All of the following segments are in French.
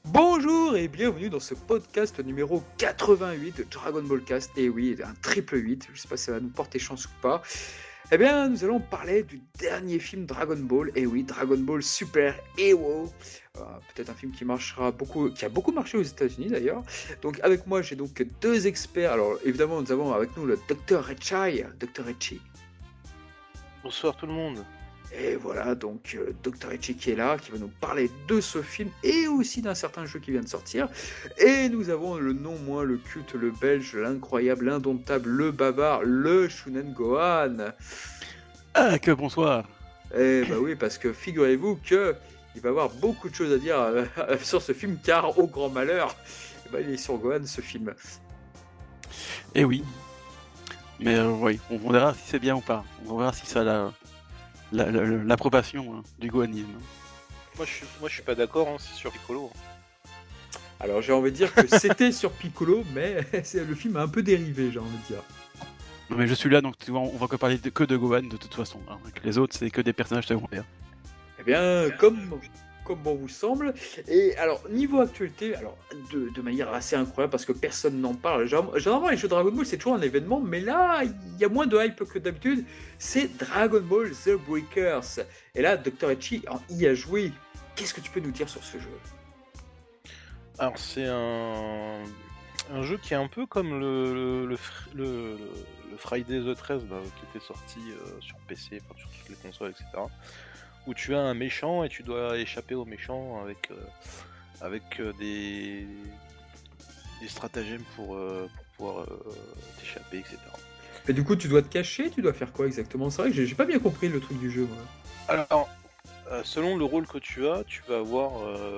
Bonjour et bienvenue dans ce podcast numéro 88 de Dragon Ball Cast. Et oui, un triple 8, je sais pas si ça va nous porter chance ou pas. Eh bien, nous allons parler du dernier film Dragon Ball. Et oui, Dragon Ball Super Hero. Peut-être un film qui marchera beaucoup, qui a beaucoup marché aux États-Unis d'ailleurs. Donc avec moi, j'ai donc deux experts. Alors évidemment, nous avons avec nous le Dr. Rechai. Dr. Rechi. Bonsoir tout le monde. Et voilà, donc Dr. Echi qui est là, qui va nous parler de ce film et aussi d'un certain jeu qui vient de sortir. Et nous avons le non moins le culte, le belge, l'incroyable, l'indomptable, le bavard, le Shunen Gohan. Ah, que bonsoir. Et bah oui, parce que figurez-vous que il va avoir beaucoup de choses à dire sur ce film, car au grand malheur, il est sur Gohan ce film. Eh oui. Mais oui, on verra si c'est bien ou pas. On verra si ça a l'approbation du gohanisme. Moi je suis pas d'accord, c'est sur Piccolo. Alors j'ai envie de dire que c'était sur Piccolo, mais le film a un peu dérivé, j'ai envie de dire. Non mais je suis là, donc tu vois, on va que parler que de Gohan de toute façon. Hein. Les autres, c'est que des personnages secondaires. Eh bien, comme bon vous semble. Et alors, niveau actualité, alors de manière assez incroyable, parce que personne n'en parle. Généralement, les jeux Dragon Ball, c'est toujours un événement, mais là, il y a moins de hype que d'habitude. C'est Dragon Ball The Breakers. Et là, Dr. Echi y a joué. Qu'est-ce que tu peux nous dire sur ce jeu? Alors c'est un jeu qui est un peu comme le Friday the 13 qui était sorti sur PC, sur toutes les consoles, etc. Où tu as un méchant et tu dois échapper au méchant avec des stratagèmes pour pouvoir t'échapper, etc. Et du coup, tu dois te cacher, tu dois faire quoi exactement? C'est vrai que j'ai pas bien compris le truc du jeu, moi. Alors, selon le rôle que tu as, tu vas avoir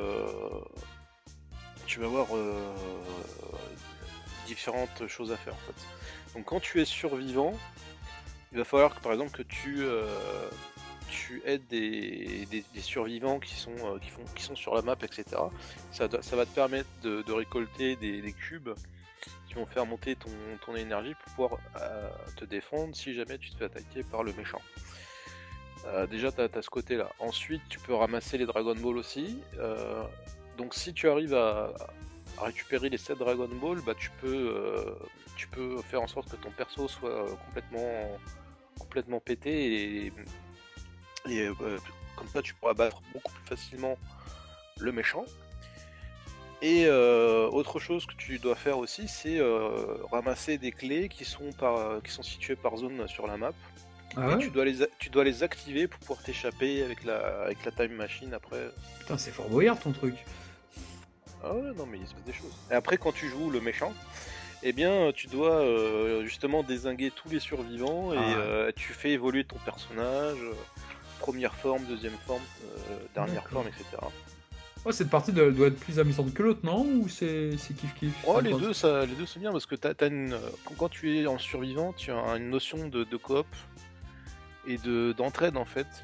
différentes choses à faire en fait. Donc quand tu es survivant, il va falloir que par exemple que tu aides des survivants qui sont sur la map, etc. Ça va te permettre de récolter des cubes qui vont faire monter ton énergie pour pouvoir te défendre si jamais tu te fais attaquer par le méchant. Déjà t'as ce côté là. Ensuite tu peux ramasser les Dragon Ball aussi. Donc si tu arrives à récupérer les 7 Dragon Ball, bah tu peux faire en sorte que ton perso soit complètement pété et comme ça tu pourras battre beaucoup plus facilement le méchant. Et autre chose que tu dois faire aussi, c'est ramasser des clés qui sont situées par zone sur la map. Ah et ouais? tu dois les activer pour pouvoir t'échapper avec la time machine après. Putain, c'est Fort Boyard ton truc. Ah ouais, non mais il se passe des choses. Et après quand tu joues le méchant, eh bien tu dois justement dézinguer tous les survivants et tu fais évoluer ton personnage, première forme, deuxième forme, dernière forme, etc. Ouais, cette partie doit être plus amusante que l'autre, non? Ou c'est kiff-kiff? Oh, les deux c'est bien parce que quand tu es en survivant, tu as une notion de coop et d'entraide en fait.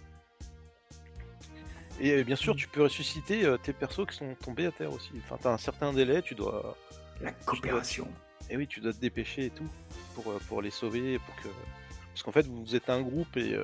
Et bien sûr, tu peux ressusciter tes persos qui sont tombés à terre aussi. Enfin, t'as un certain délai, tu dois. La coopération. Et oui, tu dois te dépêcher et tout pour les sauver, parce qu'en fait, vous êtes un groupe et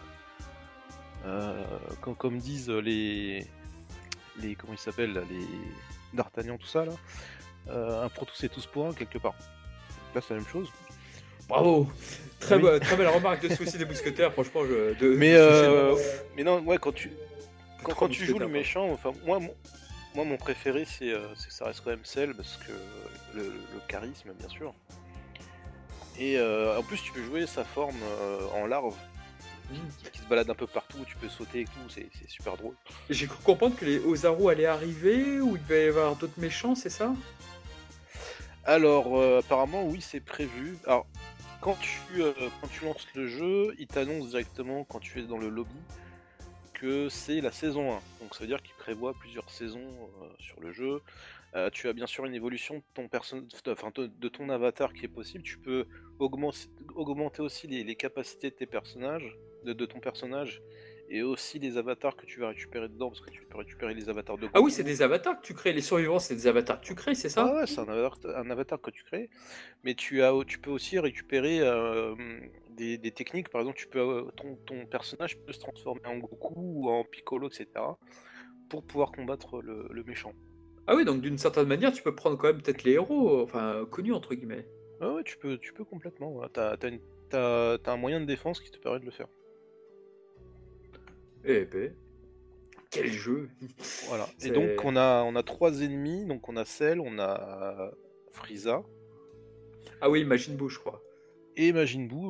comme disent les comment ils s'appellent là, les D'Artagnan, tout ça là. Un pour tous et tous pour un quelque part. Là, c'est la même chose. Bravo. Très Oui. très belle remarque de souci des mousquetaires, franchement. Mais non, ouais, quand tu joues le méchant, enfin moi mon préféré c'est que ça reste quand même Cell parce que le charisme bien sûr. Et en plus tu peux jouer sa forme en larve qui se balade un peu partout, tu peux sauter et tout, c'est super drôle. J'ai cru comprendre que les Ozaru allaient arriver, ou il va y avoir d'autres méchants, c'est ça? Alors apparemment oui c'est prévu. Alors quand tu lances le jeu, il t'annonce directement quand tu es dans le lobby que c'est la saison 1, donc ça veut dire qu'il prévoit plusieurs saisons sur le jeu. Tu as bien sûr une évolution de de ton avatar qui est possible. Tu peux augmenter aussi les capacités de tes personnages, de ton personnage, et aussi les avatars que tu vas récupérer dedans, parce que tu peux récupérer les avatars de Goku. Ah oui, c'est des avatars que tu crées, les survivants, c'est des avatars que tu crées, c'est ça? Ouais, c'est un avatar que tu crées, mais tu peux aussi récupérer des techniques. Par exemple, ton personnage peut se transformer en Goku ou en Piccolo, etc. pour pouvoir combattre le méchant. Ah oui, donc d'une certaine manière, tu peux prendre quand même peut-être les héros, enfin connus entre guillemets. Ah ouais, tu peux complètement. Voilà. T'as un moyen de défense qui te permet de le faire. Eh ben, quel jeu! Voilà. Et C'est donc on a 3 ennemis, donc on a Cell, on a Frieza ah oui, Majin Buu, je crois. et Majin Buu.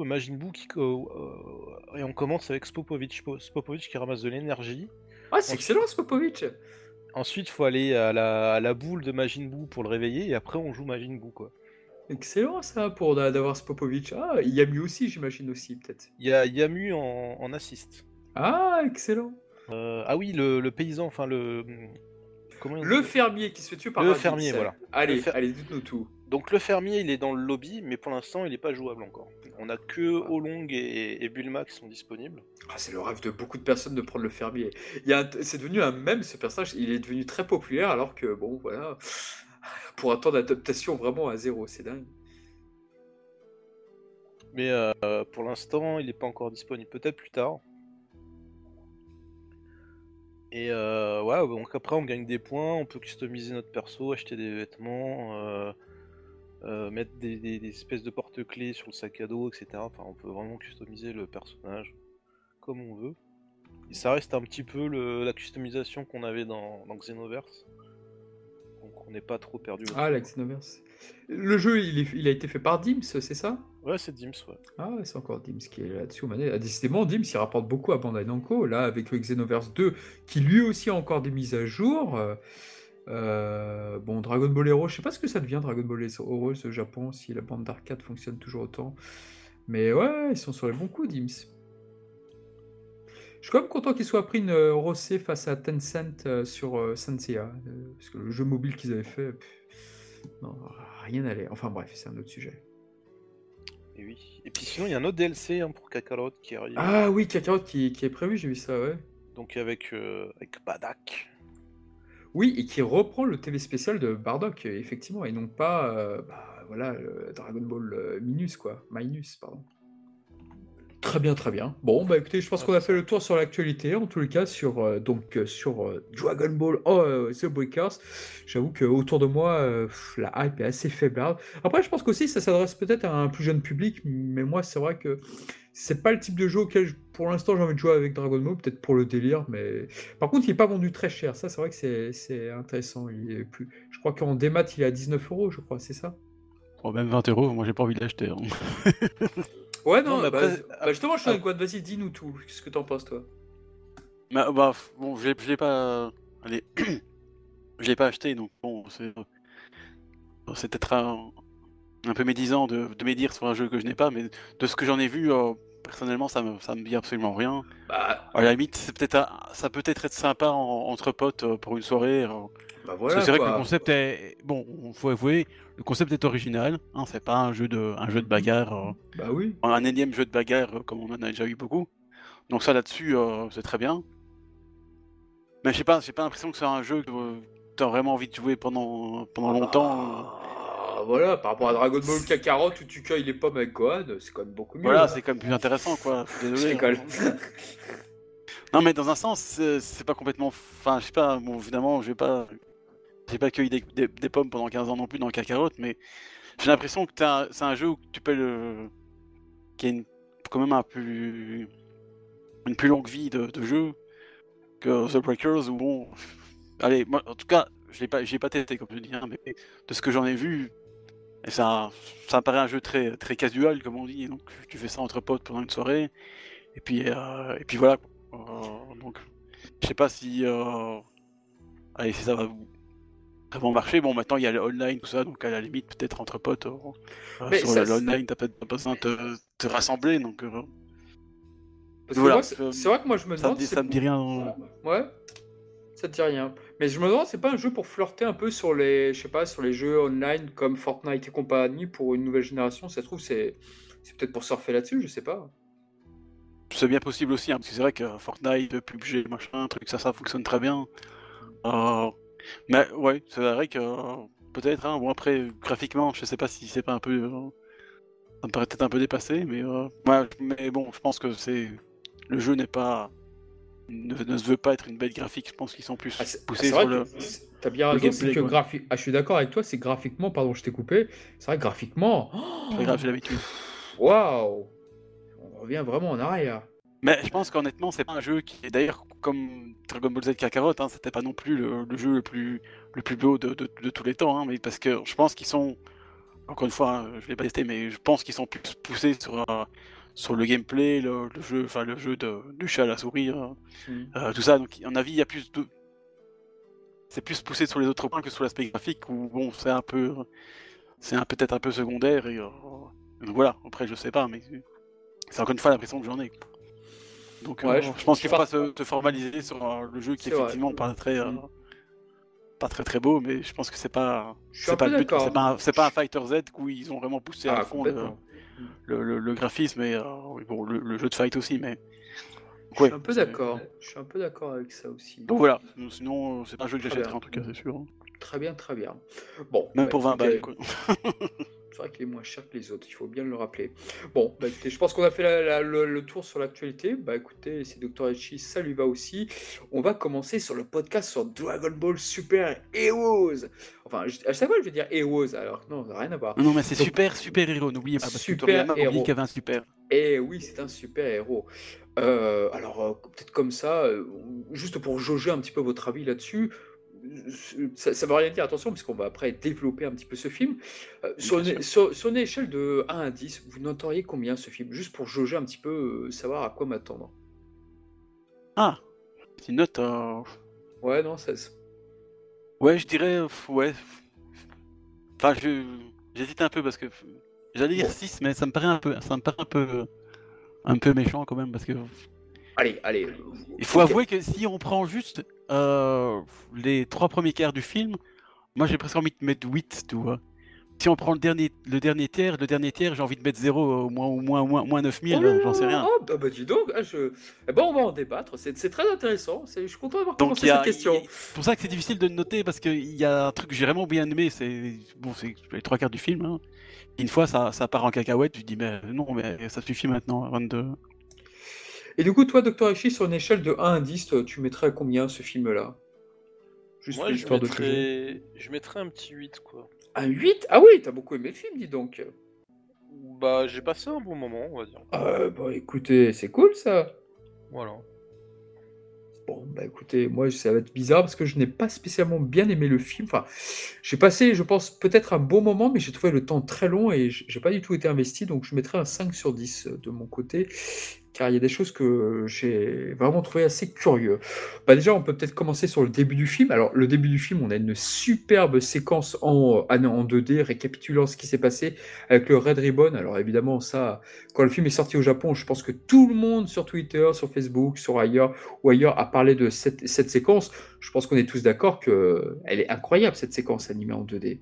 Et on commence avec Spopovich. Spopovich qui ramasse de l'énergie. Ah, c'est Ensuite, excellent, Spopovich! ensuite, faut aller à la boule de Majin Buu pour le réveiller, et après on joue Majin Buu quoi. Excellent ça pour d'avoir Spopovich. Ah, Yami aussi, j'imagine aussi, peut-être. Il y a Yamu en assist. Ah, excellent! Ah oui, le paysan, enfin comment on Le dit? fermier qui se fait tuer par Le Raditz. fermier, voilà. Allez, fer- allez, dites-nous tout. Donc le fermier, il est dans le lobby, mais pour l'instant, il n'est pas jouable encore. On a que Olong et Bulma qui sont disponibles. Ah, c'est le rêve de beaucoup de personnes de prendre le fermier. C'est devenu un mème, ce personnage. Il est devenu très populaire, alors que, bon, voilà. Pour un temps d'adaptation vraiment à zéro, c'est dingue. Mais pour l'instant, il n'est pas encore disponible. Peut-être plus tard. Et ouais, donc après, on gagne des points, on peut customiser notre perso, acheter des vêtements, mettre des espèces de porte-clés sur le sac à dos, etc. Enfin, on peut vraiment customiser le personnage comme on veut. Et ça reste un petit peu la customisation qu'on avait dans Xenoverse. Donc on n'est pas trop perdu Ah, là-dessus, quoi. l'Xenoverse. Le jeu, il a été fait par Dims, c'est ça? Ouais, c'est Dims, ouais. Ah, ouais, c'est encore Dims qui est là-dessus. Ah, décidément, Dims, il rapporte beaucoup à Bandai Namco. Là, avec le Xenoverse 2, qui lui aussi a encore des mises à jour. Bon, Dragon Ball Heroes, je sais pas ce que ça devient, Dragon Ball Heroes au Japon, si la bande d'arcade fonctionne toujours autant. Mais ouais, ils sont sur les bons coups, Dims. Je suis quand même content qu'ils soient pris une rossée face à Tencent sur Senseiya. Parce que le jeu mobile qu'ils avaient fait, non, rien n'allait. Enfin bref, c'est un autre sujet. Et oui. Et puis sinon, il y a un autre DLC hein, pour Kakarot qui arrive. Ah oui, Kakarot qui est prévu, j'ai vu ça, ouais. Donc avec Badak. Oui, et qui reprend le TV spécial de Bardock, effectivement, et non pas, voilà, Dragon Ball Minus, quoi. Minus, pardon. Très bien, très bien. Bon, bah écoutez, je pense qu'on a fait le tour sur l'actualité, en tous les cas, sur Dragon Ball The Breakers. J'avoue qu'autour de moi, la hype est assez faiblarde. Après, je pense qu'aussi, ça s'adresse peut-être à un plus jeune public, mais moi, c'est vrai que c'est pas le type de jeu auquel, pour l'instant, j'ai envie de jouer avec Dragon Ball, peut-être pour le délire, mais... Par contre, il n'est pas vendu très cher, ça, c'est vrai que c'est intéressant. Je crois qu'en démat, il est à 19 €, je crois, c'est ça? Oh, même 20 €, moi j'ai pas envie de l'acheter. Hein. Ouais, Non, non, mais après- justement, je suis avec Vas-y, dis-nous tout. Qu'est-ce que t'en penses, toi? Bah, bon, je l'ai pas. Allez, je l'ai pas acheté, donc bon, c'est peut-être un peu médisant de médire sur un jeu que je n'ai pas, mais de ce que j'en ai vu, personnellement, ça me dit absolument rien. Bah, À la limite, ça peut être sympa entre potes pour une soirée. bah Parce voilà, que c'est vrai que le quoi. concept est bon, faut avouer, le concept est original. Hein, c'est pas un jeu de bagarre, Bah oui. un énième jeu de bagarre comme on en a déjà eu beaucoup. Donc ça là-dessus, c'est très bien. Mais j'ai pas l'impression que c'est un jeu que t'as vraiment envie de jouer pendant longtemps. Ah, voilà, par rapport à Dragon Ball Kakarot où tu cueilles les pommes avec Gohan, c'est quand même beaucoup mieux. Voilà, hein. c'est quand même plus intéressant, quoi. Je suis Je désolé. rigole. Non, mais dans un sens, c'est pas complètement. Enfin, je sais pas. Bon, évidemment, j'ai pas cueilli des pommes pendant 15 ans non plus dans Kakarot, mais j'ai l'impression que c'est un jeu où tu peux qui a quand même une plus longue vie de jeu que The Breakers, où bon. Allez, moi, en tout cas, j'ai pas testé, comme je dis, hein, mais de ce que j'en ai vu, et ça me paraît un jeu très, très casual, comme on dit. Donc, tu fais ça entre potes pendant une soirée, et puis voilà. Donc, je sais pas si ça va vraiment marcher. Bon, maintenant il y a le online, tout ça, donc à la limite, peut-être entre potes, Mais sur ça, l'online, t'as pas besoin de te rassembler, donc Parce que voilà. moi, c'est vrai que moi je me demande. Ça me dit rien. Ouais, ça te dit rien. Mais je me demande, c'est pas un jeu pour flirter un peu sur les, je sais pas, sur les jeux online comme Fortnite et compagnie pour une nouvelle génération. Ça se trouve, c'est peut-être pour surfer là-dessus, je sais pas. C'est bien possible aussi, hein, parce que c'est vrai que Fortnite, PUBG, machin, truc, ça fonctionne très bien. Mais ouais, c'est vrai que peut-être, hein, bon après, graphiquement, je sais pas si c'est pas un peu... ça me paraît peut-être un peu dépassé, mais, ouais, mais bon, je pense que le jeu n'est pas ne se veut pas être une bête graphique. Je pense qu'ils sont plus poussés vrai sur le. t'as bien le raison, c'est gameplay, que quoi. je suis d'accord avec toi, c'est graphiquement, pardon, je t'ai coupé. C'est vrai que graphiquement, C'est pas grave, j'ai l'habitude. waouh, on revient vraiment en arrière. Mais je pense qu'honnêtement, c'est pas un jeu qui est d'ailleurs comme Dragon Ball Z Kakarot, hein, c'était pas non plus le jeu le plus beau de tous les temps, hein, mais parce que je pense qu'ils sont, encore une fois, hein, je l'ai pas testé, mais je pense qu'ils sont plus poussés sur le gameplay, le jeu, enfin le jeu du chat à la souris, tout ça. Donc à mon avis, il y a c'est plus poussé sur les autres points que sur l'aspect graphique où bon, c'est peut-être un peu secondaire et donc voilà. Après, je sais pas, mais c'est encore une fois l'impression que j'en ai. Donc Ouais, je pense qu'il faut pas se formaliser sur le jeu qui C'est est effectivement pas très beau, mais je pense que c'est pas Je suis un peu le but, d'accord. c'est pas un Fighter Z où ils ont vraiment poussé à Ah, fond complètement. le graphisme et oui, bon, le jeu de fight aussi, mais Je suis ouais. un peu d'accord. Je suis un peu d'accord avec ça aussi. Donc voilà, sinon c'est pas un jeu que Très j'achèterai bien. en tout cas, c'est sûr. Très bien, très bien. Bon, Même bah, pour 20 écoutez, balles, quoi. c'est vrai qu'il est moins cher que les autres, il faut bien le rappeler. Bon, bah, écoutez, je pense qu'on a fait le tour sur l'actualité. Bah écoutez, si Dr. Echi, ça lui va aussi. On va commencer sur le podcast sur Dragon Ball Super Heroes. Enfin, à chaque fois, je vais dire Heroes, alors que non, ça n'a rien à voir. Non, mais c'est Donc, super héros, n'oubliez pas, parce que super Toriyama oublie héros. qu'il y avait un super. Et oui, c'est un super héros. Alors, peut-être comme ça, juste pour jauger un petit peu votre avis là-dessus, ça ne veut rien dire, attention, puisqu'on va après développer un petit peu ce film. Sur Bien une, sûr. sur une échelle de 1 à 10, vous noteriez combien ce film? Juste pour jauger un petit peu, savoir à quoi m'attendre. Ah, petite note. Ouais, non, 16. Ouais, je dirais ouais. Enfin, j'hésite un peu parce que j'allais dire Bon, 6, mais ça me paraît un peu méchant quand même parce que allez. il faut Ok. avouer que si on prend juste les 3 premiers quarts du film, moi j'ai presque envie de mettre 8, tu vois. Si on prend le dernier tiers, j'ai envie de mettre 0, moins 9000, Oh là j'en sais là, rien. oh, bah dis donc, eh ben, on va en débattre, c'est très intéressant, je suis content d'avoir Donc commencé cette question. c'est pour ça que c'est difficile de le noter parce qu'il y a un truc que j'ai vraiment bien aimé, c'est les 3 quarts du film, hein. Une fois ça part en cacahuète, je dis mais non, mais ça suffit maintenant, 22. Et du coup, toi, Dr. Echi, sur une échelle de 1 à 10, tu mettrais à combien ce film-là? Juste Moi, histoire de juger. je mettrais un petit 8, quoi. Un 8? Ah oui, t'as beaucoup aimé le film, dis donc. Bah, j'ai passé un bon moment, on va dire. Bah écoutez, c'est cool ça. Voilà. Bon, bah écoutez, moi ça va être bizarre parce que je n'ai pas spécialement bien aimé le film. Enfin, j'ai passé, je pense, peut-être un bon moment, mais j'ai trouvé le temps très long et j'ai pas du tout été investi, donc je mettrais un 5 sur 10 de mon côté, car il y a des choses que j'ai vraiment trouvé assez curieux. Bah déjà, on peut peut-être commencer sur le début du film. Alors, le début du film, on a une superbe séquence en 2D récapitulant ce qui s'est passé avec le Red Ribbon. Alors évidemment, ça, quand le film est sorti au Japon, je pense que tout le monde sur Twitter, sur Facebook, sur ailleurs ou ailleurs a parlé de cette séquence. Je pense qu'on est tous d'accord qu'elle est incroyable, cette séquence animée en 2D.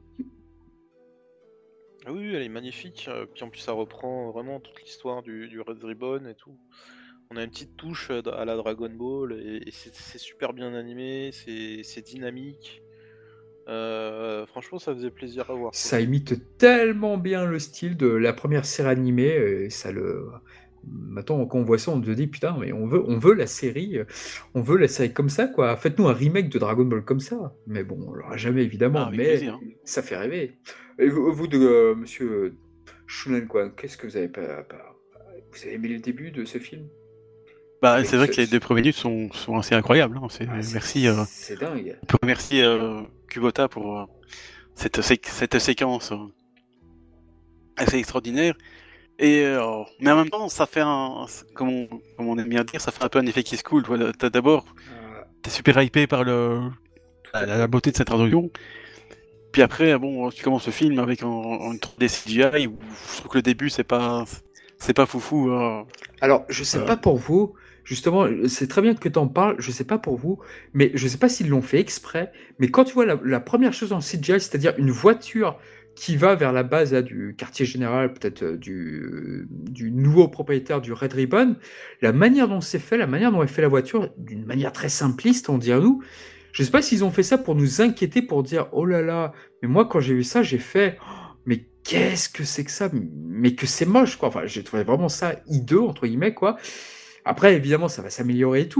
Ah oui, elle est magnifique. Puis en plus, ça reprend vraiment toute l'histoire du Red Ribbon et tout. On a une petite touche à la Dragon Ball et c'est super bien animé, c'est dynamique. Franchement, ça faisait plaisir à voir, quoi. Ça imite tellement bien le style de la première série animée, et ça le... Maintenant, quand on voit ça, on se dit putain, mais on veut la série, comme ça, quoi. Faites-nous un remake de Dragon Ball comme ça. Mais bon, on l'aura jamais évidemment, Ah, avec mais plaisir. ça fait rêver. Et vous monsieur Shunan, quoi, qu'est-ce que vous avez vous avez aimé le début de ce film? Bah, Avec c'est vrai que les 2 premiers minutes sont assez incroyables, hein. C'est dingue. On peut remercier Kubota pour cette séquence assez extraordinaire. Et mais en même temps, ça fait comme on aime bien dire, ça fait un peu un effet qui se coule. D'abord, t'es super hypé par la beauté de cette introduction. Puis après, bon, tu commences le film avec une 3D CGI où je trouve que le début c'est pas foufou. Alors, je sais pas pour vous, justement, c'est très bien que tu en parles, je sais pas pour vous, mais je sais pas s'ils l'ont fait exprès, mais quand tu vois la première chose en CGI, c'est-à-dire une voiture qui va vers la base là, du quartier général, peut-être du nouveau propriétaire du Red Ribbon, la manière dont c'est fait, la manière dont est fait la voiture, d'une manière très simpliste, on dirait nous, je sais pas s'ils ont fait ça pour nous inquiéter, pour dire, oh là là, mais moi quand j'ai vu ça, j'ai fait, oh, mais qu'est-ce que c'est que ça? Mais que c'est moche, quoi. Enfin, j'ai trouvé vraiment ça hideux, entre guillemets, quoi. Après, évidemment, ça va s'améliorer et tout.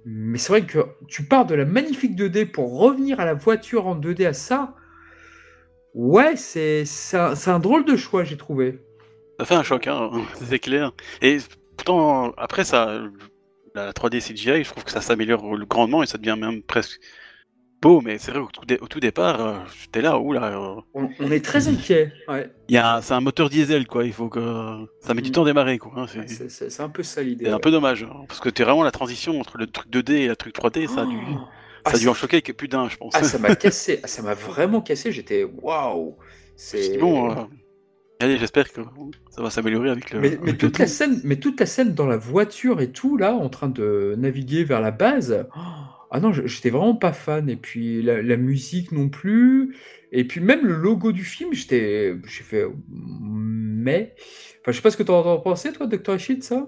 Mais c'est vrai que tu pars de la magnifique 2D pour revenir à la voiture en 2D à ça. Ouais, c'est un drôle de choix, j'ai trouvé. Ça fait un choc, hein, c'est clair. Et pourtant, après ça, la 3D CGI, je trouve que ça s'améliore grandement et ça devient même presque beau. Mais c'est vrai, au tout départ, j'étais là, oula. On est très inquiet. Ouais. C'est un moteur diesel, quoi. Il faut que ça met du temps à démarrer, quoi. Hein, Ouais, c'est un peu ça l'idée. c'est un Ouais. peu dommage, hein, parce que t'es vraiment la transition entre le truc 2D et le truc 3D, ça a dû en choquer plus d'un, je pense. Ah, ça m'a cassé. Ah, ça m'a vraiment cassé. J'étais waouh. Je me suis dit, bon, allez, j'espère que ça va s'améliorer avec le. Mais avec toute le la scène, mais toute la scène dans la voiture et tout là, en train de naviguer vers la base. Ah non, j'étais vraiment pas fan. Et puis la musique non plus. Et puis même le logo du film, j'ai fait mais. Enfin, je sais pas ce que t'en as pensé toi, Dr. Ishii, de ça.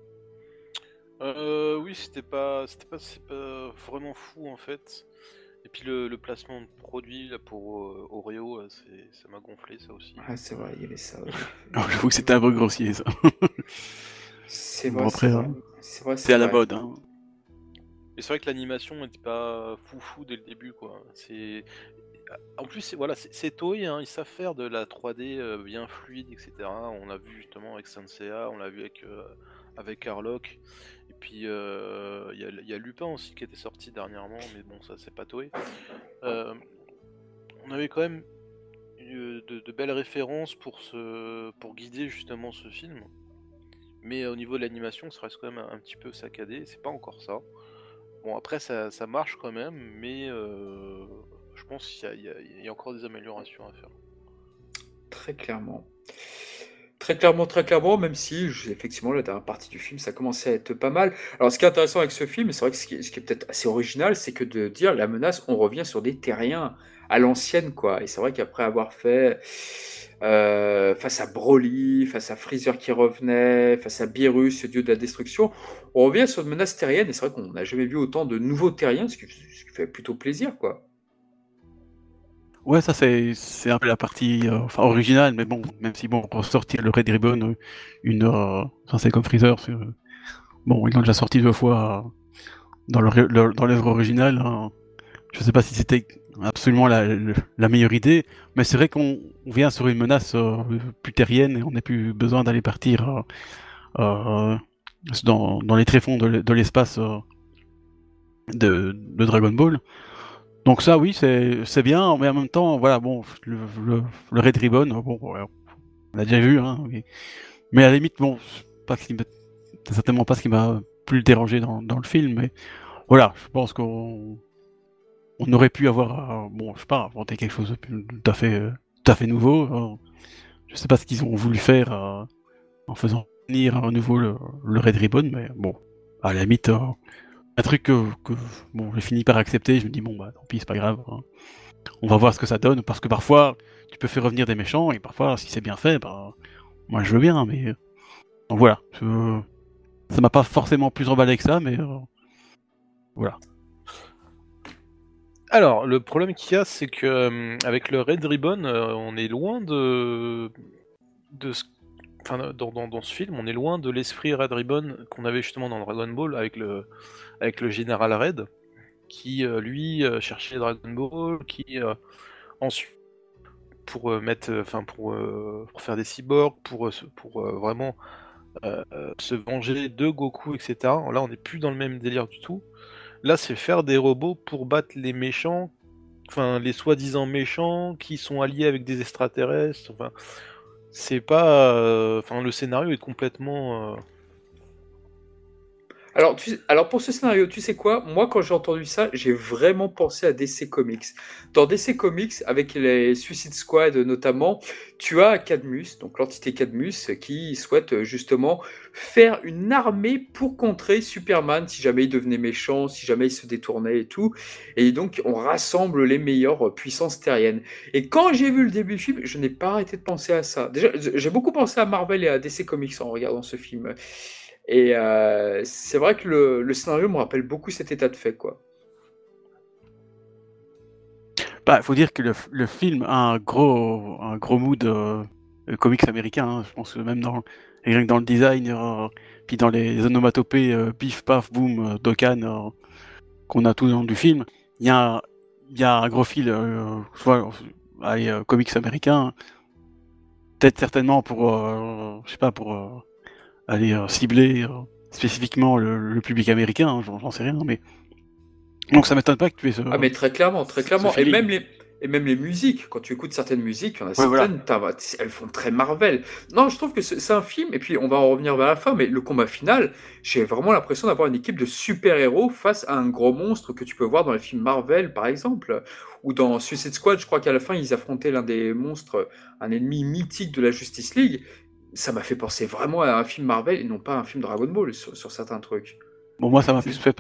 Oui, c'est pas vraiment fou en fait. Et puis le placement de produit là pour Oreo, ça m'a gonflé ça aussi. Ah, c'est vrai, il y avait ça. Ouais. Non, j'avoue que c'était un peu grossier, ça. C'est Bon, vrai, après, c'est vrai. C'est vrai, c'est à la vrai. mode, hein. Et c'est vrai que l'animation n'était pas foufou dès le début quoi. En plus c'est Toei, hein, ils savent faire de la 3D bien fluide, etc. On l'a vu justement avec Sanseiya, on l'a vu avec Harlock. Et puis il y a Lupin aussi qui était sorti dernièrement, mais bon ça c'est pas Toei. On avait quand même de belles références pour guider justement ce film. Mais au niveau de l'animation, ça reste quand même un petit peu saccadé, c'est pas encore ça. Bon après ça marche quand même, mais je pense qu'il y a encore des améliorations à faire. Très clairement. Très clairement, très clairement, même si, effectivement, la dernière partie du film, ça commençait à être pas mal. Alors, ce qui est intéressant avec ce film, et c'est vrai que ce qui est peut-être assez original, c'est que de dire la menace, on revient sur des terriens à l'ancienne, quoi. Et c'est vrai qu'après avoir fait face à Broly, face à Freezer qui revenait, face à Beerus, ce dieu de la destruction, on revient sur une menace terrienne, et c'est vrai qu'on n'a jamais vu autant de nouveaux terriens, ce qui fait plutôt plaisir, quoi. Ouais, ça c'est un peu la partie originale, mais bon, même si bon, ressortir le Red Ribbon, enfin, c'est comme Freezer, bon, ils l'ont déjà sorti 2 fois dans dans l'œuvre originale. Hein. Je sais pas si c'était absolument la meilleure idée, mais c'est vrai qu'on vient sur une menace plus terrienne et on n'a plus besoin d'aller partir dans les tréfonds de l'espace de Dragon Ball. Donc ça, oui, c'est bien, mais en même temps, voilà, bon, le Red Ribbon, bon, ouais, on l'a déjà vu, hein, mais à la limite, bon, c'est certainement pas ce qui m'a plus dérangé dans le film, mais voilà, je pense qu'on aurait pu avoir, bon, je sais pas, inventé quelque chose de tout à fait nouveau. Je sais pas ce qu'ils ont voulu faire en faisant venir à nouveau le Red Ribbon, mais bon, à la limite, un truc que bon, j'ai fini par accepter, je me dis bon bah tant pis, c'est pas grave, hein. On va voir ce que ça donne, parce que parfois tu peux faire revenir des méchants, et parfois si c'est bien fait, bah moi je veux bien, mais donc voilà, ça m'a pas forcément plus emballé que ça, mais voilà. Alors, le problème qu'il y a, c'est que avec le Red Ribbon, on est loin enfin, dans ce film, on est loin de l'esprit Red Ribbon qu'on avait justement dans Dragon Ball avec le général Red, qui lui cherchait Dragon Ball, qui ensuite pour pour faire des cyborgs, pour vraiment se venger de Goku, etc. Là, on n'est plus dans le même délire du tout. Là, c'est faire des robots pour battre les méchants, enfin les soi-disant méchants qui sont alliés avec des extraterrestres. Enfin, c'est pas, enfin le scénario est complètement. Alors pour ce scénario, tu sais quoi? Moi, quand j'ai entendu ça, j'ai vraiment pensé à DC Comics. Dans DC Comics, avec les Suicide Squad notamment, tu as Cadmus, donc l'entité Cadmus, qui souhaite justement faire une armée pour contrer Superman si jamais il devenait méchant, si jamais il se détournait et tout. Et donc, on rassemble les meilleures puissances terriennes. Et quand j'ai vu le début du film, je n'ai pas arrêté de penser à ça. Déjà, j'ai beaucoup pensé à Marvel et à DC Comics en regardant ce film. Et c'est vrai que le scénario me rappelle beaucoup cet état de fait, quoi. Bah, faut dire que le film a un gros mood comics américains. Hein. Je pense que même rien que dans le design, puis dans les onomatopées, pif, paf, boum, Dokkan, qu'on a tout dans du film, il y a un gros fil, comics américains, peut-être certainement pour, je sais pas, pour aller cibler spécifiquement le public américain, hein, j'en sais rien, mais donc ça m'étonne pas que tu aies ce. Ah, mais très clairement, très clairement. Et même les musiques, quand tu écoutes certaines musiques, il y en a certaines, elles font très Marvel. Non, je trouve que c'est un film, et puis on va en revenir vers la fin, mais le combat final, j'ai vraiment l'impression d'avoir une équipe de super-héros face à un gros monstre que tu peux voir dans les films Marvel, par exemple, ou dans Suicide Squad, je crois qu'à la fin, ils affrontaient l'un des monstres, un ennemi mythique de la Justice League. Ça m'a fait penser vraiment à un film Marvel et non pas à un film Dragon Ball sur certains trucs. Bon, moi, ça m'a plus fait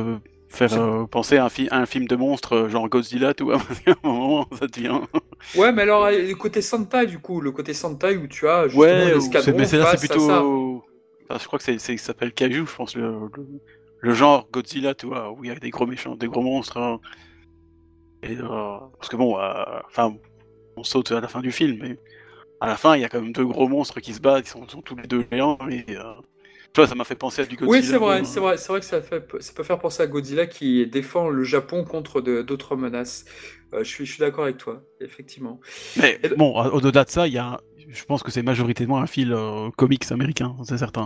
penser à un film de monstre, genre Godzilla, tu vois, parce qu'à un moment, ça devient. Ouais, mais alors, le côté Sentai, du coup, le côté Sentai où tu as justement l'escadron mais c'est face plutôt. à ça. Enfin, je crois que ça s'appelle Kaiju, je pense, le genre Godzilla, tu vois, où il y a des gros méchants, des gros monstres. Hein. Et, parce que bon, enfin, on saute à la fin du film, mais à la fin, il y a quand même deux gros monstres qui se battent, ils sont tous les deux géants, et tu vois, ça m'a fait penser à du Godzilla. Oui, c'est vrai, que ça peut faire penser à Godzilla qui défend le Japon contre d'autres menaces. Je suis d'accord avec toi, effectivement. Mais bon, au-delà de ça, je pense que c'est majoritairement un fil comics américain, c'est certain.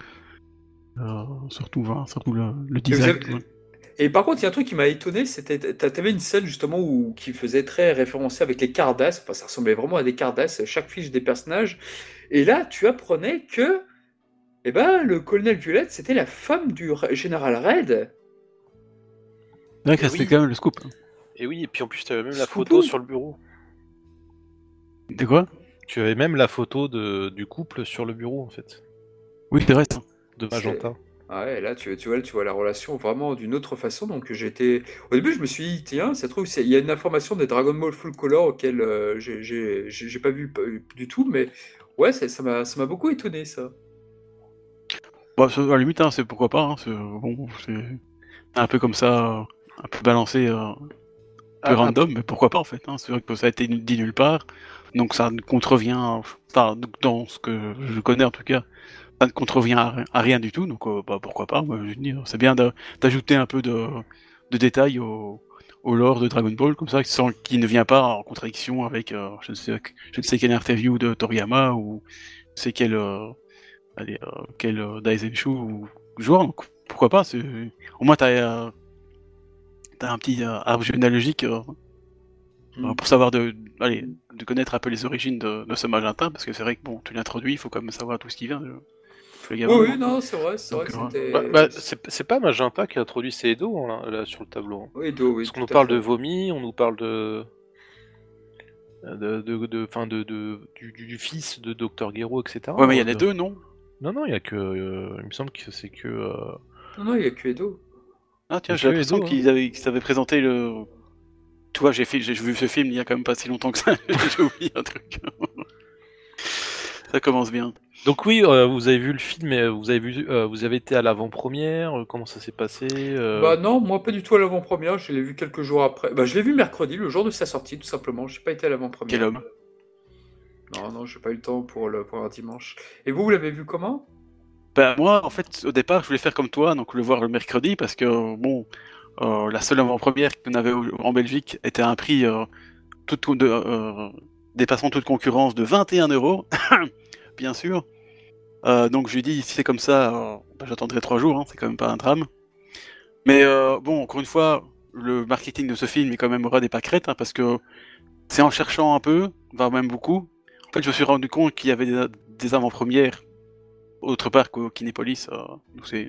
Hein. Surtout le design. Et par contre, il y a un truc qui m'a étonné, c'était t'avais une scène justement qui faisait très référencé avec les Cardass, enfin ça ressemblait vraiment à des Cardass, chaque fiche des personnages. Et là, tu apprenais que le colonel Violette, c'était la femme du général Red. Ouais, c'était quand même le scoop. Et oui, et puis en plus, tu avais même la photo sur le bureau. De quoi ? Tu avais même la photo du couple sur le bureau, en fait. Oui, c'est vrai, ça. De Magenta. Ah ouais, là, tu vois la relation vraiment d'une autre façon. Donc, au début, je me suis dit, tiens, ça se trouve, il y a une information des Dragon Ball Full Color auquel j'ai pas vu du tout, mais ouais, ça m'a beaucoup étonné, ça. Bah, à la limite, hein, c'est pourquoi pas. Hein, c'est un peu comme ça, un peu balancé, un peu random, mais pourquoi pas en fait. Hein, c'est vrai que ça a été dit nulle part, donc ça ne contrevient, enfin, dans ce que je connais en tout cas, ça ne contrevient à rien du tout, donc pourquoi pas. Moi, je veux dire, c'est bien d'ajouter un peu de détails au lore de Dragon Ball, comme ça, qui ne vient pas en contradiction avec je ne sais quelle interview de Toriyama ou je sais quel Daisenshu ou joueur, donc pourquoi pas. Au moins t'as un petit arbre généalogique pour savoir de connaître un peu les origines de ce Magenta, parce que c'est vrai que bon, tu l'introduis, il faut quand même savoir tout ce qui vient. Oui, non, c'est vrai que c'était. C'est pas Magenta qui a introduit ces Edo là sur le tableau. Oui, Edo, oui. Parce qu'on nous parle de vomi, on nous parle du fils de Dr Gero, etc. Ouais, mais il y a les deux, non? Non, il y a que. Il me semble que c'est que. Non, il y a que Edo. Ah tiens, j'ai l'impression qu'ils avaient présenté le. Tu vois, j'ai vu ce film il y a quand même pas si longtemps que ça. J'ai oublié un truc. Ça commence bien. Donc oui, vous avez vu le film, vous avez été à l'avant-première, comment ça s'est passé Bah non, moi pas du tout à l'avant-première, je l'ai vu quelques jours après. Bah je l'ai vu mercredi, le jour de sa sortie, tout simplement. J'ai pas été à l'avant-première. Quel homme. Non, j'ai pas eu le temps pour un dimanche. Et vous l'avez vu comment? Bah moi, en fait, au départ, je voulais faire comme toi, donc le voir le mercredi, parce que bon, la seule avant-première qu'on avait en Belgique était à un prix dépassant toute concurrence de 21€, bien sûr. Donc je lui ai dit, si c'est comme ça, j'attendrai 3 jours, hein, c'est quand même pas un drame. Mais bon, encore une fois, le marketing de ce film est quand même ras des pâquerettes, hein, parce que c'est en cherchant un peu, voire même beaucoup, en fait je me suis rendu compte qu'il y avait des avant-premières autre part qu'au Kinépolis, donc c'est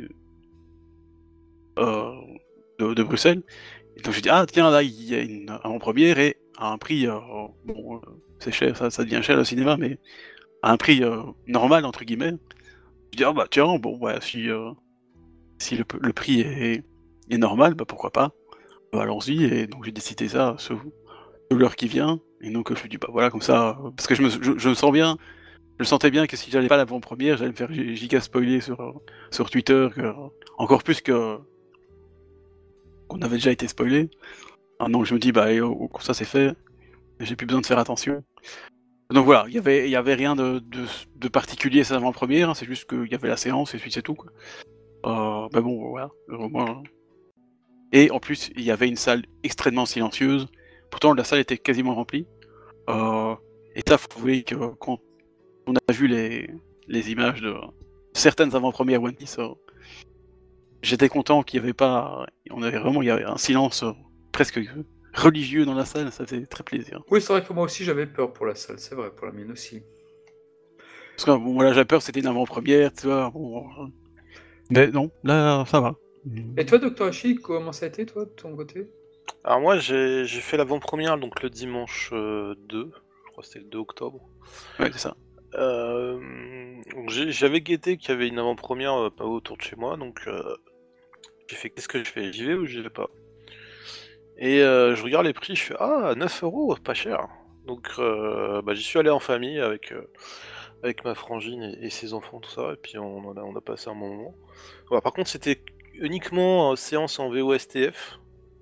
de Bruxelles. Et donc je dis, ah tiens, là il y a une avant-première et à un prix, bon, c'est cher, ça devient cher le cinéma, mais à un prix normal, entre guillemets. Je dis, ah bah tiens, bon, ouais, si le prix est normal, bah pourquoi pas, allons-y. Et donc j'ai décidé ça sur l'heure qui vient, et donc je me dis, bah voilà, comme ça, parce que je me sens bien. Je sentais bien que si j'allais pas à l'avant-première, j'allais me faire giga spoiler sur Twitter, encore plus qu'on avait déjà été spoilé. Donc je me dis, bah ça c'est fait, j'ai plus besoin de faire attention. Donc voilà, il y avait rien de particulier cette avant-première, hein, c'est juste qu'il y avait la séance et puis c'est tout, quoi. Mais bon, voilà, au moins. Et en plus, il y avait une salle extrêmement silencieuse. Pourtant, la salle était quasiment remplie. Et ça, faut avouer que quand on a vu les images de certaines avant-premières One Piece, j'étais content qu'il y avait pas. Il y avait un silence presque religieux dans la salle, ça fait très plaisir. Oui, c'est vrai que moi aussi j'avais peur pour la salle, c'est vrai, pour la mienne aussi. Parce que bon, voilà, j'avais peur, c'était une avant-première, tu vois. Bon, mais non, là, ça va. Et toi, Dr. Hachi, comment ça a été, toi, de ton côté? Alors moi j'ai fait l'avant-première donc le dimanche 2, je crois que c'était le 2 octobre. Ouais, c'est ça. Donc j'avais guetté qu'il y avait une avant-première pas autour de chez moi, donc j'ai fait qu'est-ce que je fais? J'y vais ou j'y vais pas? Et je regarde les prix, je fais ah 9 €, pas cher. Donc j'y suis allé en famille avec ma frangine et ses enfants, tout ça, et puis on a passé un bon moment. Voilà, par contre c'était uniquement séance en VOSTF.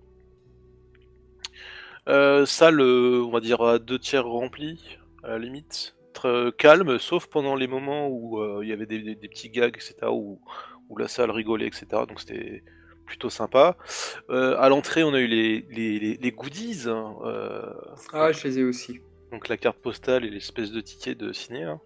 Salle, on va dire à 2 tiers remplie, à la limite. Très calme, sauf pendant les moments où il y avait des petits gags, etc., où la salle rigolait, etc., donc c'était plutôt sympa. À l'entrée, on a eu les goodies, hein, Ah, je les ai aussi. donc la carte postale et l'espèce de ticket de ciné, hein.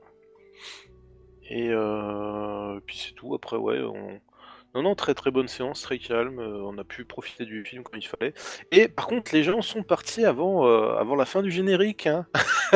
Et puis c'est tout, après ouais, non, très très bonne séance, très calme, on a pu profiter du film comme il fallait. Et par contre, les gens sont partis avant la fin du générique, hein.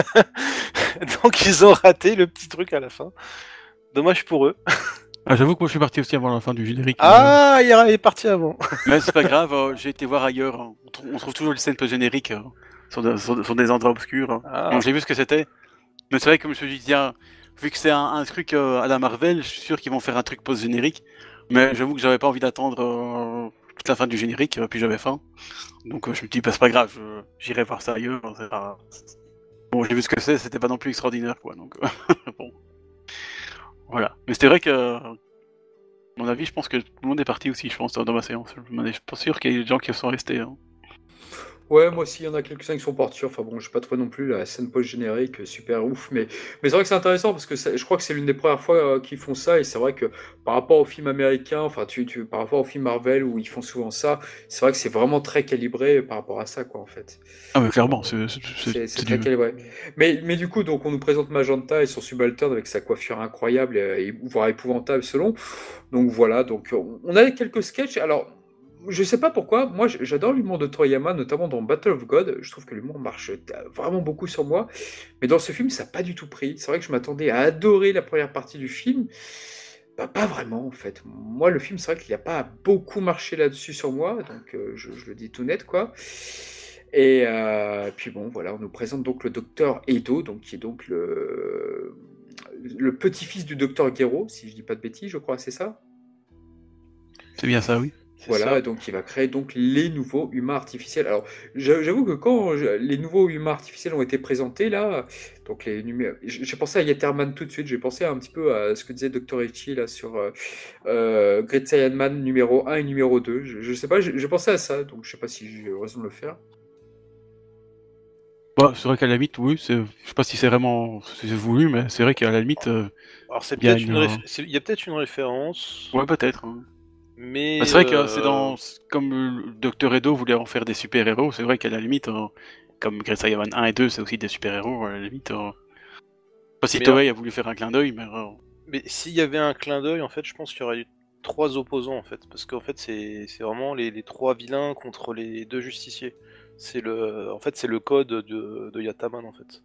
Donc ils ont raté le petit truc à la fin. Dommage pour eux. Ah, j'avoue que moi je suis parti aussi avant la fin du générique. Ah, il est parti avant. Mais c'est pas grave, j'ai été voir ailleurs. Hein. On trouve toujours les scènes post-génériques sur des endroits obscurs. Hein. Ah. Donc j'ai vu ce que c'était. Mais c'est vrai que je me suis dit, tiens, vu que c'est un truc à la Marvel, je suis sûr qu'ils vont faire un truc post-générique. Mais j'avoue que j'avais pas envie d'attendre toute la fin du générique, puis j'avais faim. Donc je me suis dit, bah, c'est pas grave, j'irai voir ça ailleurs. Bon, j'ai vu ce que c'était pas non plus extraordinaire, quoi. Donc bon. Voilà. Mais c'était vrai que, à mon avis, je pense que tout le monde est parti aussi, je pense, dans ma séance. Je suis pas sûr qu'il y ait des gens qui sont restés. Hein. Ouais, moi aussi, il y en a quelques-uns qui sont partis. Enfin bon, je sais pas trop non plus la scène post-générique, super ouf. Mais c'est vrai que c'est intéressant parce que je crois que c'est l'une des premières fois qu'ils font ça. Et c'est vrai que par rapport aux films américains, enfin, par rapport aux films Marvel où ils font souvent ça, c'est vrai que c'est vraiment très calibré par rapport à ça, quoi, en fait. Ah, mais clairement, C'est très calibré. Mais du coup, donc, on nous présente Magenta et son subalterne avec sa coiffure incroyable, voire épouvantable selon. Donc voilà, donc on a quelques sketchs. Alors, je sais pas pourquoi, moi j'adore l'humour de Toriyama, notamment dans Battle of God. Je trouve que l'humour marche vraiment beaucoup sur moi. Mais dans ce film, ça n'a pas du tout pris. C'est vrai que je m'attendais à adorer la première partie du film. Bah, pas vraiment en fait. Moi, le film, c'est vrai qu'il n'a pas beaucoup marché là-dessus sur moi. Donc je le dis tout net, quoi. Et puis bon, voilà, on nous présente donc le docteur Edo, donc, qui est donc le petit-fils du docteur Gero, si je dis pas de bêtises, je crois, c'est ça? C'est bien ça, oui. Voilà, Ça. donc il va créer donc les nouveaux humains artificiels. Alors, j'avoue que quand les nouveaux humains artificiels ont été présentés là, donc j'ai pensé à Yatterman tout de suite. J'ai pensé un petit peu à ce que disait Dr. Ichi là sur Great Saiyan Man numéro 1 et numéro 2. Je sais pas, j'ai pensé à ça, donc je sais pas si j'ai raison de le faire. Bah, c'est vrai qu'à la limite, oui, je sais pas si c'est vraiment voulu, mais c'est vrai qu'à la limite, Alors c'est il y a peut-être il y a peut-être une référence, ouais, peut-être. Hein. mais Bah, c'est vrai que c'est comme le Dr. Edo voulait en faire des super-héros, c'est vrai qu'à la limite, comme Great Saiyan 1 et 2, c'est aussi des super-héros, à la limite. Je sais pas si Mais Toei a voulu faire un clin d'œil, mais s'il y avait un clin d'œil, en fait, je pense qu'il y aurait eu 3 opposants, en fait, parce qu'en fait, c'est vraiment les 3 vilains contre les 2 justiciers. En fait, c'est le code de Yataman, en fait.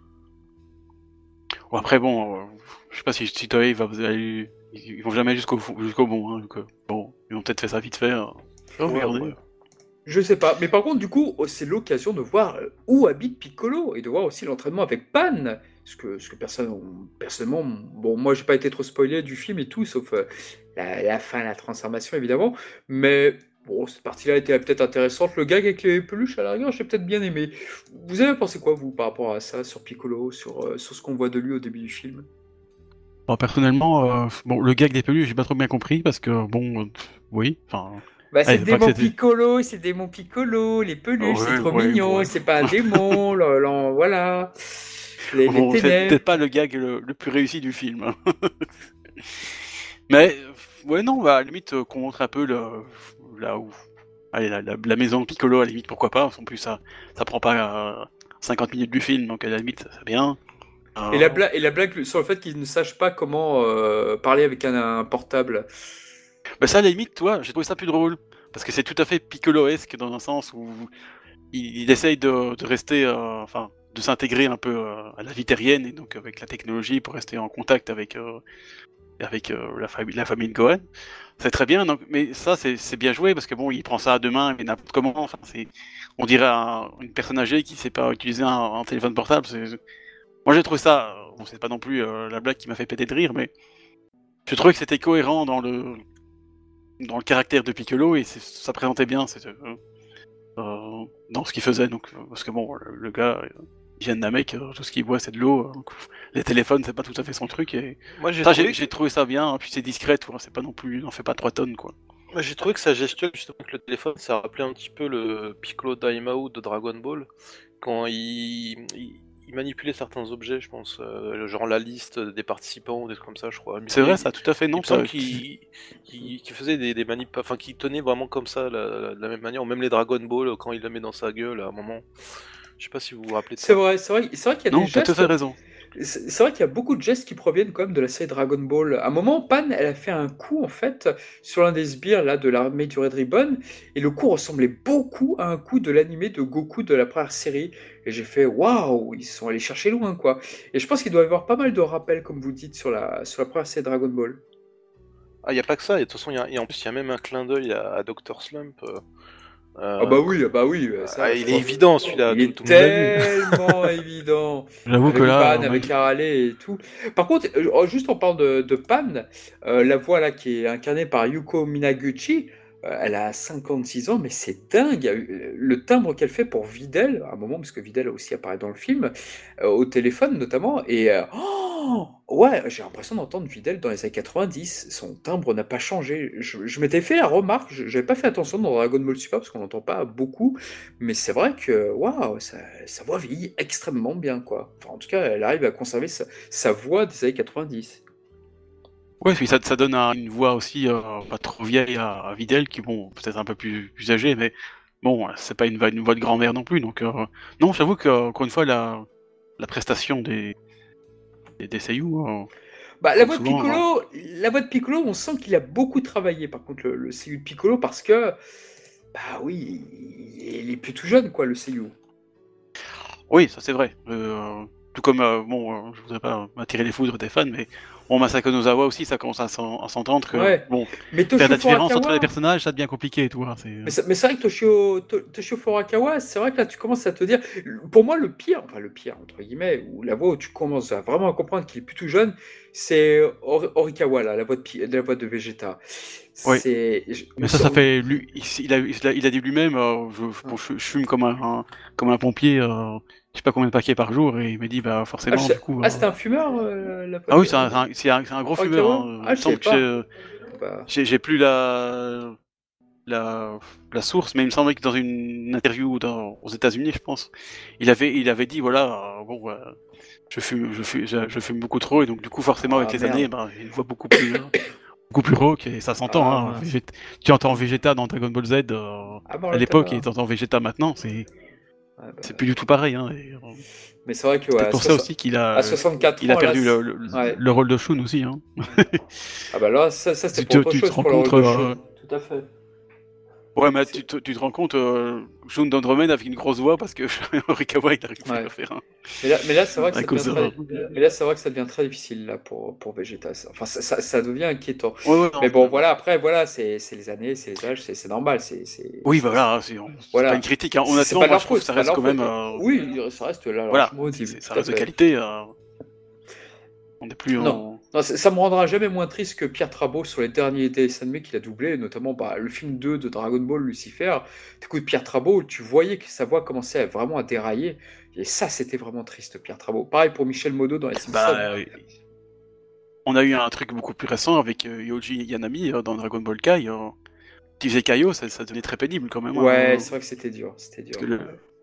Bon, après, bon, je sais pas si Toei ils vont jamais jusqu'au bout, hein, donc, bon, ils vont peut-être faire ça vite fait. Oh, Ouais, regardez. ouais. Je sais pas, mais par contre, du coup, c'est l'occasion de voir où habite Piccolo et de voir aussi l'entraînement avec Pan. Ce que personnellement, bon, moi j'ai pas été trop spoilé du film et tout, sauf la fin, la transformation évidemment, mais bon, cette partie-là était peut-être intéressante. Le gag avec les peluches, à la rigueur, j'ai peut-être bien aimé. Vous avez pensé quoi, vous, par rapport à ça, sur Piccolo, sur ce qu'on voit de lui au début du film? Bon, personnellement, bon, le gag des peluches, j'ai pas trop bien compris parce que, bon, oui, enfin. Bah, c'est Allez, le faut pas que démon c'était- Piccolo, c'est le démon Piccolo, les peluches, c'est Ouais, trop ouais, mignon, ouais. c'est pas un démon, voilà. Les Bon, c'est ténèbres. peut-être pas le gag le plus réussi du film. Hein. Mais, ouais, non, bah, à la limite, qu'on montre un peu là où. Allez, la maison Piccolo, à la limite, pourquoi pas. En plus, ça prend pas 50 minutes du film, donc à la limite, c'est bien. Et la blague sur le fait qu'il ne sache pas comment parler avec un portable. Bah, ça, à la limite, toi, j'ai trouvé ça plus drôle. Parce que c'est tout à fait Piccoloesque dans un sens où il essaye de rester, enfin, de s'intégrer un peu à la vie terrienne et donc avec la technologie pour rester en contact avec la famille de Gohan. C'est très bien, donc, mais ça c'est bien joué parce que bon, il prend ça à deux mains, mais n'importe comment. Enfin, on dirait une personne âgée qui sait pas utiliser un téléphone portable. Moi j'ai trouvé ça, bon, c'est pas non plus la blague qui m'a fait péter de rire, mais je trouvais que c'était cohérent dans le caractère de Piccolo et ça présentait bien dans ce qu'il faisait. Donc, parce que bon, le gars, il vient de Namek, tout ce qu'il boit c'est de l'eau. Donc, les téléphones, c'est pas tout à fait son truc. Et Moi, j'ai ça, trouvé, j'ai trouvé ça bien. Puis c'est discret, tu vois, c'est pas non plus, il en fait pas 3 tonnes, quoi. moi, j'ai trouvé que sa gestuelle, justement, avec le téléphone, ça rappelait un petit peu le Piccolo Daimao de Dragon Ball, quand il manipulait certains objets, je pense, genre la liste des participants ou des trucs comme ça, je crois. C'est vrai, ça, tout à fait, Il non, me semble qu'il faisait des manips, enfin qu'il tenait vraiment comme ça, de la même manière, ou même les Dragon Ball, quand il la met dans sa gueule, à un moment. Je sais pas si vous vous rappelez de C'est ça. vrai, c'est vrai qu'il y a Non, des t'as tout à gestes. fait raison. C'est vrai qu'il y a beaucoup de gestes qui proviennent quand même de la série Dragon Ball. À un moment, Pan, elle a fait un coup en fait sur l'un des sbires là de l'armée du Red Ribbon, et le coup ressemblait beaucoup à un coup de l'animé de Goku de la première série. Et j'ai fait waouh, ils sont allés chercher loin quoi. Et je pense qu'il doit y avoir pas mal de rappels, comme vous dites, sur la première série Dragon Ball. Ah, y a pas que ça, et de toute façon, en plus, il y a même un clin d'œil à Dr. Slump. Ah bah oui, ça, je Il est crois. évident celui-là, Il est tout le monde l'a vu. tellement évident. J'avoue que Avec là, Pan, avec Harley et tout. Par contre, juste on parle de Pan, la voix là qui est incarnée par Yuko Minaguchi, elle a 56 ans, mais c'est dingue. Le timbre qu'elle fait pour Videl, à un moment, parce que Videl aussi apparaît dans le film, au téléphone notamment, et ouais, j'ai l'impression d'entendre Videl dans les années 90. Son timbre n'a pas changé. Je m'étais fait la remarque, j'avais pas fait attention dans Dragon Ball Super parce qu'on n'entend pas beaucoup, mais c'est vrai que waouh, sa voix vieillit extrêmement bien, quoi. Enfin, en tout cas, elle arrive à conserver sa voix des années 90. ouais, puis ça donne une voix aussi pas trop vieille à Videl, qui bon, peut-être un peu plus âgée, mais bon, c'est pas une voix de grand-mère non plus. Donc non, j'avoue que encore une fois la prestation des seiyuu, Bah, comme souvent. la voix de Piccolo, on sent qu'il a beaucoup travaillé, par contre, le seiyuu de Piccolo, parce que, bah oui, il est plus tout jeune, quoi, le seiyuu. Oui, ça c'est vrai. Tout comme, bon, je voudrais pas m'attirer les foudres des fans, mais bon, Masako Nozawa aussi, ça commence à s'entendre que, Ouais. bon, Mais faire Toshio la différence entre les Furukawa, personnages, ça devient compliqué, tu vois. mais c'est vrai que Toshio Furukawa, c'est vrai que là, tu commences à te dire, pour moi, le pire, entre guillemets, ou la voix où tu commences à vraiment comprendre qu'il est plus tout jeune, c'est Horikawa, là, la voix de Vegeta. Oui. C'est, Mais ça fait, il a dit lui-même, bon, je fume comme un pompier, je sais pas combien de paquets par jour, et il m'a dit, bah, forcément, du coup. c'était un fumeur, la voix Ah oui, de c'est un gros fumeur, Horikawa? hein. Ah, Il me je sais semble pas. que Bah, j'ai plus la source, mais il me semblait que dans une interview aux États-Unis, je pense, il avait dit voilà, bon, je fume beaucoup trop, et donc du coup forcément avec les merde. années, ben, j'ai une voix beaucoup plus rauque, et ça s'entend. Hein. Mince. Tu entends Vegeta dans Dragon Ball Z Bon, à là, l'époque, et tu entends Vegeta maintenant, bah, c'est plus du tout pareil. Hein, mais c'est vrai que c'est ouais, peut-être pour ça aussi à 64 il a ans, perdu là, ouais. le rôle de Shun aussi. Hein. Ah bah là, ça c'était Tu pour autre tu te chose rends pour le rôle compte, de Shun. Tout à fait. ouais, mais tu te rends compte, Shun d'Andromède avec une grosse voix parce que Horikawa il arrive à faire un. Mais là, c'est vrai que À ça cause devient mais là, c'est vrai que ça devient très difficile là pour Vegeta. Enfin, ça devient inquiétant. Ouais, Mais bon, voilà, après, voilà, c'est les années, c'est les âges, c'est normal. Oui, bah voilà, c'est Voilà. pas une critique. Hein. C'est Honnêtement, pas de moi leur je trouve faute, que ça c'est pas de reste leur quand même. faute. Oui, ça reste là Voilà, largement audible. ça tout à reste de fait. qualité. On n'est plus Non, ça me rendra jamais moins triste que Pierre Trabot sur les derniers dessins animés qu'il a doublés, notamment le film 2 de Dragon Ball Lucifer. T'écoutes Pierre Trabot, tu voyais que sa voix commençait vraiment à dérailler, et ça c'était vraiment triste, Pierre Trabot. Pareil pour Michel Modo dans Les Simpsons. Bah, on a eu un truc beaucoup plus récent avec Yoji Yanami dans Dragon Ball Kai. Tu faisais Kaio, ça devenait très pénible quand même. Ouais, c'est vrai que c'était dur. Parce que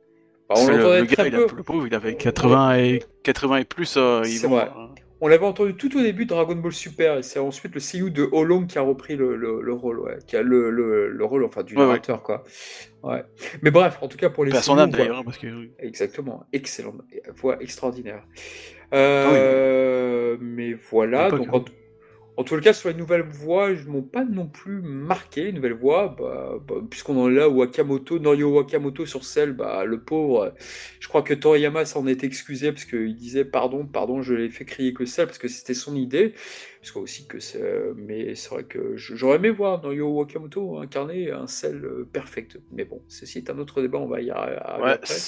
Bah, on Le l'entendait gars, très peu. le pauvre, il avait 80 et plus. Ils C'est vont, vrai. On l'avait entendu tout au début de Dragon Ball Super, et c'est ensuite le seiyuu de Olong qui a repris le rôle, ouais, qui a le rôle, enfin, du Ouais. narrateur, quoi. Ouais. Mais bref, en tout cas, pour les Paix à son seiyuu, âme d'ailleurs, hein, parce que. exactement, excellent, voix extraordinaire. Ah oui, Mais à voilà, l'époque. donc en tout cas, sur les nouvelles voix, je m'ont pas non plus marqué, les nouvelles voix, puisqu'on en est là, Wakamoto, Norio Wakamoto sur Cell, le pauvre, je crois que Toriyama s'en est excusé, parce qu'il disait, pardon, je l'ai fait crier que Cell, parce que c'était son idée, parce que aussi que mais c'est vrai que j'aurais aimé voir Norio Wakamoto incarner un Cell perfect, mais bon, ceci est un autre débat, on va y arriver Ouais, après.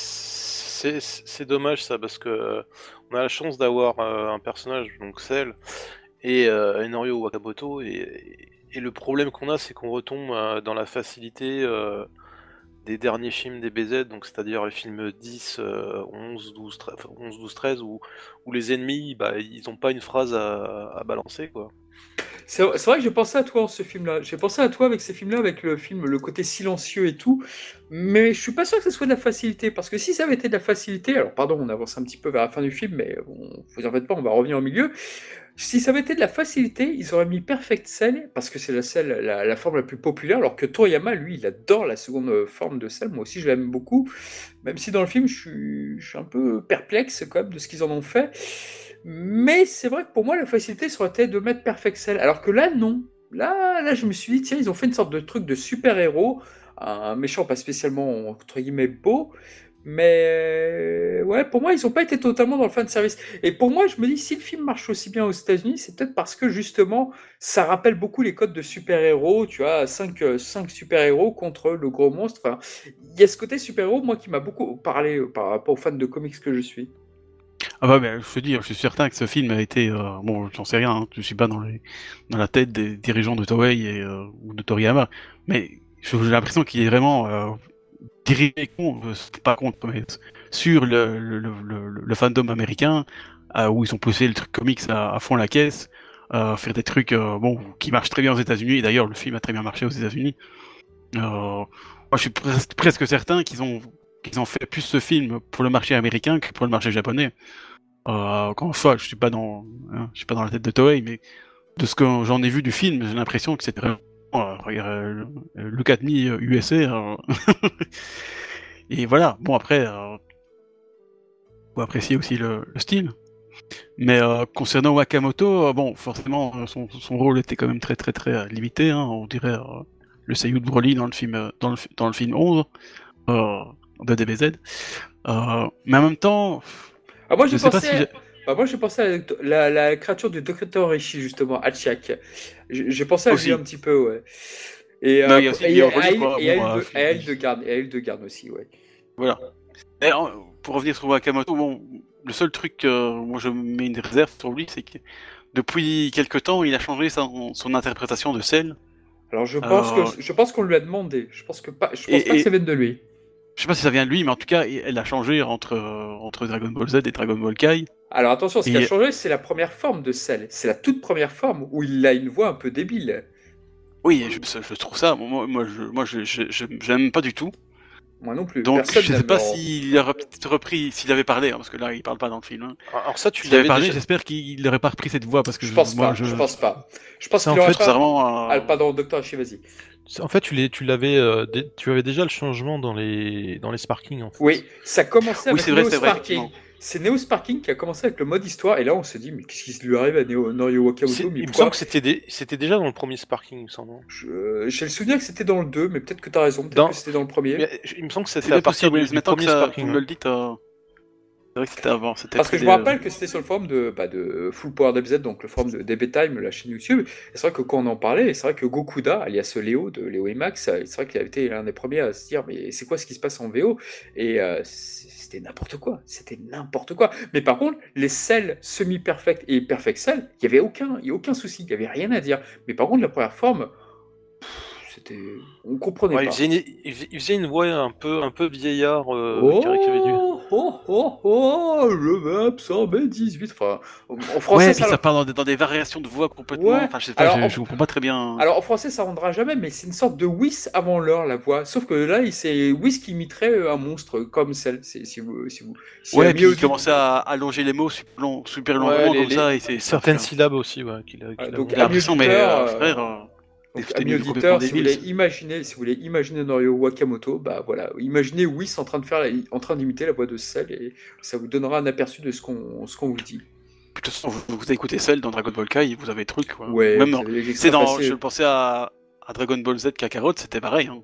c'est dommage ça, parce que on a la chance d'avoir un personnage, donc Cell, et Norio Wakamoto, et le problème qu'on a, c'est qu'on retombe dans la facilité des derniers films des BZ, donc c'est-à-dire les films 10, 11, 12, 13, enfin, 11, 12, 13, où les ennemis, ils ont pas une phrase à balancer, quoi. C'est vrai que j'ai pensé à toi en ce film-là. J'ai pensé à toi avec ces films-là, avec le film, le côté silencieux et tout. Mais je suis pas sûr que ce soit de la facilité. Parce que si ça avait été de la facilité, alors pardon, on avance un petit peu vers la fin du film, mais vous en faites pas, on va revenir au milieu. Si ça avait été de la facilité, ils auraient mis Perfect Cell, parce que c'est la forme la plus populaire, alors que Toriyama, lui, il adore la seconde forme de Cell. Moi aussi, je l'aime beaucoup. Même si dans le film, je suis un peu perplexe quand même de ce qu'ils en ont fait. Mais c'est vrai que pour moi, la facilité serait été de mettre Perfect Cell. Alors que là, non. Là, je me suis dit, tiens, ils ont fait une sorte de truc de super-héros. Un méchant pas spécialement, entre guillemets, beau. Mais ouais, pour moi, ils n'ont pas été totalement dans le fan service. Et pour moi, je me dis, si le film marche aussi bien aux États-Unis, c'est peut-être parce que justement, ça rappelle beaucoup les codes de super-héros. Tu vois, 5 super-héros contre le gros monstre. Enfin, il y a ce côté super-héros, moi, qui m'a beaucoup parlé par rapport aux fans de comics que je suis. Ah bah, je te dis, je suis certain que ce film a été, bon, j'en sais rien, hein, je suis pas dans la tête des dirigeants de Toei ou de Toriyama, mais j'ai l'impression qu'il est vraiment dirigé pas contre, mais sur le fandom américain, où ils ont poussé le truc comics à fond la caisse, faire des trucs, bon, qui marchent très bien aux États-Unis, et d'ailleurs le film a très bien marché aux États-Unis. Moi, je suis presque certain qu'ils ont fait plus ce film pour le marché américain que pour le marché japonais. Encore une fois, je suis pas dans la tête de Toei, mais de ce que j'en ai vu du film, j'ai l'impression que c'était vraiment Look at me USA. Et voilà. Bon après, faut apprécier aussi le style. Mais concernant Wakamoto, bon, forcément, son rôle était quand même très très très limité. Hein, on dirait le seiyuu de Broly dans le film dans le film 11 de DBZ. Mais en même temps, Ah, moi, je j'ai sais pas pensé, si moi, j'ai pensé à la créature du Docteur Rishi, justement, Hachiak. J'ai pensé à lui un aussi. petit peu, ouais. Et, Mais il y a aussi et Broly, quoi. Bon, à Hildegarde, et à Hildegarde aussi, ouais. voilà. Et pour revenir sur Wakamoto, bon, le seul truc que moi je mets une réserve sur lui, c'est que depuis quelque temps, il a changé son interprétation de Cell. Alors, Euh, je pense qu'on lui a demandé. Je pense pas que ça et vienne de lui. je sais pas si ça vient de lui, mais en tout cas, elle a changé entre Dragon Ball Z et Dragon Ball Kai. Alors, attention, ce qui a Et changé, c'est la première forme de Cell. C'est la toute première forme où il a une voix un peu débile. oui, je trouve ça, j'aime pas du tout. Moi non plus. Donc Personne je sais n'aime pas s'il aurait peut-être repris, s'il avait parlé, hein, parce que là il parle pas dans le film. Hein. Alors ça, tu S'il avait l'avais parlé, déjà. j'espère qu'il n'aurait pas repris cette voix, parce que Je pense moi pas. Je pense pas. Je pense Ça, qu'il en aurait fait, c'est pas. vraiment. Ah, pardon, Docteur Hachi, vas-y. En fait, tu avais déjà le changement dans les Sparking, en fait. Oui, ça commençait Oui, avec c'est vrai, Neo Sparking. effectivement. C'est Neo Sparking qui a commencé avec le mode histoire, et là on se dit, mais qu'est-ce qui lui arrive à Norio Wakamoto? Mais Il me pourquoi? semble que c'était déjà dans le premier Sparking, il me semble. J'ai le souvenir que c'était dans le 2, mais peut-être que t'as raison, peut-être Dans- que c'était dans le premier. Il me semble que C'est c'était à bien partir possible, du maintenant que premier ça, Sparking. vous me le dites, c'est vrai que c'était avant. C'était Parce que je très, me rappelle que c'était sur le forum de Full Power DBZ, donc le forum de DB Time, la chaîne YouTube. Et c'est vrai que quand on en parlait, c'est vrai que Gokuda, alias Léo de Léo et Max, c'est vrai qu'il avait été l'un des premiers à se dire, mais c'est quoi ce qui se passe en VO? Et c'était n'importe quoi. C'était n'importe quoi. Mais par contre, les Cell semi-perfect et perfect Cell, il y a aucun souci, il y avait rien à dire. Mais par contre, la première forme, c'était, on comprenait Ouais, pas. il faisait une voix un peu vieillard qui avait dû. Oh, je vais absorber 18. Enfin, en français, Ouais, puis ça part dans des variations de voix complètement. Ouais. Enfin, je sais pas, Alors, je comprends pas très bien. Alors en français ça rendra jamais, mais c'est une sorte de Whis avant l'heure la voix. Sauf que là c'est Whis qui imiterait un monstre comme celle. Si Ouais, un puis il myodyte- commençait à allonger les mots super longuement les- comme ça, et c'est Certaines ça, syllabes aussi, ouais, qu'il a donc, j'ai l'impression, mais auditeur, frère, donc t'es ami complètement auditeur, débile. si vous voulez imaginer Norio Wakamoto, bah voilà, imaginez Whis en train d'imiter la voix de Cell et ça vous donnera un aperçu de ce qu'on vous dit. De toute façon, vous écoutez Cell dans Dragon Ball Kai, vous avez le truc, quoi. Ouais, Même vous dans, avez les c'est dans, extraits je pensais à Dragon Ball Z Kakarot, c'était pareil. Hein.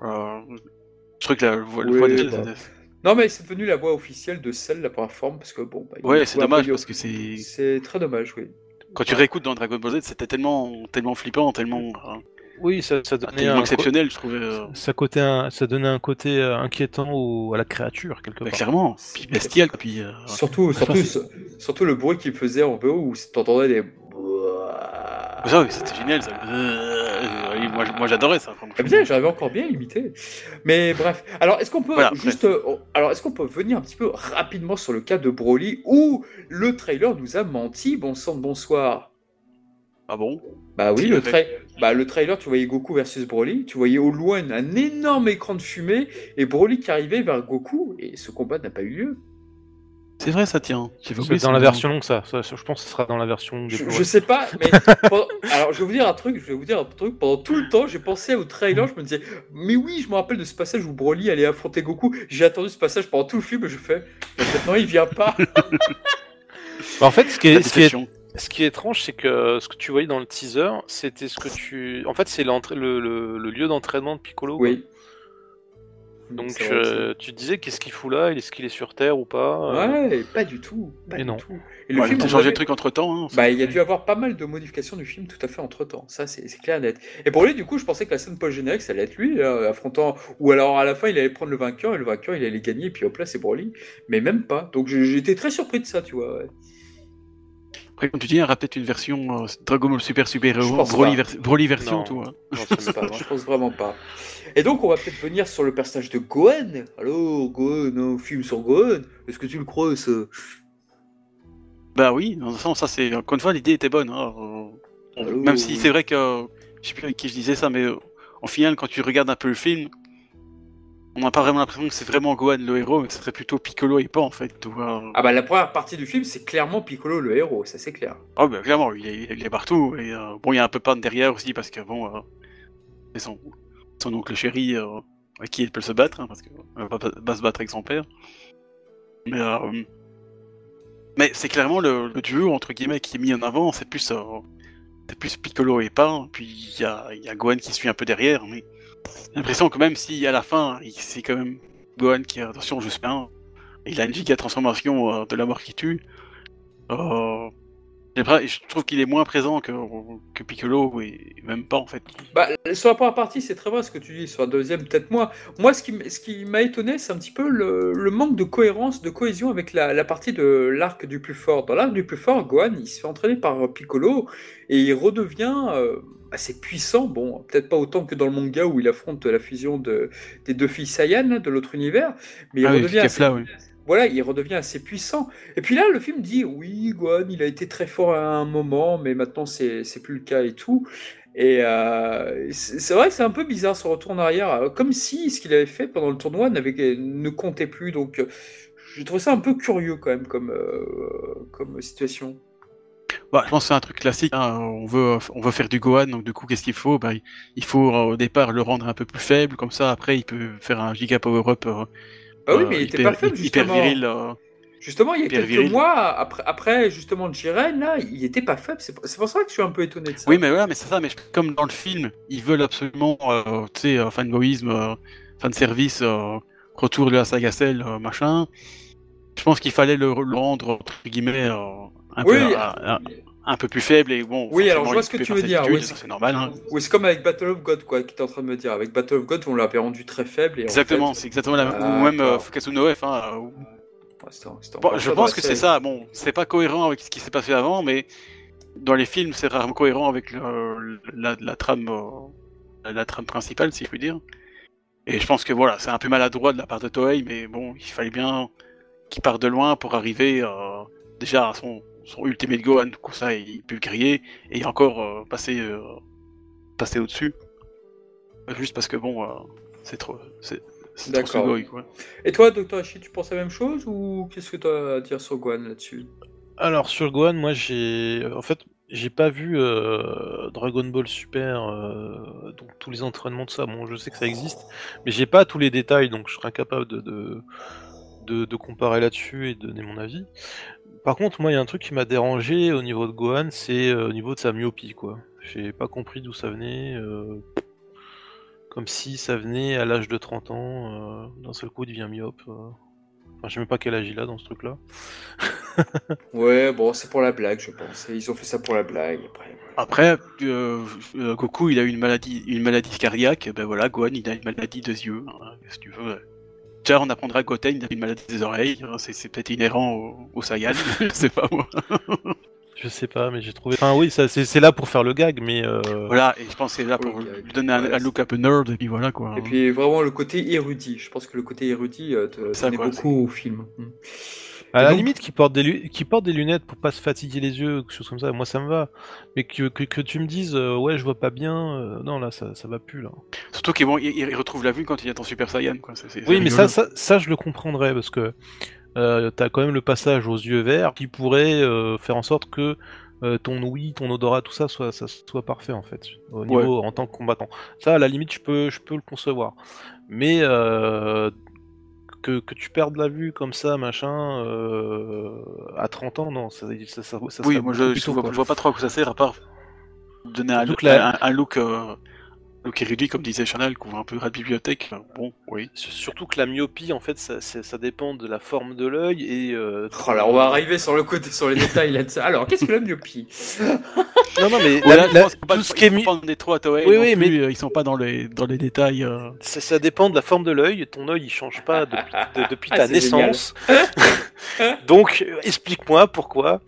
Je crois que la voix Ouais, de bah. Non mais c'est devenu la voix officielle de Cell la première forme parce que bon. Bah, il ouais, a c'est trouvé un dommage peu- parce que c'est C'est très dommage, oui. quand tu réécoutes dans Dragon Ball Z, c'était tellement flippant, tellement Oui, ça donnait tellement exceptionnel, je trouvais. ça donnait un côté inquiétant à la créature, quelque Bah, part. clairement, puis bestial, puis. Surtout le bruit qu'il faisait en VO où t'entendais des. Ça, oui, c'était génial, ça. Moi, j'adorais ça. Ah bien, j'arrivais encore bien à imiter. Mais bref. Alors, est-ce qu'on peut Voilà, est-ce qu'on peut venir un petit peu rapidement sur le cas de Broly où le trailer nous a menti, bon sang de bonsoir. Ah bon? Bah oui, Si, le trailer, tu voyais Goku versus Broly, tu voyais au loin un énorme écran de fumée et Broly qui arrivait vers Goku et ce combat n'a pas eu lieu. C'est vrai, ça tient. J'avais Parce oublié que dans ça. la version longue, ça, je pense que ce sera dans la version longue. Je sais pas, mais alors je vais vous dire un truc. Pendant tout le temps, j'ai pensé au trailer. Je me disais, mais oui, je me rappelle de ce passage où Broly allait affronter Goku. J'ai attendu ce passage pendant tout le film. Et je fais, mais maintenant il vient pas. En fait, ce qui La est, déception. Ce qui est étrange, c'est que ce que tu voyais dans le teaser, c'était ce que tu. En fait, c'est le lieu d'entraînement de Piccolo. quoi. Oui. Donc, C'est vrai tu te disais, qu'est-ce qu'il fout là? Est-ce qu'il est sur Terre ou pas? Ouais, pas du tout. Pas Et du non. tout. Et le Ouais, film, ils ont on changé avait- le truc entre temps. Hein, Bah, il y a dû avoir pas mal de modifications du film tout à fait entre temps. Ça, c'est clair et net. Et pour lui, du coup, je pensais que la scène post-générique, ça allait être lui, affrontant. Ou alors à la fin, il allait prendre le vainqueur et le vainqueur, il allait gagner. Et puis hop là, c'est Broly. Mais même pas. Donc j'étais très surpris de ça, tu vois. Ouais. Après, comme tu dis, il y aura peut-être une version Dragon Ball Super Je Héros, pense Broly version, Non. tout. Hein. Non, Je pense pas, je pense vraiment pas. Et donc, on va peut-être venir sur le personnage de Gohan. Alors, Gohan, un film sur Gohan. Est-ce que tu le crois, ça? Bah oui, dans un sens, ça c'est. Encore une fois, l'idée était bonne. Hein. Allô Même si c'est vrai que. Je sais plus avec qui je disais ça, mais en final, quand tu regardes un peu le film, on n'a pas vraiment l'impression que c'est vraiment Gohan le héros, mais que ce serait plutôt Piccolo et pas en fait. Tu vois. Ah bah, la première partie du film, c'est clairement Piccolo le héros, ça c'est clair. Ah bah clairement, il est partout. Et bon, il y a un peu Pan derrière aussi, parce que bon. C'est son oncle chéri avec qui il peut se battre, hein, parce qu'il va pas se battre avec son père. Mais c'est clairement le duo entre guillemets qui est mis en avant, c'est plus Piccolo et Pan, puis il y a Gohan qui suit un peu derrière, mais j'ai l'impression que même si à la fin c'est quand même Gohan qui attention je suis un, il a une giga transformation de la mort qui tue. Je trouve qu'il est moins présent que Piccolo et même pas en fait. Bah, sur la première partie, c'est très vrai ce que tu dis. Sur la deuxième, peut-être moins. Moi, ce qui m'a étonné, c'est un petit peu le manque de cohérence, de cohésion avec la partie de l'arc du plus fort. Dans l'arc du plus fort, Gohan, il se fait entraîner par Piccolo et il redevient assez puissant. Bon, peut-être pas autant que dans le manga où il affronte la fusion des deux filles Saiyan de l'autre univers, mais il redevient assez... là, oui. Voilà, il redevient assez puissant. Et puis là, le film dit, oui, Gohan, il a été très fort à un moment, mais maintenant, c'est plus le cas et tout. Et c'est vrai que c'est un peu bizarre ce retour en arrière, comme si ce qu'il avait fait pendant le tournoi ne comptait plus. Donc, j'ai trouvé ça un peu curieux quand même comme situation. Bah, je pense que c'est un truc classique. Hein. On veut faire du Gohan, donc du coup, qu'est-ce qu'il faut? Bah, il faut au départ le rendre un peu plus faible, comme ça, après, il peut faire un giga power-up. Bah oui, mais il était pas faible, hyper justement. viril. Justement, il y a hyper quelques viril. mois, après justement Jiren, là, il était pas faible. C'est pour ça que je suis un peu étonné de ça. Oui, mais voilà, mais c'est ça. Mais comme dans le film, ils veulent absolument, tu sais, fanboyisme, fanservice, retour de la saga Cell, machin. Je pense qu'il fallait le rendre entre guillemets un peu plus faible et bon. Oui, alors je forcément, vois ce que il tu peut veux dire. faire Oui, ça, c'est normal. Hein. Oui, c'est comme avec Battle of God, quoi, qui t'es en train de me dire. Avec Battle of God, on l'avait rendu très faible. Et Exactement, en fait... c'est exactement la même. Ou même Fukasu no F. Hein, bon, je pense que c'est ça. Bon, c'est pas cohérent avec ce qui s'est passé avant, mais dans les films, c'est rarement cohérent avec la trame principale, si je puis dire. Et je pense que voilà, c'est un peu maladroit de la part de Toei, mais bon, il fallait bien qui part de loin pour arriver déjà à son ultimate Gohan, comme ça il peut le griller et encore passer au-dessus. Juste parce que bon, c'est trop D'accord. sugoi, quoi. Et toi, Dr. Hachi, tu penses la même chose ou qu'est-ce que tu as à dire sur Gohan là-dessus? Alors sur Gohan, moi j'ai pas vu Dragon Ball Super, donc tous les entraînements de ça. Bon, je sais que ça existe, mais j'ai pas tous les détails, donc je serais incapable de comparer là-dessus et de donner mon avis. Par contre, moi, il y a un truc qui m'a dérangé au niveau de Gohan, c'est au niveau de sa myopie, quoi. J'ai pas compris d'où ça venait. Comme si ça venait à l'âge de 30 ans, d'un seul coup il devient myope. Enfin, je sais même pas quel âge il a dans ce truc-là. Ouais, bon, c'est pour la blague, je pense. Ils ont fait ça pour la blague, après. Après, Goku il a une maladie cardiaque, ben voilà, Gohan il a une maladie des yeux, hein, si tu veux. Tiens, on apprendra à Goten, il a une maladie des oreilles, hein, c'est peut-être inhérent au Saiyan, je sais pas moi. Je sais pas, mais j'ai trouvé. Enfin, oui, ça, c'est là pour faire le gag, mais. Voilà, et je pense que c'est là pour lui donner un look un peu nerd, et puis voilà quoi. Et puis vraiment le côté érudit. Je pense que le côté érudit te Ça, tenait quoi, beaucoup au film. À Et la donc- limite, qui porte des lunettes pour pas se fatiguer les yeux, quelque chose comme ça, moi ça me va. Mais que tu me dises, ouais, je vois pas bien, non, là, ça va plus, là. Surtout qu'il il retrouve la vue quand il est en Super Saiyan, quoi. Oui, mais rigolo. ça, je le comprendrais, parce que t'as quand même le passage aux yeux verts qui pourrait faire en sorte que ton ouïe, ton odorat, tout ça soit parfait, en fait, au niveau en tant que combattant. Ça, à la limite, je peux le concevoir. Mais que tu perdes la vue comme ça, machin, à 30 ans, non, ça Oui, serait moi beaucoup je plus tôt, vois, quoi. je vois pas trop à quoi ça sert, à part donner un Surtout que la- look érudit, comme disait Chanel, couvre un peu la bibliothèque. Bon, oui. Surtout que la myopie, en fait, ça dépend de la forme de l'œil et. Oh là, on va arriver sur le côté, sur les détails là-dessus. Alors, qu'est-ce que la myopie? Non, mais Voilà, je pense que tout ce qui est mis pas des trop à Toei, Oui, non oui, plus, ils sont pas dans les détails. ça dépend de la forme de l'œil. Ton œil, il change pas depuis Ah, ta c'est génial. naissance. Donc, explique-moi pourquoi,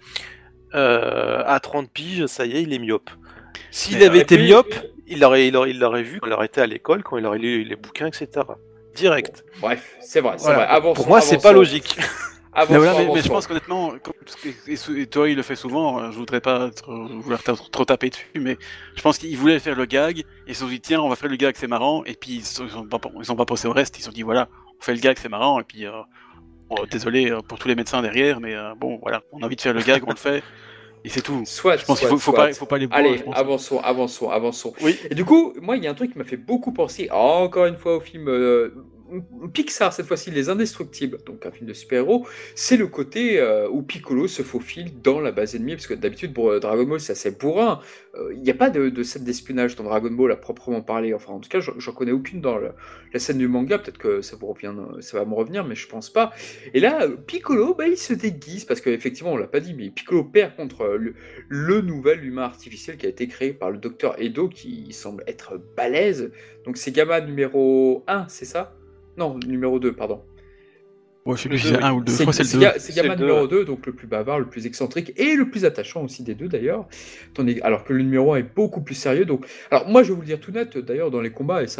à 30 piges, ça y est, il est myope. S'il Mais avait été puis- myope, il l'aurait vu quand il aurait été à l'école, quand il aurait lu les bouquins, etc. Direct. Bref, c'est vrai, c'est Voilà. vrai. Avançons, Pour moi, c'est avançons. pas logique. Mais, Avançons, voilà, mais je avançons. pense qu'honnêtement, et Toei le fait souvent, je voudrais pas vouloir trop taper dessus, mais je pense qu'ils voulaient faire le gag, et ils se sont dit tiens, on va faire le gag, c'est marrant, et puis ils sont pas pensé au reste, ils se sont dit voilà, on fait le gag, c'est marrant, et puis bon, désolé pour tous les médecins derrière, mais bon voilà, on a envie de faire le gag, on le fait, et c'est tout. Soit, Je pense qu'il soit, faut soit. pas les boire, Allez, je pense. avançons. Oui. Et du coup, moi, il y a un truc qui m'a fait beaucoup penser, encore une fois, au film Pixar, cette fois-ci, Les Indestructibles, donc un film de super-héros. C'est le côté où Piccolo se faufile dans la base ennemie, parce que d'habitude, pour Dragon Ball, c'est assez bourrin. Il n'y a pas de scène d'espionnage dans Dragon Ball à proprement parler. Enfin, en tout cas, j'en connais aucune dans la scène du manga. Peut-être que ça va me revenir, mais je pense pas. Et là, Piccolo, il se déguise, parce qu'effectivement, on l'a pas dit, mais Piccolo perd contre le nouvel humain artificiel qui a été créé par le docteur Edo, qui semble être balèze. Donc c'est Gamma numéro 1, c'est ça? Non, numéro 2, pardon. Ouais, je sais Le plus si deux, c'est un ou le deux, je C'est crois que c'est le 2. c'est Gamma C'est le deux, numéro ouais. 2, donc le plus bavard, le plus excentrique et le plus attachant aussi des deux d'ailleurs. Alors que le numéro 1 est beaucoup plus sérieux. Donc, alors moi je vais vous le dire tout net, d'ailleurs dans les combats, et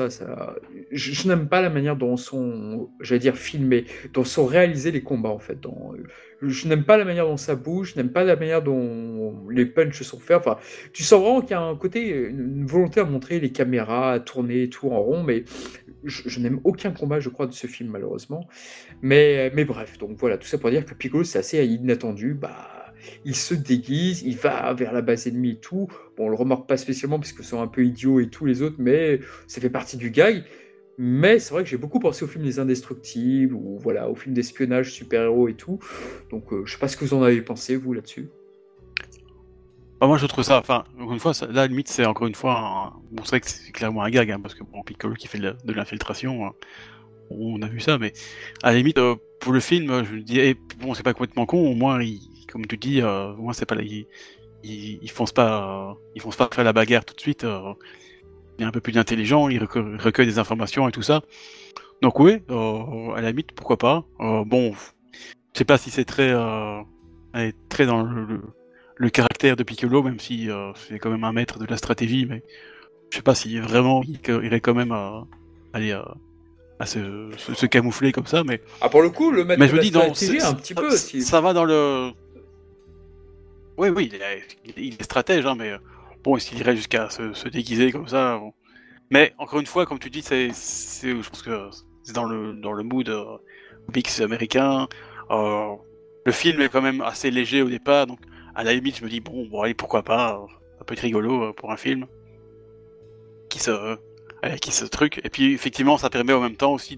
je n'aime pas la manière dont sont, j'allais dire filmés, dont sont réalisés les combats en fait. Je n'aime pas la manière dont ça bouge, je n'aime pas la manière dont les punchs sont faits. Enfin, tu sens vraiment qu'il y a un côté, une volonté à montrer les caméras, à tourner tout en rond, mais je n'aime aucun combat, je crois, de ce film malheureusement. Mais bref, donc voilà, tout ça pour dire que Piccolo, c'est assez inattendu. Il se déguise, il va vers la base ennemie et tout. Bon, on le remarque pas spécialement parce que sont un peu idiots et tous les autres, mais ça fait partie du gag. Mais c'est vrai que j'ai beaucoup pensé au film Les Indestructibles, ou voilà, au film d'espionnage, super-héros et tout. Donc je sais pas ce que vous en avez pensé, vous, là-dessus. Bah, moi je trouve ça, enfin, encore une fois, là, à la limite, c'est encore une fois, bon, c'est vrai que c'est clairement un gag, hein, parce que bon, Piccolo qui fait de l'infiltration, on a vu ça, mais à la limite, pour le film, je me dis, bon, c'est pas complètement con, au moins, comme tu dis, au moins, c'est pas là, il fonce pas faire la bagarre tout de suite, il est un peu plus intelligent, il recueille des informations et tout ça. Donc oui, à la limite, pourquoi pas. Bon, je sais pas si c'est très dans le caractère de Piccolo, même si c'est quand même un maître de la stratégie, mais je sais pas si vraiment il irait quand même aller se camoufler comme ça, mais Ah, pour le coup, le maître mais de je me la dis non, stratégie, un petit peu aussi. ça va dans le. Oui, il est stratège, hein, mais bon, s'il irait jusqu'à se déguiser comme ça. Bon. Mais encore une fois, comme tu dis, je pense que c'est dans le mood mix américain. Euh, le film est quand même assez léger au départ, donc à la limite, je me dis bon, allez, pourquoi pas, ça peut être rigolo pour un film qui se truc. Et puis effectivement, ça permet en même temps aussi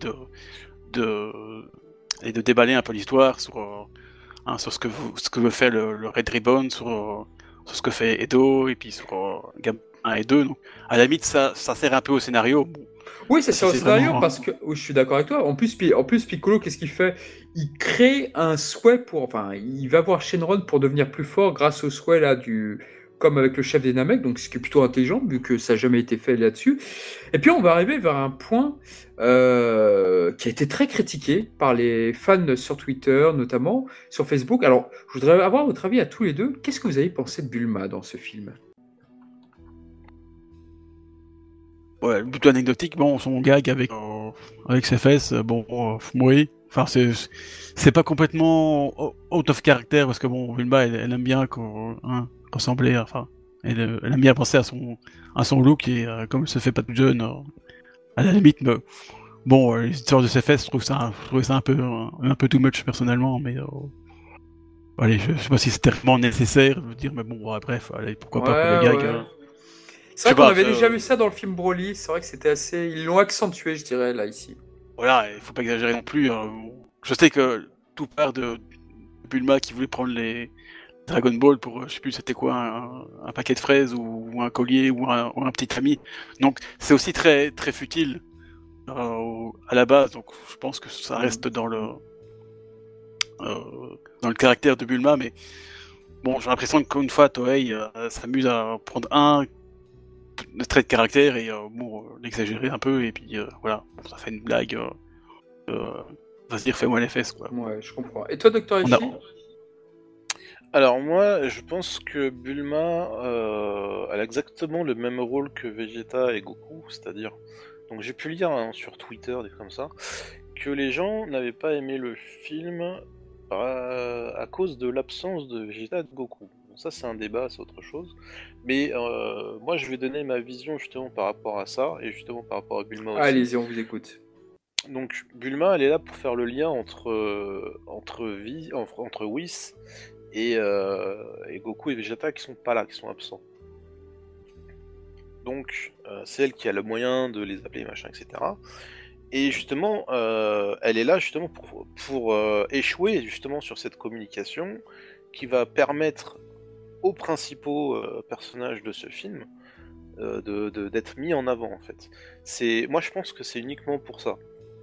de déballer un peu l'histoire sur ce que veut faire le Red Ribbon, sur ce que fait Edo, et puis sur Gamin 1 et 2. Donc, à la limite, ça sert un peu au scénario. Bon, Oui, ça sert au c'est scénario vraiment- parce que oui, je suis d'accord avec toi. En plus, Piccolo, qu'est-ce qu'il fait? Il crée un souhait enfin, il va voir Shenron pour devenir plus fort grâce au souhait là comme avec le chef des Namek, donc ce qui est plutôt intelligent vu que ça n'a jamais été fait là-dessus. Et puis on va arriver vers un point qui a été très critiqué par les fans sur Twitter, notamment sur Facebook. Alors, je voudrais avoir votre avis à tous les deux. Qu'est-ce que vous avez pensé de Bulma dans ce film? Ouais, plutôt anecdotique, bon, son gag avec ses fesses, bon, oui. Enfin, c'est pas complètement out of character, parce que bon, Vilma, elle aime bien ressembler, enfin, elle aime bien penser à son look, et comme elle se fait pas toute jeune, à la limite, mais, bon, les histoires de ses fesses, je trouvais ça un peu too much personnellement, mais allez, je sais pas si c'était vraiment nécessaire, je veux dire, mais bon, ouais, bref, allez, pourquoi pas pour le Ouais, gag. ouais. Je C'est sais vrai qu'on pas, avait déjà vu ça dans le film Broly. C'est vrai que c'était assez. Ils l'ont accentué, je dirais, là, ici. voilà, il faut pas exagérer non plus. Je sais que tout part de Bulma qui voulait prendre les Dragon Ball pour, je sais plus, c'était quoi, un paquet de fraises ou un collier ou un petit ami. Donc c'est aussi très très futile à la base. Donc je pense que ça reste dans le caractère de Bulma, mais bon, j'ai l'impression qu'une une fois Toei s'amuse à prendre un trait de caractère et l'exagérer un peu, et puis voilà, bon, ça fait une blague. On va se dire fais-moi les fesses, quoi. Ouais, je comprends. Et toi, Docteur On a- Ichi? Alors moi, je pense que Bulma, elle a exactement le même rôle que Vegeta et Goku, c'est-à-dire, donc j'ai pu lire sur Twitter, des trucs comme ça, que les gens n'avaient pas aimé le film à cause de l'absence de Vegeta et de Goku. Bon, ça c'est un débat, c'est autre chose, mais moi je vais donner ma vision justement par rapport à ça, et justement par rapport à Bulma aussi. Allez-y, on vous écoute. Donc Bulma, elle est là pour faire le lien entre Whis et Goku et Vegeta qui sont pas là, qui sont absents. Donc c'est elle qui a le moyen de les appeler, machin, etc. Et justement, elle est là justement pour échouer justement sur cette communication qui va permettre aux principaux personnages de ce film d'être mis en avant en fait. Moi je pense que c'est uniquement pour ça.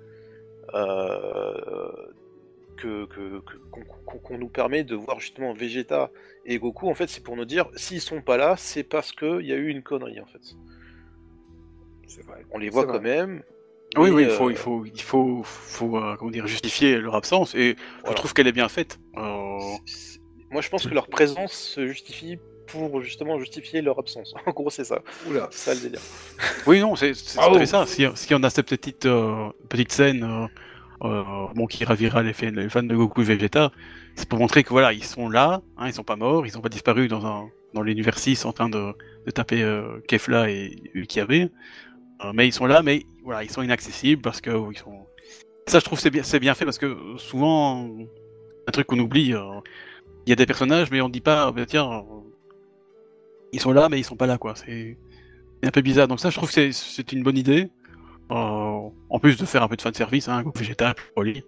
Qu'on nous permet de voir justement Vegeta et Goku, en fait, c'est pour nous dire s'ils sont pas là, c'est parce qu'il y a eu une connerie en fait. C'est vrai. On les voit C'est quand vrai. même. Oui, mais, il faut comment dire, justifier leur absence, et je voilà. trouve qu'elle est bien faite. Moi je pense que leur présence se justifie pour justement justifier leur absence. En gros, c'est ça. Oula. C'est ça le délire. Oui, non, c'est Ah tout à oh. fait ça. Si on a cette petite scène bon, qui ravira les fans de Goku et Vegeta, c'est pour montrer que voilà, ils sont là, hein, ils sont pas morts, ils ont pas disparu dans l'univers 6 en train de taper Kefla et Ukiabe. Mais ils sont là, mais voilà, ils sont inaccessibles parce que ils sont. Ça, je trouve c'est bien fait, parce que souvent un truc qu'on oublie, il y a des personnages, mais on dit pas, bah, tiens, ils sont là, mais ils sont pas là, quoi. C'est un peu bizarre. Donc ça, je trouve que c'est une bonne idée. En plus de faire un peu de fanservice, hein, Goku Vegeta, Broly.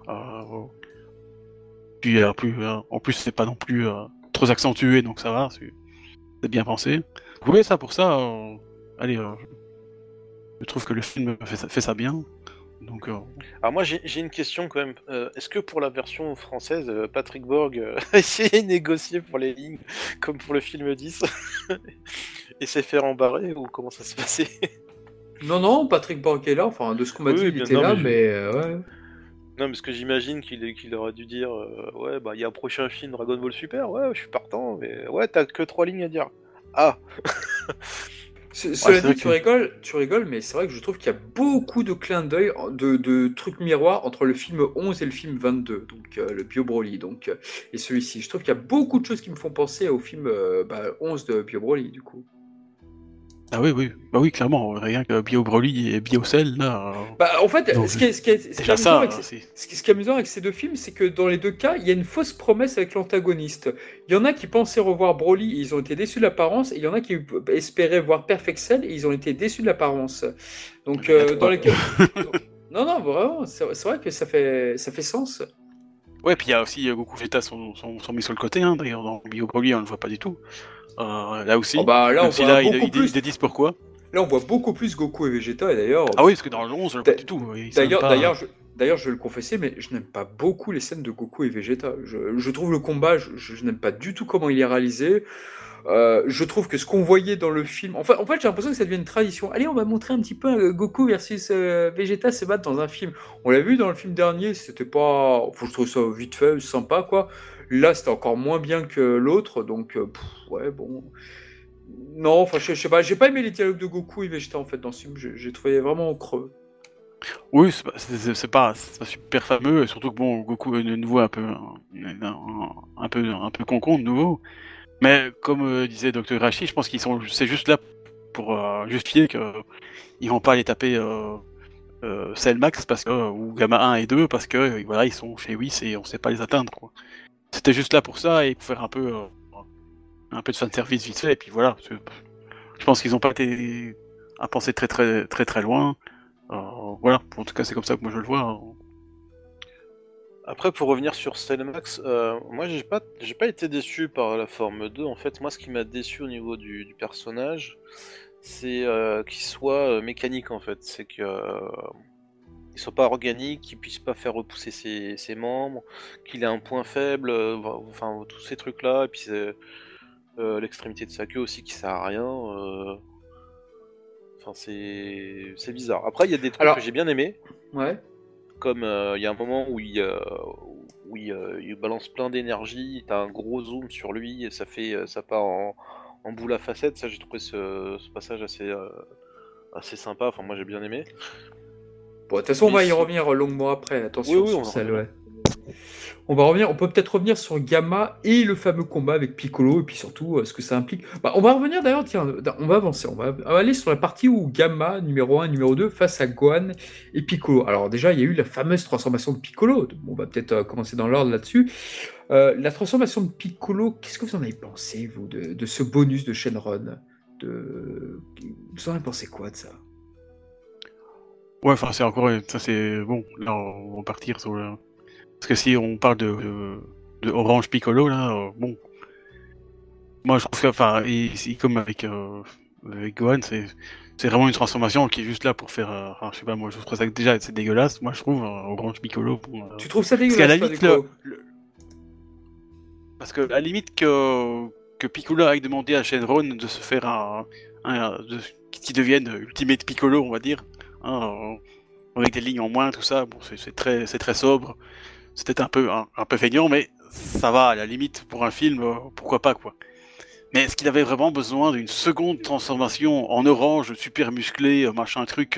Puis en plus, c'est pas non plus trop accentué, donc ça va, c'est bien pensé. Oui, ça pour ça. Allez, je trouve que le film fait ça bien. Donc, Alors moi j'ai une question quand même. Est-ce que pour la version française, Patrick Borg a essayé de négocier pour les lignes comme pour le film 10 et s'est fait rembarrer, ou comment ça s'est passé? Non, Patrick Borg est là. Enfin, de ce qu'on m'a Oui, dit, il bien, était non, là, mais mais ouais. Non, parce que j'imagine qu'il aurait dû dire ouais, bah il y a un prochain film Dragon Ball Super, ouais, je suis partant, mais ouais, t'as que 3 lignes à dire. Ah. Cela c'est vrai dit, que- tu rigoles, mais c'est vrai que je trouve qu'il y a beaucoup de clins d'œil, de trucs miroirs entre le film 11 et le film 22, donc le Bio Broly, donc, et celui-ci. Je trouve qu'il y a beaucoup de choses qui me font penser au film 11 de Bio Broly, du coup. Ah oui, oui, bah oui, clairement, rien que Bio Broly et Biocell, là. Bah, en fait, Non, ce qui est déjà amusant ça, avec, ce qui est amusant avec ces deux films, c'est que dans les deux cas, il y a une fausse promesse avec l'antagoniste. Il y en a qui pensaient revoir Broly et ils ont été déçus de l'apparence, et il y en a qui espéraient voir Perfect Cell et ils ont été déçus de l'apparence. Donc, il y a dans trois. les cas... Non, non, vraiment, c'est vrai que ça fait sens. Ouais, puis il y a aussi Goku Vegeta sont mis sur le côté, hein, d'ailleurs, dans Bio Broly, on le voit pas du tout. Là Oh aussi, bah là, on même si voit là, beaucoup ils plus. disent pourquoi. Là, on voit beaucoup plus Goku et Vegeta, et d'ailleurs, Ah oui, parce que dans le 11, on le voit d'a- pas du tout. Ils sont même d'ailleurs, pas. d'ailleurs, je vais le confesser, mais je n'aime pas beaucoup les scènes de Goku et Vegeta. Je trouve le combat, je n'aime pas du tout comment il est réalisé. Je trouve que ce qu'on voyait dans le film, en fait, j'ai l'impression que ça devient une tradition. Allez, on va montrer un petit peu Goku versus Vegeta se battre dans un film. On l'a vu dans le film dernier, c'était pas, faut je trouve ça vite fait, sympa quoi. Là, c'était encore moins bien que l'autre, donc ouais, bon. Non, enfin, je sais pas, j'ai pas aimé les dialogues de Goku et Vegeta en fait dans ce film. J'ai trouvé vraiment creux. Oui, c'est pas super fameux, et surtout que bon, Goku est de nouveau un peu concon de nouveau. Mais comme disait Dr. Rashi, je pense c'est juste là pour justifier que ils vont pas aller taper Cell Max parce que, ou Gamma 1 et 2 parce que voilà, ils sont chez Whis et on sait pas les atteindre, quoi. C'était juste là pour ça et pour faire un peu de fanservice vite fait, et puis voilà. Je pense qu'ils ont pas été à penser très loin. Voilà, en tout cas c'est comme ça que moi je le vois, hein. Après, pour revenir sur Cellmax, moi j'ai pas été déçu par la forme 2. En fait, moi ce qui m'a déçu au niveau du personnage, c'est qu'il soit mécanique en fait. C'est que il soit pas organique, qu'il puisse pas faire repousser ses membres, qu'il ait un point faible, enfin tous ces trucs là, et puis l'extrémité de sa queue aussi qui sert à rien. Enfin c'est bizarre. Après il y a des trucs Alors, que j'ai bien aimés. ouais. Comme il y a un moment il balance plein d'énergie, t'as un gros zoom sur lui et ça part en boule à facettes. Ça, j'ai trouvé ce passage assez sympa. Enfin, moi, j'ai bien aimé. Bon, de toute façon, on Mais va y si- revenir longuement après. Oui, Attention oui, on sur en celle, reviendra. ouais. On va revenir, on peut peut-être revenir sur Gamma et le fameux combat avec Piccolo, et puis surtout ce que ça implique. Bah, on va revenir d'ailleurs, tiens, on va avancer, on va aller sur la partie où Gamma, numéro 1 et numéro 2, face à Gohan et Piccolo. Alors déjà, il y a eu la fameuse transformation de Piccolo. On va peut-être commencer dans l'ordre là-dessus. La transformation de Piccolo, qu'est-ce que vous en avez pensé, vous, de ce bonus de Shenron Vous en avez pensé quoi de ça? Ouais, enfin c'est encore, ça c'est bon, là on va partir sur le... Parce que si on parle de Orange Piccolo, là, bon, moi je trouve que, enfin, comme avec Gohan, c'est vraiment une transformation qui est juste là pour faire, enfin, je sais pas, moi je trouve ça déjà c'est dégueulasse, moi je trouve, Orange Piccolo, bon, Tu trouves ça parce qu'à la dégueulasse, toi, du limite, coup? parce que à la limite que Piccolo aille demander à Shenron de se faire qui devienne Ultimate Piccolo, on va dire, hein, avec des lignes en moins, tout ça, bon, c'est très sobre. C'était un peu feignant, mais ça va, à la limite, pour un film, pourquoi pas, quoi. Mais est-ce qu'il avait vraiment besoin d'une seconde transformation en orange, super musclé, machin truc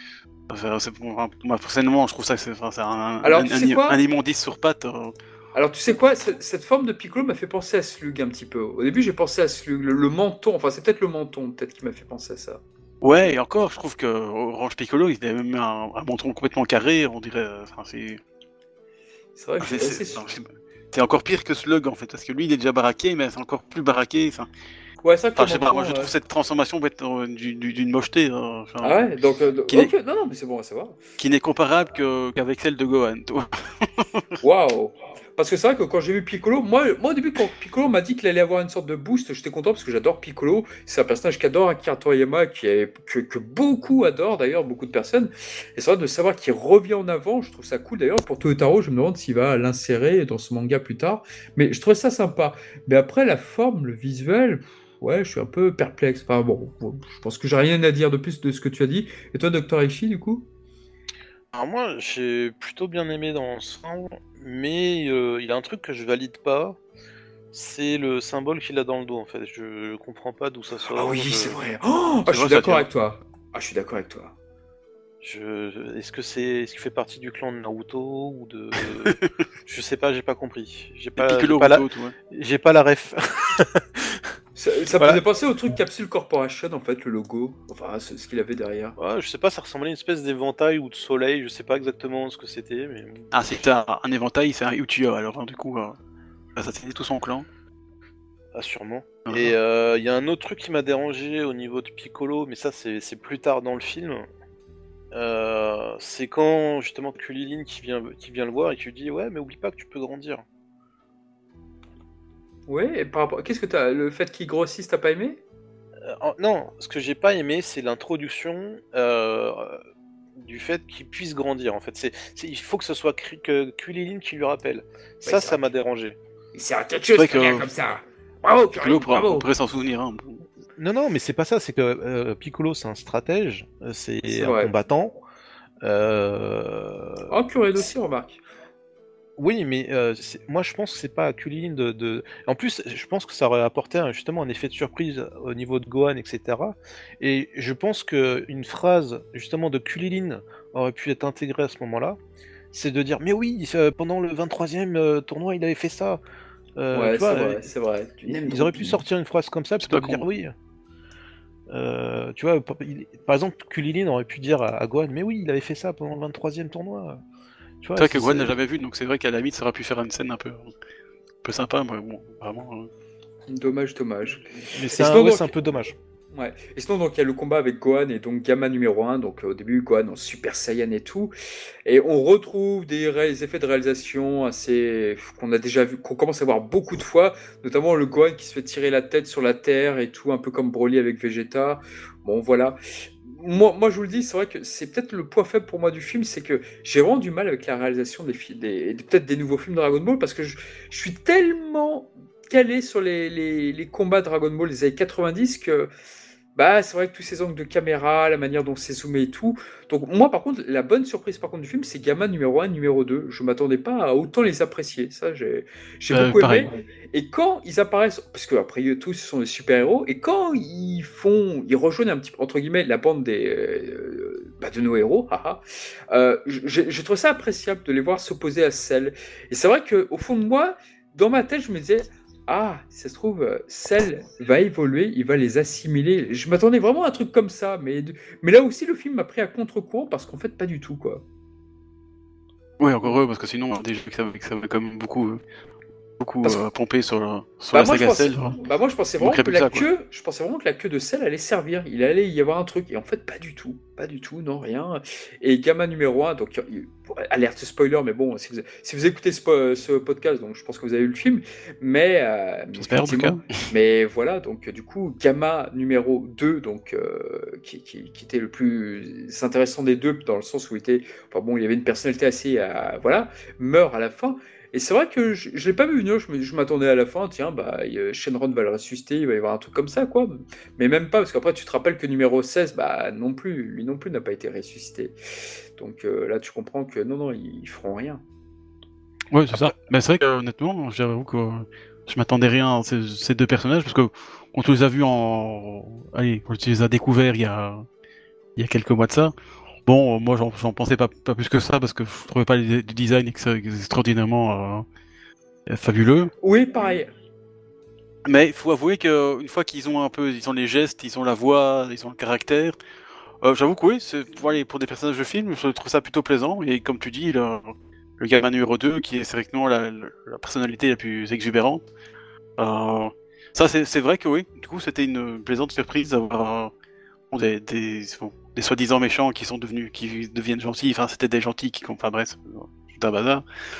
moi, personnellement, je trouve ça que c'est Alors, tu sais un quoi? immondice sur pattes. Alors, tu sais quoi, cette forme de Piccolo m'a fait penser à Slug un petit peu. Au début, j'ai pensé à Slug, le menton, enfin, c'est peut-être le menton, peut-être qui m'a fait penser à ça. Ouais, et encore, je trouve que Orange Piccolo, il avait même un menton complètement carré, on dirait. Enfin, C'est vrai que je suis assez sûr. c'est encore pire que Slug, en fait, parce que lui, il est déjà baraqué, mais c'est encore plus baraqué. Ouais, c'est vrai que Enfin, le je sais pas, moi menton. je trouve cette transformation d'une mocheté, Ah ouais, donc, qui n'est ok, non, non, mais c'est bon à savoir. qui n'est comparable qu'avec celle de Gohan, toi. Waouh! Parce que c'est vrai que quand j'ai vu Piccolo, moi au début, quand Piccolo m'a dit qu'il allait avoir une sorte de boost, j'étais content parce que j'adore Piccolo. C'est un personnage qu'adore Akira Toriyama, que beaucoup adorent d'ailleurs, beaucoup de personnes. Et c'est vrai de savoir qu'il revient en avant, je trouve ça cool d'ailleurs. Pour Toyotaro, je me demande s'il va l'insérer dans ce manga plus tard. Mais je trouvais ça sympa. Mais après, la forme, le visuel, ouais, je suis un peu perplexe. Enfin bon, je pense que j'ai rien à dire de plus de ce que tu as dit. Et toi, Dr. Aishi, du coup? Alors moi, j'ai plutôt bien aimé dans l'ensemble, mais il y a un truc que je valide pas, c'est le symbole qu'il a dans le dos en fait. Je comprends pas d'où ça sort. Ah oui, c'est vrai. Oh, je suis vrai, ça d'accord tient. avec toi. Ah, je suis d'accord avec toi. Est-ce qu'il fait partie du clan de Naruto ou de. Je sais pas, j'ai pas compris. Piccolo, J'ai pas Ruto, ouais. j'ai pas la ref. Ça Voilà. faisait penser au truc Capsule Corporation, en fait, le logo. Enfin, ce qu'il avait derrière. Ouais, je sais pas, ça ressemblait à une espèce d'éventail ou de soleil, je sais pas exactement ce que c'était, mais. Ah, c'était un éventail, c'est un Uchiha, alors hein, du coup, ça c'était tout son clan. Ah, sûrement. Uh-huh. Et il y a un autre truc qui m'a dérangé au niveau de Piccolo, mais ça c'est plus tard dans le film. C'est quand justement Kulilin qui vient le voir et qui lui dit ouais mais oublie pas que tu peux grandir. Ouais, et par rapport. Qu'est-ce que t'as. Le fait qu'il grossisse, t'as pas aimé? Non, ce que j'ai pas aimé c'est l'introduction du fait qu'il puisse grandir en fait. Il faut que ce soit que Kulilin qui lui rappelle. Ça, c'est ça vrai. m'a dérangé. Il sert à quelque C'est chose, vrai que- rien comme ça. Bravo, Piccolo Kulilin, bravo. pourrait s'en souvenir. Hein. Non, mais c'est pas ça, c'est que Piccolo c'est un stratège, c'est C'est un vrai. combattant. Oh, Kuredo aussi, remarque. Oui, mais moi je pense que c'est pas à Kulilin de. En plus, je pense que ça aurait apporté justement un effet de surprise au niveau de Gohan, etc. Et je pense que une phrase justement de Kulilin aurait pu être intégrée à ce moment-là. C'est de dire, mais oui, pendant le 23e tournoi, il avait fait ça. Ouais, Tu vois, c'est vrai. ils auraient pu sortir une phrase comme ça C'est plutôt pas que de dire con. oui. Tu vois, par exemple, Kulilin aurait pu dire à Gohan, mais oui, il avait fait ça pendant le 23e tournoi. Tu vois, C'est vrai que Gohan l'a jamais vu, donc c'est vrai qu'à la limite, ça aurait pu faire une scène un peu sympa, mais bon, vraiment. Dommage. Mais Et c'est sinon, donc- c'est un peu dommage. Ouais. Et sinon, donc, il y a le combat avec Gohan et donc Gamma numéro 1. Donc, au début, Gohan en Super Saiyan et tout. Et on retrouve des effets de réalisation assez. Qu'on a déjà vu, qu'on commence à voir beaucoup de fois. Notamment le Gohan qui se fait tirer la tête sur la terre et tout, un peu comme Broly avec Vegeta. Bon, voilà. Moi, je vous le dis, c'est vrai que c'est peut-être le point faible pour moi du film, c'est que j'ai vraiment du mal avec la réalisation peut-être des nouveaux films Dragon Ball, parce que je suis tellement calé sur les combats Dragon Ball des années 90 que bah, c'est vrai que tous ces angles de caméra, la manière dont c'est zoomé et tout. Donc moi par contre, la bonne surprise par contre du film, c'est Gamma numéro 1, numéro 2. Je m'attendais pas à autant les apprécier. Ça, j'ai beaucoup Pareil. aimé. Et quand ils apparaissent, parce que après tous ce sont des super-héros, et quand ils rejoignent un petit peu, entre guillemets, la bande de nos héros, haha, j'ai trouvé ça appréciable de les voir s'opposer à Cell. Et c'est vrai qu'au fond de moi, dans ma tête, je me disais, ah, si ça se trouve, Cell va évoluer, il va les assimiler. Je m'attendais vraiment à un truc comme ça, mais là aussi, le film m'a pris à contre-courant parce qu'en fait, pas du tout, quoi. Ouais, encore heureux, parce que sinon, déjà que ça avait quand même beaucoup Parce que- pompé sur la Moi, je saga pensais, Cell. Hein. moi, je pensais Il vraiment manquerait que plus que ça, quoi. je pensais vraiment que la queue de Cell allait servir. Il allait y avoir un truc, et en fait, pas du tout, non, rien. Et Gamma numéro 1, donc alerte spoiler, mais bon, si vous écoutez ce podcast, donc je pense que vous avez vu le film, mais J'espère, en tout cas. mais voilà, donc du coup, Gamma numéro 2, donc qui était le plus intéressant des deux, dans le sens où il y avait une personnalité assez, voilà, meurt à la fin. Et c'est vrai que je l'ai pas vu venir, je m'attendais à la fin, tiens, bah, Shenron va le ressusciter, il va y avoir un truc comme ça, quoi. Mais même pas, parce qu'après, tu te rappelles que numéro 16, bah, lui non plus n'a pas été ressuscité. Donc là, tu comprends que non, ils feront rien. Ouais, c'est ça. Mais c'est vrai que, honnêtement, j'avoue que je m'attendais rien à ces deux personnages, parce que on te les a vus Allez, on te les a découverts il y a quelques mois de ça. Bon, moi, j'en pensais pas plus que ça, parce que je trouvais pas le design extraordinairement fabuleux. Oui, pareil. Mais il faut avouer qu'une fois qu'ils ont ils ont les gestes, ils ont la voix, ils ont le caractère, j'avoue que oui, pour des personnages de film, je trouve ça plutôt plaisant. Et comme tu dis, le gamin numéro 2, qui est directement la personnalité la plus exubérante, ça c'est vrai que oui, du coup c'était une plaisante surprise d'avoir des soi-disant méchants qui deviennent gentils, enfin c'était des gentils enfin bref, tout un bazar.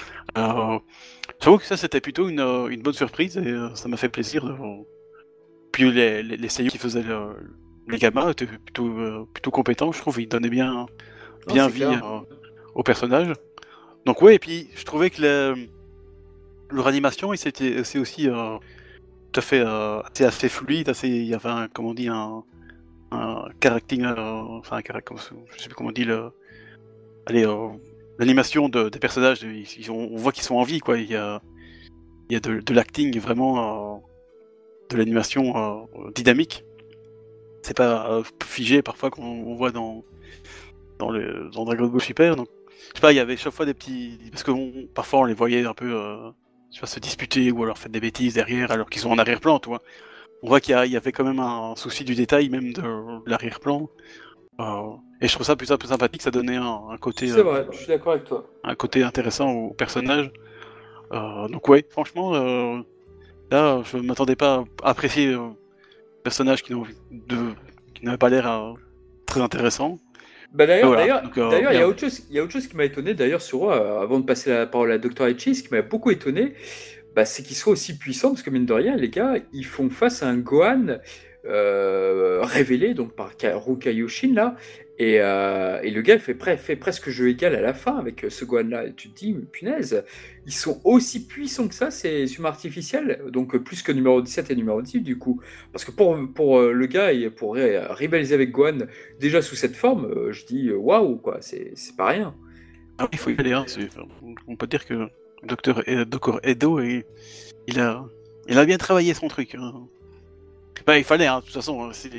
J'avoue que ça c'était plutôt une bonne surprise et ça m'a fait plaisir. Puis les seiyuu qui faisaient les gamins étaient plutôt compétents, je trouve, ils donnaient bien c'est vie clair. au personnage. Donc ouais, et puis je trouvais que leur animation, c'est aussi tout à fait assez fluide, il y avait comment on dit, un caractère, enfin je sais plus comment on dit l'animation des personnages, on voit qu'ils sont en vie, quoi. il y a de l'acting vraiment, de l'animation dynamique. C'est pas figé parfois qu'on voit dans Dragon Ball Super. Donc, je sais pas, il y avait chaque fois des petits... Parce que parfois on les voyait un peu je sais pas, se disputer ou alors faire des bêtises derrière alors qu'ils sont en arrière-plan, tu vois. On voit qu'il y avait quand même un souci du détail, même de l'arrière-plan. Et je trouve ça plus sympathique, ça donnait un côté, C'est vrai, je suis d'accord avec toi. un côté intéressant au personnage. Donc ouais, franchement, là, je m'attendais pas à apprécier personnages qui n'avaient pas l'air très intéressants. Bah d'ailleurs, Voilà, d'ailleurs, donc, d'ailleurs, bien. il y a autre chose qui m'a étonné d'ailleurs sur eux, avant de passer la parole à Dr. Echi, ce qui m'a beaucoup étonné, bah, c'est qu'ils soient aussi puissants, parce que mine de rien, les gars, ils font face à un Gohan révélé donc par Kaoru Kaioshin là, et le gars fait presque jeu égal à la fin avec ce Gohan là, et tu te dis, mais punaise, ils sont aussi puissants que ça, ces humains artificiels, donc plus que numéro 17 et numéro 10 du coup, parce que pour le gars, et pour rivaliser avec Gohan, déjà sous cette forme, je dis waouh quoi, c'est pas rien. Ah oui, il faut y aller, hein. On peut dire que Dr. Edo, il a bien travaillé son truc. Hein. Bah, il fallait, hein, de toute façon.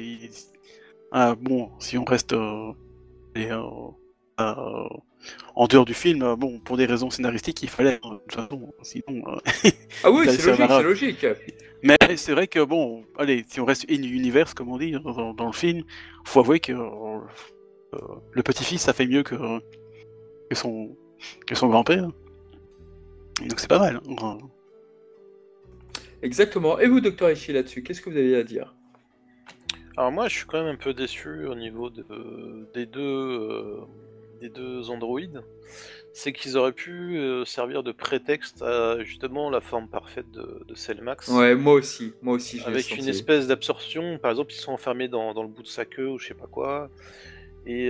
Bon, si on reste et, en dehors du film, bon, pour des raisons scénaristiques, il fallait, de toute façon, sinon... Ah oui, ça c'est logique, servait à c'est logique. Mais c'est vrai que, bon, allez, si on reste in universe, comme on dit, dans le film, faut avouer que le petit-fils, ça fait mieux que son grand-père. Donc c'est pas mal. Hein. Exactement. Et vous, Dr. Ishii, là-dessus, qu'est-ce que vous avez à dire? Alors moi, je suis quand même un peu déçu au niveau des deux androïdes. C'est qu'ils auraient pu servir de prétexte à justement la forme parfaite de Cellmax. Ouais, moi aussi, je l'ai Avec senti. une espèce d'absorption, par exemple, ils sont enfermés dans le bout de sa queue ou je sais pas quoi. Et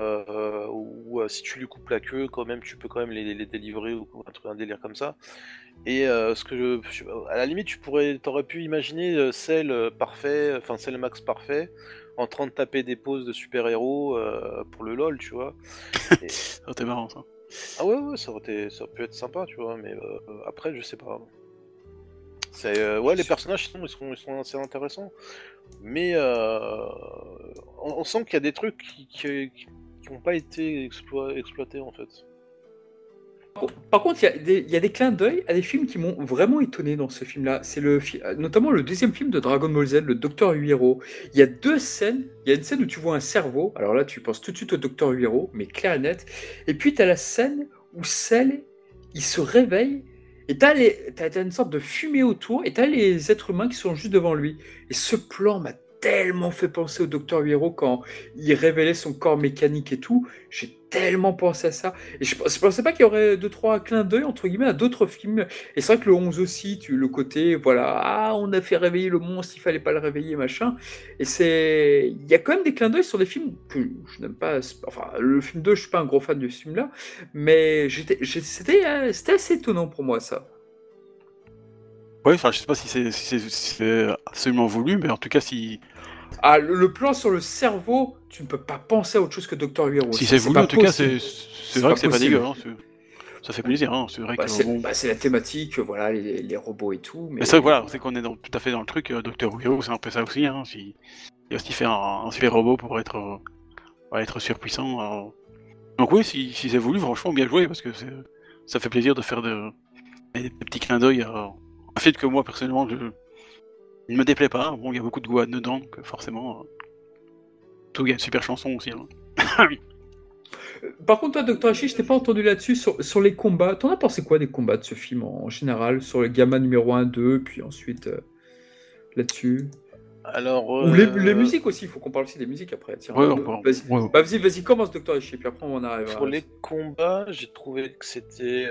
si tu lui coupes la queue, quand même, tu peux quand même les délivrer ou un délire comme ça. Et à la limite, t'aurais pu imaginer Cell parfait, enfin Cellmax parfait, en train de taper des poses de super-héros pour le LOL, tu vois. Et... C'était marrant ça. Ah ouais, ça aurait pu être sympa, tu vois, mais après, je sais pas. Ouais, les personnages ils sont assez intéressants, mais on sent qu'il y a des trucs qui n'ont pas été exploités en fait. Par contre, il y a des clins d'œil à des films qui m'ont vraiment étonné dans ce film-là. C'est notamment le deuxième film de Dragon Ball Z, le Docteur Huiro. Il y a deux scènes. Il y a une scène où tu vois un cerveau. Alors là, tu penses tout de suite au Docteur Huiro, mais clair et net. Et puis, tu as la scène où Cell, il se réveille. Et t'as une sorte de fumée autour. Et tu as les êtres humains qui sont juste devant lui. Et ce plan m'a tellement fait penser au Docteur Huiro quand il révélait son corps mécanique et tout. J'ai tellement pensé à ça. Et je pensais pas qu'il y aurait 2-3 clins d'œil entre guillemets à d'autres films. Et c'est vrai que le 11 aussi, le côté, voilà, on a fait réveiller le monstre, il fallait pas le réveiller, machin. Et il y a quand même des clins d'œil sur des films que je n'aime pas. Enfin, le film 2, je suis pas un gros fan de ce film-là, mais c'était assez étonnant pour moi ça. Ouais, enfin, je sais pas si c'est absolument voulu, mais en tout cas, si Le plan sur le cerveau, tu ne peux pas penser à autre chose que Docteur Huiro. c'est voulu, en tout cas, c'est vrai que c'est pas possible. dégueu. Hein, ça fait plaisir, hein, c'est vrai que bon. C'est la thématique, voilà, les robots et tout. Mais c'est vrai que voilà, c'est qu'on est tout à fait dans le truc. Dr. Wiro, c'est un peu ça aussi. Hein, il a aussi fait un super robot pour être surpuissant. Donc oui, si c'est voulu, franchement, bien joué, parce que ça fait plaisir de faire des petits clins d'œil à un fait que moi, personnellement, il ne me déplaît pas. Bon, il y a beaucoup de Gohan dedans, donc forcément... Tout, il y a une super chanson aussi. Hein. Par contre, toi, Dr. Hachi, je t'ai pas entendu là-dessus, sur les combats. T'en as pensé quoi des combats de ce film en général, sur le Gamma numéro 1, 2, puis ensuite là-dessus? Alors, Ou les musiques aussi, il faut qu'on parle aussi des musiques après. Tiens, Ouais, vas-y, commence Dr. Hachi, puis après on en arrivera. Pour les combats, j'ai trouvé que c'était...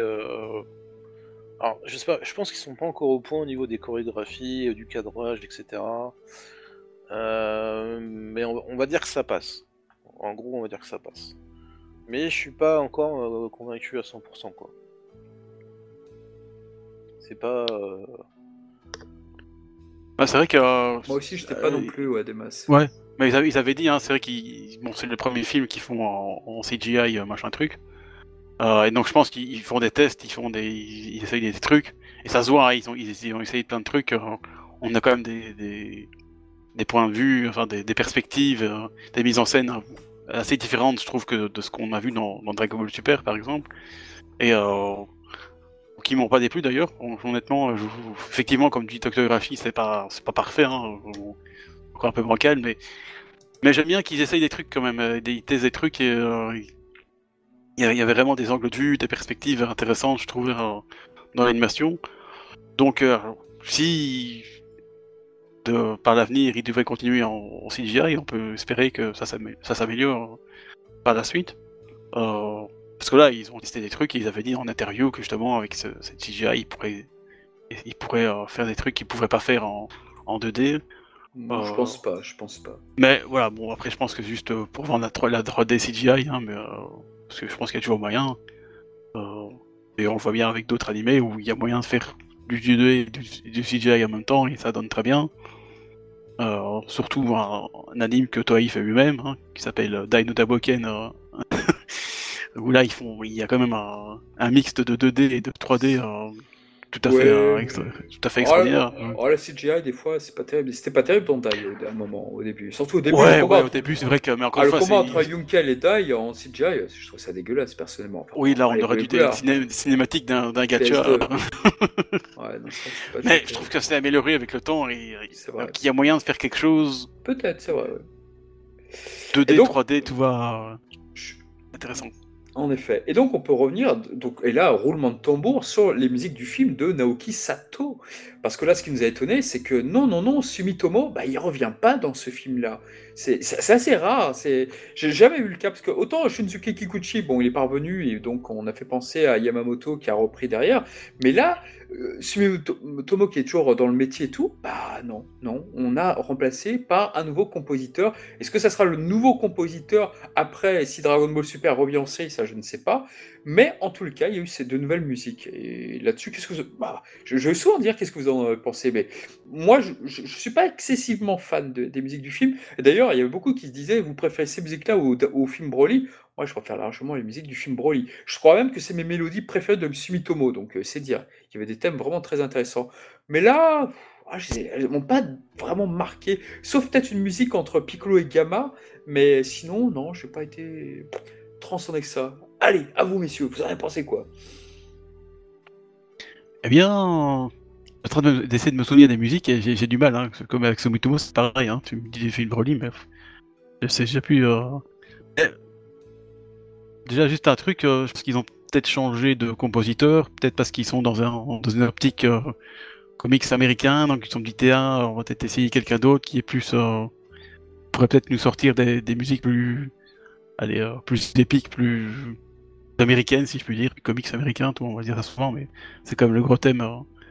Alors, je sais pas, je pense qu'ils sont pas encore au point au niveau des chorégraphies, du cadrage, etc. Mais on va dire que ça passe. En gros, on va dire que ça passe. Mais je suis pas encore convaincu à 100%, quoi. C'est pas... Bah, c'est vrai que... Moi aussi, j'étais pas non plus, ouais, des masses. Ouais, mais ils avaient dit, hein, c'est vrai bon, c'est le premier film qu'ils font en CGI, machin truc. Et donc je pense qu'ils font des tests, ils essayent des trucs. Et ça se voit, hein, ils ont essayé plein de trucs. On a quand même des points de vue, enfin des perspectives, des mises en scène assez différentes, je trouve, que de ce qu'on a vu dans Dragon Ball Super, par exemple. Et qui m'ont pas déplu d'ailleurs. Honnêtement, effectivement, comme dit Dr. Hirashi, c'est pas parfait, hein, encore un peu bancal, mais j'aime bien qu'ils essayent des trucs quand même, ils testent des trucs et il y avait vraiment des angles de vue, des perspectives intéressantes, je trouve, dans l'animation. Donc, si par l'avenir, ils devraient continuer en CGI, on peut espérer que ça s'améliore par la suite. Parce que là, ils ont testé des trucs et ils avaient dit en interview que justement, avec cette CGI, ils pourraient faire des trucs qu'ils ne pourraient pas faire en 2D. Je pense pas. Mais voilà, bon, après, je pense que juste pour vendre la 3D CGI, hein, mais, parce que je pense qu'il y a toujours moyen. Et on le voit bien avec d'autres animés où il y a moyen de faire du 2D et du CGI en même temps et ça donne très bien. Surtout un anime que Toei fait lui-même, hein, qui s'appelle Dai no Daboken, où là il y a quand même un mixte de 2D et de 3D tout à fait extraordinaire. La CGI des fois c'est pas terrible. C'était pas terrible dans Dai à un moment au début. Surtout au début. Au début c'est vrai que mais encore une fois le combat entre Yunkel et Dai en CGI, je trouve ça dégueulasse personnellement. Enfin, oui, là on aurait dû des cinématiques d'un gacha. Mais je trouve que c'est amélioré avec le temps et qu'il y a moyen de faire quelque chose. Peut-être, c'est vrai. 2D, donc, 3D, tout va intéressant. En effet. Et donc on peut revenir, et là, roulement de tambour sur les musiques du film de Naoki Sato. Parce que là, ce qui nous a étonné, c'est que non, Sumitomo, il revient pas dans ce film-là. C'est assez rare. J'ai jamais eu le cas, parce que autant Shunsuke Kikuchi, bon, il est parvenu, et donc on a fait penser à Yamamoto qui a repris derrière. Mais là, Sumitomo qui est toujours dans le métier et tout, non, on a remplacé par un nouveau compositeur. Est-ce que ça sera le nouveau compositeur après, si Dragon Ball Super revient en série, ça je ne sais pas, mais en tout le cas il y a eu ces deux nouvelles musiques et là-dessus qu'est-ce que je vais souvent dire qu'est-ce que vous en pensez, mais moi je suis pas excessivement fan des musiques du film, et d'ailleurs il y avait beaucoup qui se disaient vous préférez ces musiques-là au film Broly. Moi, je préfère largement les musiques du film Broly. Je crois même que c'est mes mélodies préférées de Sumitomo, donc c'est dire. Il y avait des thèmes vraiment très intéressants. Mais là, elles m'ont pas vraiment marqué, sauf peut-être une musique entre Piccolo et Gamma, mais sinon, non, je n'ai pas été transcendé que ça. Allez, à vous, messieurs, vous en avez pensé quoi? Eh bien, en train d'essayer de me souvenir des musiques, et j'ai du mal, hein, comme avec Sumitomo, c'est pareil, hein, tu me dis des films Broly, mais j'ai plus... Déjà, juste un truc, je pense qu'ils ont peut-être changé de compositeur, peut-être parce qu'ils sont dans une optique comics américain, donc ils ont dit on va peut-être essayer quelqu'un d'autre qui est plus... pourrait peut-être nous sortir des musiques plus épiques, plus américaines, si je puis dire, comics américains, tout, on va dire ça souvent, mais c'est comme le gros thème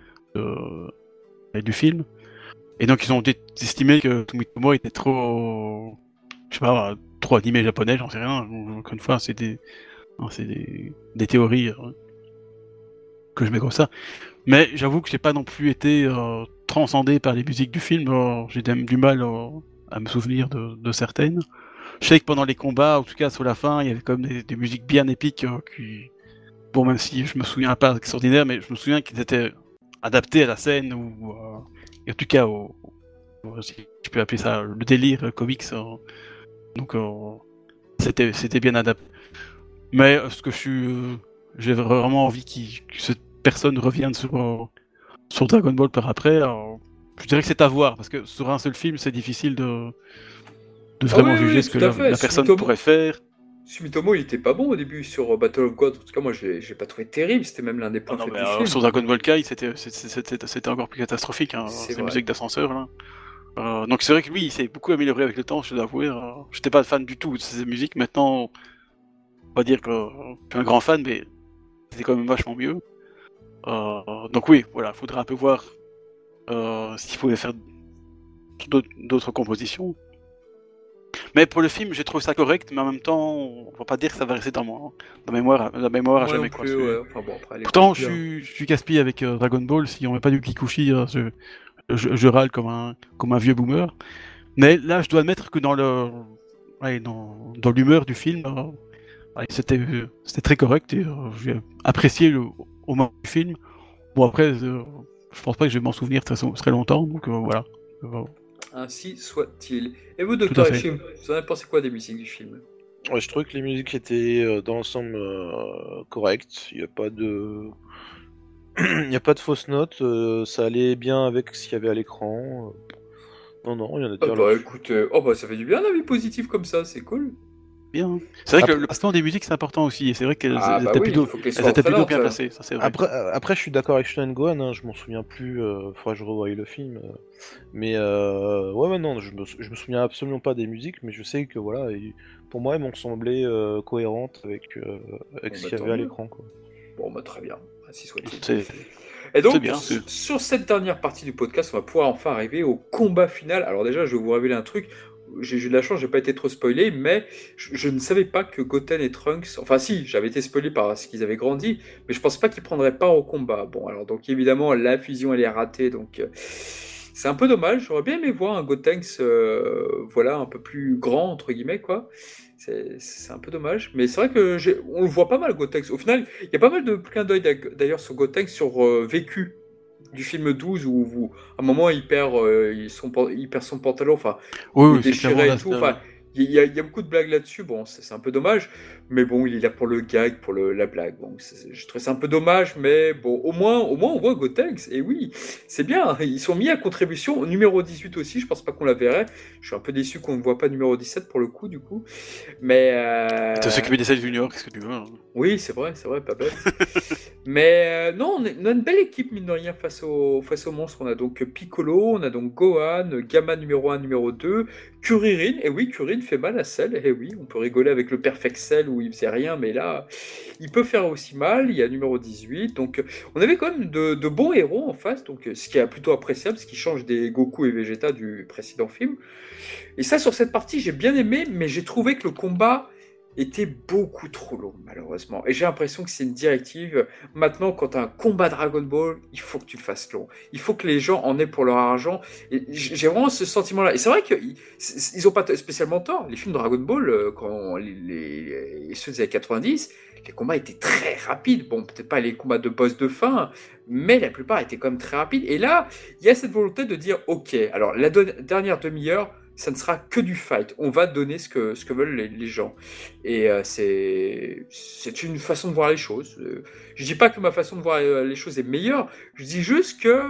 du film. Et donc ils ont estimé que Sumitomo était trop... je sais pas, trop animé japonais, j'en sais rien. Encore une fois, c'est des théories que je mets comme ça. Mais j'avoue que j'ai pas non plus été transcendé par les musiques du film. J'ai du mal à me souvenir de certaines. Je sais que pendant les combats, en tout cas sur la fin, il y avait quand même des musiques bien épiques qui... Bon, même si je me souviens pas extraordinaire, mais je me souviens qu'ils étaient adaptés à la scène ou en tout cas si je peux appeler ça le délire comics. Donc c'était bien adapté. Mais ce que j'ai vraiment envie que cette personne revienne sur Dragon Ball par après. Je dirais que c'est à voir, parce que sur un seul film, c'est difficile de vraiment juger ce que la personne pourrait faire. Sumitomo, il était pas bon au début sur Battle of God. En tout cas, moi, j'ai pas trouvé terrible. C'était même l'un des points faibles du film. Sur Dragon Ball Kai, c'était encore plus catastrophique. Hein, ces musiques d'ascenseur, là. Donc c'est vrai que lui, il s'est beaucoup amélioré avec le temps, je dois avouer. J'étais pas fan du tout de ces musiques. Maintenant, on va dire que je suis un grand fan, mais c'était quand même vachement mieux. Donc oui, voilà, faudra un peu voir s'il pouvait faire d'autres compositions. Mais pour le film, j'ai trouvé ça correct, mais en même temps, on va pas dire que ça va rester dans la mémoire à jamais. Plus, ouais. Enfin, bon, après, pourtant, je suis gaspillé avec Dragon Ball. Si on met pas du Kikuchi, je râle comme un vieux boomer. Mais là, je dois admettre que dans l'humeur du film, c'était très correct et j'ai apprécié au moment du film. Bon après, je pense pas que je vais m'en souvenir de toute façon très longtemps, donc voilà. Ainsi soit-il. Et vous, Tout à Docteur fait. Hachim, vous en avez pensé quoi des musiques du film? Ouais, je trouvais que les musiques étaient dans l'ensemble correctes. Il n'y a pas de. Il n'y a pas de fausses notes. Ça allait bien avec ce qu'il y avait à l'écran. Non, non, rien à Ah dire bah là-dessus. écoute, oh bah ça fait du bien un avis positif comme ça, c'est cool. Bien. C'est vrai que Après- le placement des musiques c'est important aussi, et c'est vrai qu'elles Ah elles bah étaient oui, il plutôt, faut qu'elles elles soient étaient plutôt entraînantes. bien placées, ça c'est vrai. Après, je suis d'accord avec Sean Gohan, hein, je m'en souviens plus, faudra que je revoie le film. Mais ouais, non, je me souviens absolument pas des musiques, mais je sais que voilà, pour moi, elles m'ont semblé cohérentes avec Bon ce bah qu'il y tant avait à mieux. l'écran, quoi. Bon bah très bien, ainsi soit-il. C'est Et c'est donc, bien. sur cette dernière partie du podcast, on va pouvoir enfin arriver au combat final. Alors déjà, je vais vous révéler un truc. J'ai eu de la chance, j'ai pas été trop spoilé, mais je ne savais pas que Goten et Trunks... Enfin si, j'avais été spoilé par ce qu'ils avaient grandi, mais je pense pas qu'ils prendraient part au combat. Bon, alors donc évidemment, la fusion, elle est ratée, donc... c'est un peu dommage, j'aurais bien aimé voir un Gotenks voilà, un peu plus grand, entre guillemets, quoi. C'est un peu dommage, mais c'est vrai que on le voit pas mal, Gotenks. Au final, il y a pas mal de clins d'œil d'ailleurs sur Gotenks, sur Vécu, du film 12, où à un moment il perd son pantalon, enfin, Oui, il est oui, c'est clairement déchiré et là. tout, enfin, il y a beaucoup de blagues là-dessus, bon, c'est un peu dommage, mais bon, il est là pour le gag, pour la blague, bon, je trouve ça un peu dommage, mais bon, au moins on voit Gotenks, et oui, c'est bien, ils sont mis à contribution, au numéro 18 aussi, je pense pas qu'on la verrait, je suis un peu déçu qu'on ne voit pas numéro 17 pour le coup, du coup, mais... T'as s'occuper des scènes juniors, qu'est-ce que tu veux, hein. Oui, c'est vrai, pas bête. Mais non, on a une belle équipe, mine de rien, face au monstre. On a donc Piccolo, on a donc Gohan, Gamma numéro 1, numéro 2, Kuririn. Et oui, Kuririn fait mal à Cell. Et oui, on peut rigoler avec le Perfect Cell où il faisait rien, mais là, il peut faire aussi mal. Il y a numéro 18. Donc, on avait quand même de bons héros en face. Donc, ce qui est plutôt appréciable, ce qui change des Goku et Vegeta du précédent film. Et ça, sur cette partie, j'ai bien aimé, mais j'ai trouvé que le combat était beaucoup trop long, malheureusement. Et j'ai l'impression que c'est une directive. Maintenant, quand tu as un combat Dragon Ball, il faut que tu le fasses long. Il faut que les gens en aient pour leur argent. Et j'ai vraiment ce sentiment-là. Et c'est vrai qu'ils n'ont pas spécialement tort. Les films Dragon Ball, quand ceux des années 90, les combats étaient très rapides. Bon, peut-être pas les combats de boss de fin, mais la plupart étaient quand même très rapides. Et là, il y a cette volonté de dire, ok, alors la dernière demi-heure, ça ne sera que du fight. On va donner ce que veulent les gens. Et c'est une façon de voir les choses. Je dis pas que ma façon de voir les choses est meilleure. Je dis juste que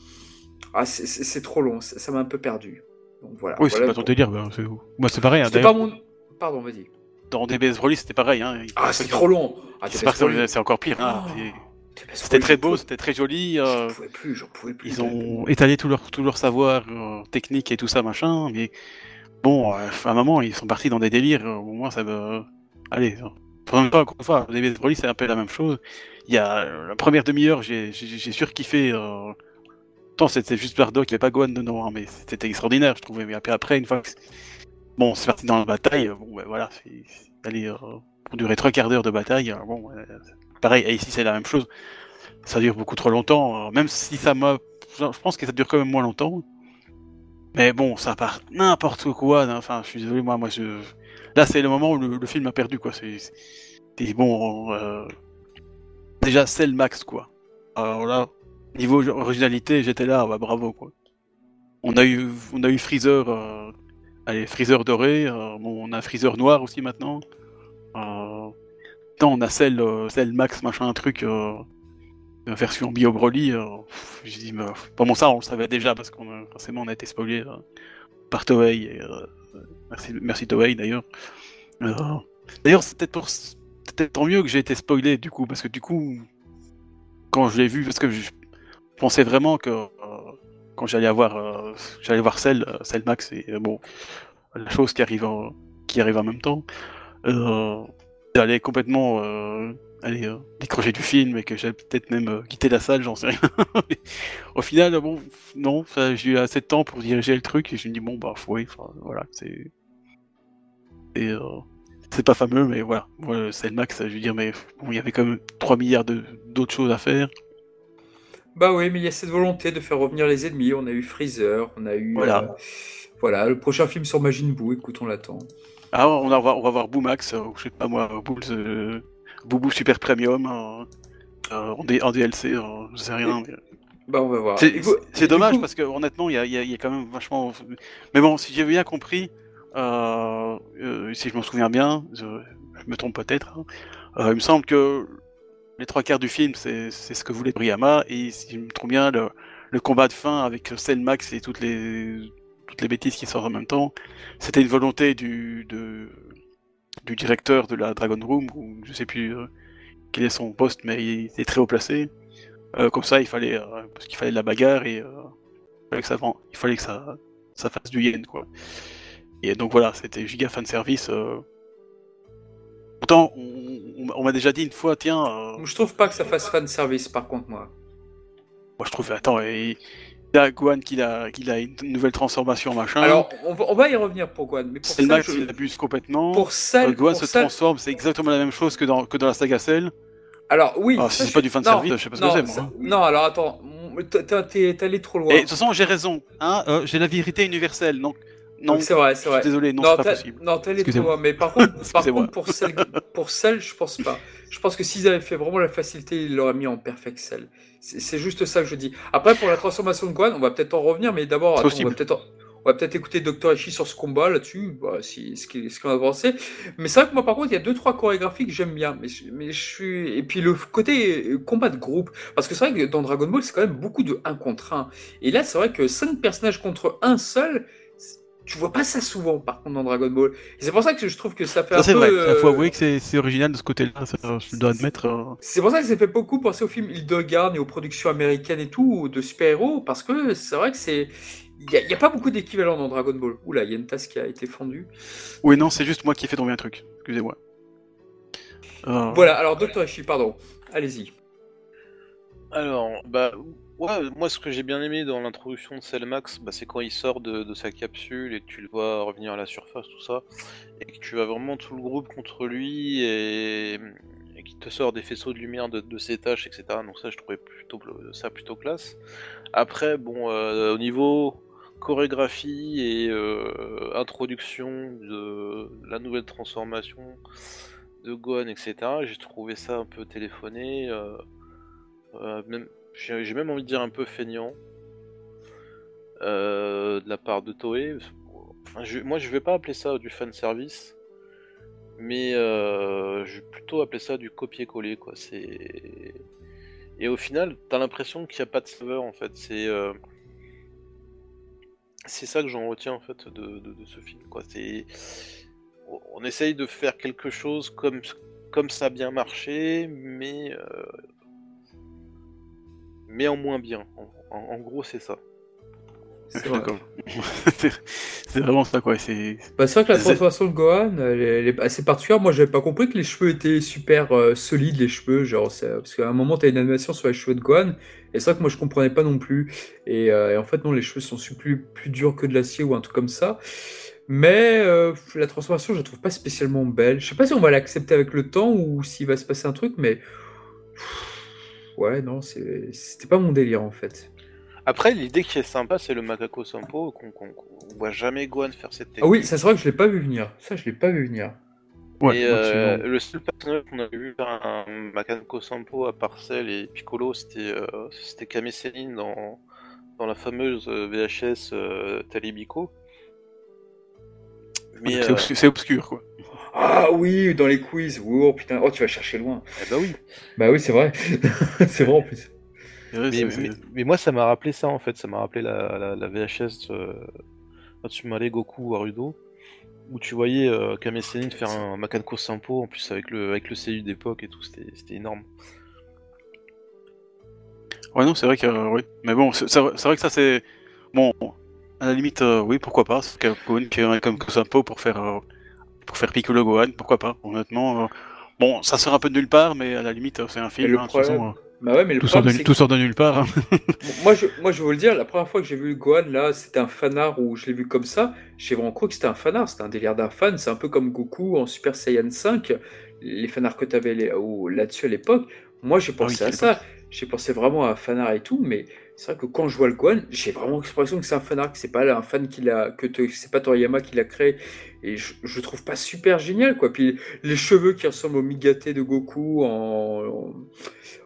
c'est trop long. Ça m'a un peu perdu. Donc voilà. Oui, c'est Voilà pas ton délire, moi c'est pareil, hein. C'était D'ailleurs, pas mon. Pardon, vas-y. dans DBS Broly c'était pareil, hein. Ah, c'est trop long. Ah, C'est c'est encore pire, hein. C'était très beau, c'était très joli. J'en pouvais plus. Ils ont étalé tout leur savoir technique et tout ça, machin, mais bon, à un moment, ils sont partis dans des délires, au moins ça me... Allez, en même temps, encore une fois, DBS Broly, c'est un peu la même chose. Il y a la première demi-heure, j'ai surkiffé. Tant c'était juste Bardock, il n'y avait pas Gohan dedans, hein, mais c'était extraordinaire, je trouvais. Mais après, une fois que... Bon, c'est parti dans la bataille, bon, ben voilà, allez, pour durer 3 quarts d'heure de bataille, bon, pareil, et ici c'est la même chose. Ça dure beaucoup trop longtemps, même si ça m'a... Je pense que ça dure quand même moins longtemps. Mais bon, ça part n'importe quoi, hein. Enfin, je suis désolé, moi là, c'est le moment où le film a perdu, quoi. C'est bon... Déjà, c'est le max, quoi. Alors là, niveau originalité, j'étais là, bah, bravo, quoi. On a eu Freezer... Allez, Freezer doré, bon, on a Freezer noir aussi maintenant. On a Cell Max, machin, un truc, version Bio Broly. J'ai dit, mais, bon, ça, on le savait déjà parce qu'on forcément on a été spoilé par Toei. Et, merci Toei d'ailleurs. D'ailleurs, c'est peut-être tant mieux que j'ai été spoilé du coup, parce que du coup, quand je l'ai vu, parce que je pensais vraiment que quand j'allais voir Cell Max et bon, la chose qui arrive en même temps, j'allais complètement décrocher du film et que j'allais peut-être même quitter la salle, j'en sais rien. Au final, bon, non, j'ai eu assez de temps pour diriger le truc et je me dis bon bah oui, voilà, c'est pas fameux, mais voilà, Cell Max, je veux dire, mais bon, il y avait quand même 3 milliards d'autres choses à faire. Bah oui, mais il y a cette volonté de faire revenir les ennemis. On a eu Freezer, on a eu... Voilà, le prochain film sur Majin Buu, écoute, on l'attend. Ah, on va voir Boomax, je sais pas moi, Boubou Super Premium. en DLC, je sais rien. Mais... Bah, on va voir. C'est dommage parce que honnêtement, il y a quand même vachement. Mais bon, si j'ai bien compris, si je m'en souviens bien, je me trompe peut-être. Il me semble que les 3/4 du film, c'est ce que voulait Toriyama, et si je me trompe bien, le combat de fin avec Cell Max et toutes les bêtises qui sortent en même temps, c'était une volonté du directeur de la Dragon Room, ou je sais plus quel est son poste, mais il était très haut placé. Comme ça, il fallait parce qu'il fallait de la bagarre et il fallait que ça fasse du yen, quoi. Et donc voilà, c'était giga fan service. Pourtant, on m'a déjà dit une fois, tiens. Je trouve pas que ça fasse fan service, par contre, moi. Moi, je trouve. Attends, il y a Gohan qui a une nouvelle transformation, machin. Alors, on va y revenir pour Gohan, mais pour Cell Max, il abuse complètement. Pour Cell, Gohan se transforme, c'est exactement la même chose que dans la saga Cell. Alors oui. Alors, si c'est pas du fan service, je sais pas ce que c'est, moi. Non, alors attends, t'es allé trop loin. Et de toute façon, j'ai raison. Hein, j'ai la vérité universelle, donc. Non, c'est vrai. Je suis désolé, non, c'est pas possible. Non, t'es allé trop loin, mais par contre, pour Cell, je pense pas. Je pense que s'ils avaient fait vraiment la facilité, ils l'auraient mis en perfect Cell. C'est juste ça que je dis. Après, pour la transformation de Gohan, on va peut-être en revenir, mais d'abord, on va peut-être écouter Dr. Ishii sur ce combat là-dessus, ce qu'on a avancé. Mais c'est vrai que moi, par contre, il y a 2-3 chorégraphies que j'aime bien. Mais je suis. Et puis le côté combat de groupe. Parce que c'est vrai que dans Dragon Ball, c'est quand même beaucoup de 1 contre 1. Et là, c'est vrai que 5 personnages contre un seul. Tu vois pas ça souvent, par contre, dans Dragon Ball. Et c'est pour ça que je trouve que ça fait un peu... C'est vrai, il faut avouer que c'est original de ce côté-là, je dois admettre. C'est pour ça que ça fait beaucoup penser au film Hildegarde et aux productions américaines et tout, de super-héros, parce que c'est vrai que c'est... Il n'y a pas beaucoup d'équivalents dans Dragon Ball. Oula, il y a une tasse qui a été fendue. Oui, non, c'est juste moi qui ai fait tomber un truc. Excusez-moi. Voilà, alors Dr. Ishii, pardon. Allez-y. Alors, ouais, moi ce que j'ai bien aimé dans l'introduction de Cell Max, c'est quand il sort de sa capsule et que tu le vois revenir à la surface, tout ça, et que tu as vraiment tout le groupe contre lui et qui te sort des faisceaux de lumière de ses tâches, etc. Donc ça, je trouvais plutôt classe. Après, bon, au niveau chorégraphie et introduction de la nouvelle transformation de Gohan, etc., j'ai trouvé ça un peu téléphoné. J'ai même envie de dire un peu feignant de la part de Toei. Moi je vais pas appeler ça du fanservice, mais je vais plutôt appeler ça du copier-coller, quoi. Et au final, t'as l'impression qu'il n'y a pas de saveur, en fait. C'est ça que j'en retiens, en fait, de ce film, quoi. On essaye de faire quelque chose comme ça a bien marché, mais en moins bien. En gros, c'est ça. C'est vrai. D'accord. C'est vraiment ça, quoi. C'est vrai que la transformation de Gohan, elle est assez particulière. Moi, j'avais pas compris que les cheveux étaient super solides, les cheveux. Parce qu'à un moment, t'as une animation sur les cheveux de Gohan. Et c'est vrai que moi, je comprenais pas non plus. Et en fait, non, les cheveux sont plus durs que de l'acier ou un truc comme ça. Mais la transformation, je la trouve pas spécialement belle. Je sais pas si on va l'accepter avec le temps ou s'il va se passer un truc, mais... Ouais, non, c'était pas mon délire, en fait. Après, l'idée qui est sympa, c'est le Macaco Sampo, qu'on voit jamais Gohan faire cette technique. Ah oui, ça c'est vrai que je l'ai pas vu venir. Ouais, et le seul personnage qu'on avait vu faire un Macaco Sampo à part Cell et Piccolo, c'était Kame Sennin dans la fameuse VHS Talibiko. Mais c'est obscur, quoi. Ah oui, dans les quiz. Oh putain, tu vas chercher loin. Eh bah oui. Bah oui, c'est vrai. C'est vrai en plus. Mais moi, ça m'a rappelé ça, en fait. Ça m'a rappelé la VHS Matsumare Goku Warudo, où tu voyais Kame Sennin faire un Macaco Sampo, en plus avec le CU d'époque et tout. C'était énorme. Ouais, non, c'est vrai que... oui. Mais bon, c'est vrai que ça, c'est... Bon, à la limite, oui, pourquoi pas. C'est Gohan qui est comme Sampo pour faire Piccolo Gohan, pourquoi pas, honnêtement. Bon, ça sort un peu de nulle part, mais à la limite, c'est un film, le de toute problème... façon, Bah ouais, mais tout sort de nulle part. Hein. moi, je vais vous le dire, la première fois que j'ai vu Gohan, là, c'était un fanart où je l'ai vu comme ça. J'ai vraiment cru que c'était un fanart, c'était un délire d'un fan. C'est un peu comme Goku en Super Saiyan 5, les fanarts que t'avais là-dessus à l'époque. Moi, j'ai pensé à ça. J'ai pensé vraiment à un fanart et tout, mais c'est vrai que quand je vois le Gohan, j'ai vraiment l'impression que c'est un fanart, que c'est pas un fan c'est pas Toriyama qui l'a créé. Et je le trouve pas super génial, quoi. Puis les cheveux qui ressemblent au Migate de Goku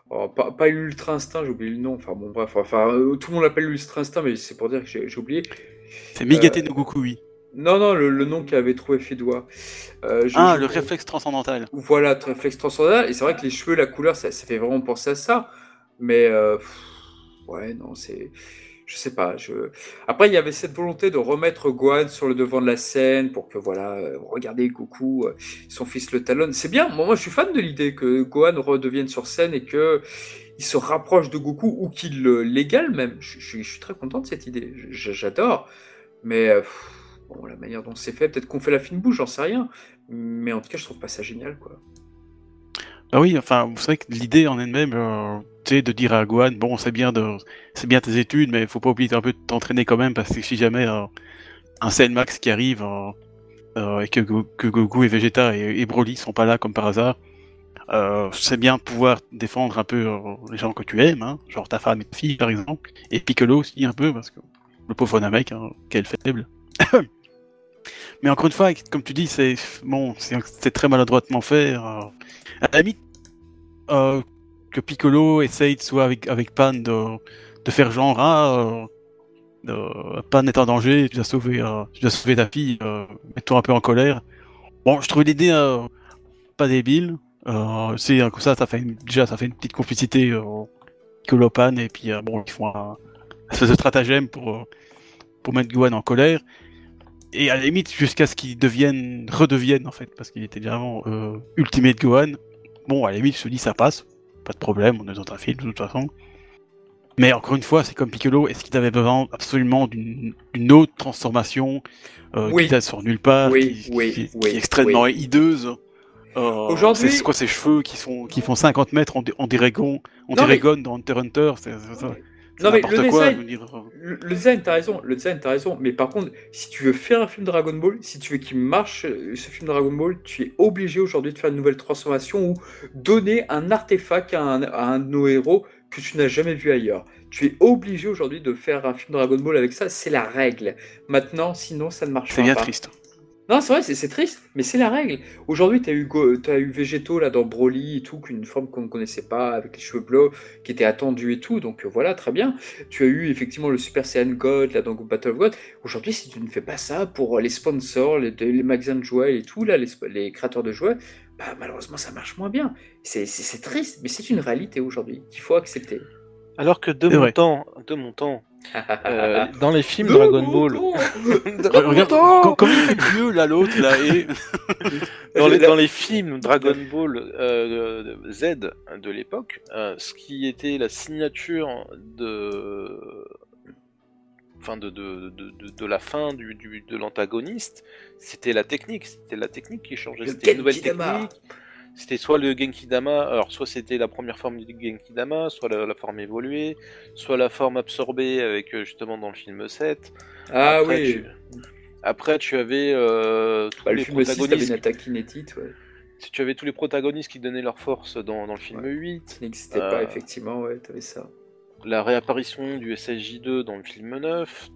Oh, pas l'Ultra Instinct, j'ai oublié le nom. Enfin bon, bref, tout le monde l'appelle l'Ultra Instinct, mais c'est pour dire que j'ai oublié. C'est Migete no Goku, oui. Non, le nom qu'avait trouvé Fédois. Le réflexe transcendantal. Voilà, réflexe transcendantal. Et c'est vrai que les cheveux, la couleur, ça fait vraiment penser à ça. Mais ouais, non, c'est. Je sais pas. Après, il y avait cette volonté de remettre Gohan sur le devant de la scène pour que, voilà, regardez Goku, son fils le talonne. C'est bien. Moi, je suis fan de l'idée que Gohan redevienne sur scène et que il se rapproche de Goku ou qu'il l'égale même. Je suis très content de cette idée. J'adore. Mais bon, la manière dont c'est fait, peut-être qu'on fait la fine bouche, j'en sais rien. Mais en tout cas, je trouve pas ça génial, quoi. Bah oui, enfin, vous savez que l'idée en elle-même, tu sais, de dire à Gohan, bon, c'est bien tes études, mais faut pas oublier un peu de t'entraîner quand même, parce que si jamais un Cell Max qui arrive et que Goku et Vegeta et Broly sont pas là comme par hasard, c'est bien de pouvoir défendre un peu les gens que tu aimes, hein, genre ta femme et ta fille par exemple, et Piccolo aussi un peu, parce que le pauvre Namek, hein, quel faible. Mais encore une fois, comme tu dis, c'est très maladroitement fait. À la limite, que Piccolo essaye soit avec Pan de faire genre Pan est en danger, tu dois sauver ta fille, mets-toi un peu en colère. Bon, je trouve l'idée pas débile. C'est comme ça fait une petite complicité Piccolo Pan et puis bon, ils font un espèce de stratagème pour mettre Gohan en colère. Et à la limite, jusqu'à ce qu'il redevienne en fait, parce qu'il était déjà avant Ultimate Gohan. Bon, à la limite, je te dis, ça passe, pas de problème, on est dans un film de toute façon. Mais encore une fois, c'est comme Piccolo, est-ce qu'il avait besoin absolument d'une autre transformation Oui. qui date sur nulle part, qui est extrêmement hideuse. Aujourd'hui, c'est quoi ces cheveux qui font 50 mètres en Diragon dans Hunter x Hunter, c'est non mais n'importe le quoi. design, le design, t'as raison. Mais par contre, si tu veux faire un film Dragon Ball, si tu veux qu'il marche, ce film Dragon Ball, tu es obligé aujourd'hui de faire une nouvelle transformation ou donner un artefact à un de nos héros que tu n'as jamais vu ailleurs. Tu es obligé aujourd'hui de faire un film Dragon Ball avec ça, c'est la règle. Maintenant, sinon ça ne marche pas. C'est bien triste. Non, c'est vrai, c'est triste, mais c'est la règle. Aujourd'hui, t'as eu Végéto là dans Broly et tout, qu'une forme qu'on ne connaissait pas, avec les cheveux bleus, qui était attendue et tout, donc voilà, très bien. Tu as eu effectivement le Super Saiyan God là dans Battle of God. Aujourd'hui, si tu ne fais pas ça pour les sponsors, les magasins de jouets et tout, là, les créateurs de jouets, bah malheureusement ça marche moins bien. C'est triste, mais c'est une réalité aujourd'hui qu'il faut accepter. Alors que de mon temps, dans les films Dragon Ball, regarde comme il fait vieux là l'autre là et dans les films Dragon Ball Z de l'époque, ce qui était la signature de la fin de l'antagoniste, c'était la technique qui changeait, c'était une nouvelle technique. C'était soit le Genki Dama, alors soit c'était la première forme du Genki Dama, soit la forme évoluée, soit la forme absorbée avec justement dans le film 7. Ah après, oui. Après tu avais tous les protagonistes. Une attaque inédite, ouais. Si tu avais tous les protagonistes qui donnaient leur force dans le film 8. Qui n'existait pas, effectivement, ouais, t'avais ça. La réapparition du SSJ2 dans le film 9,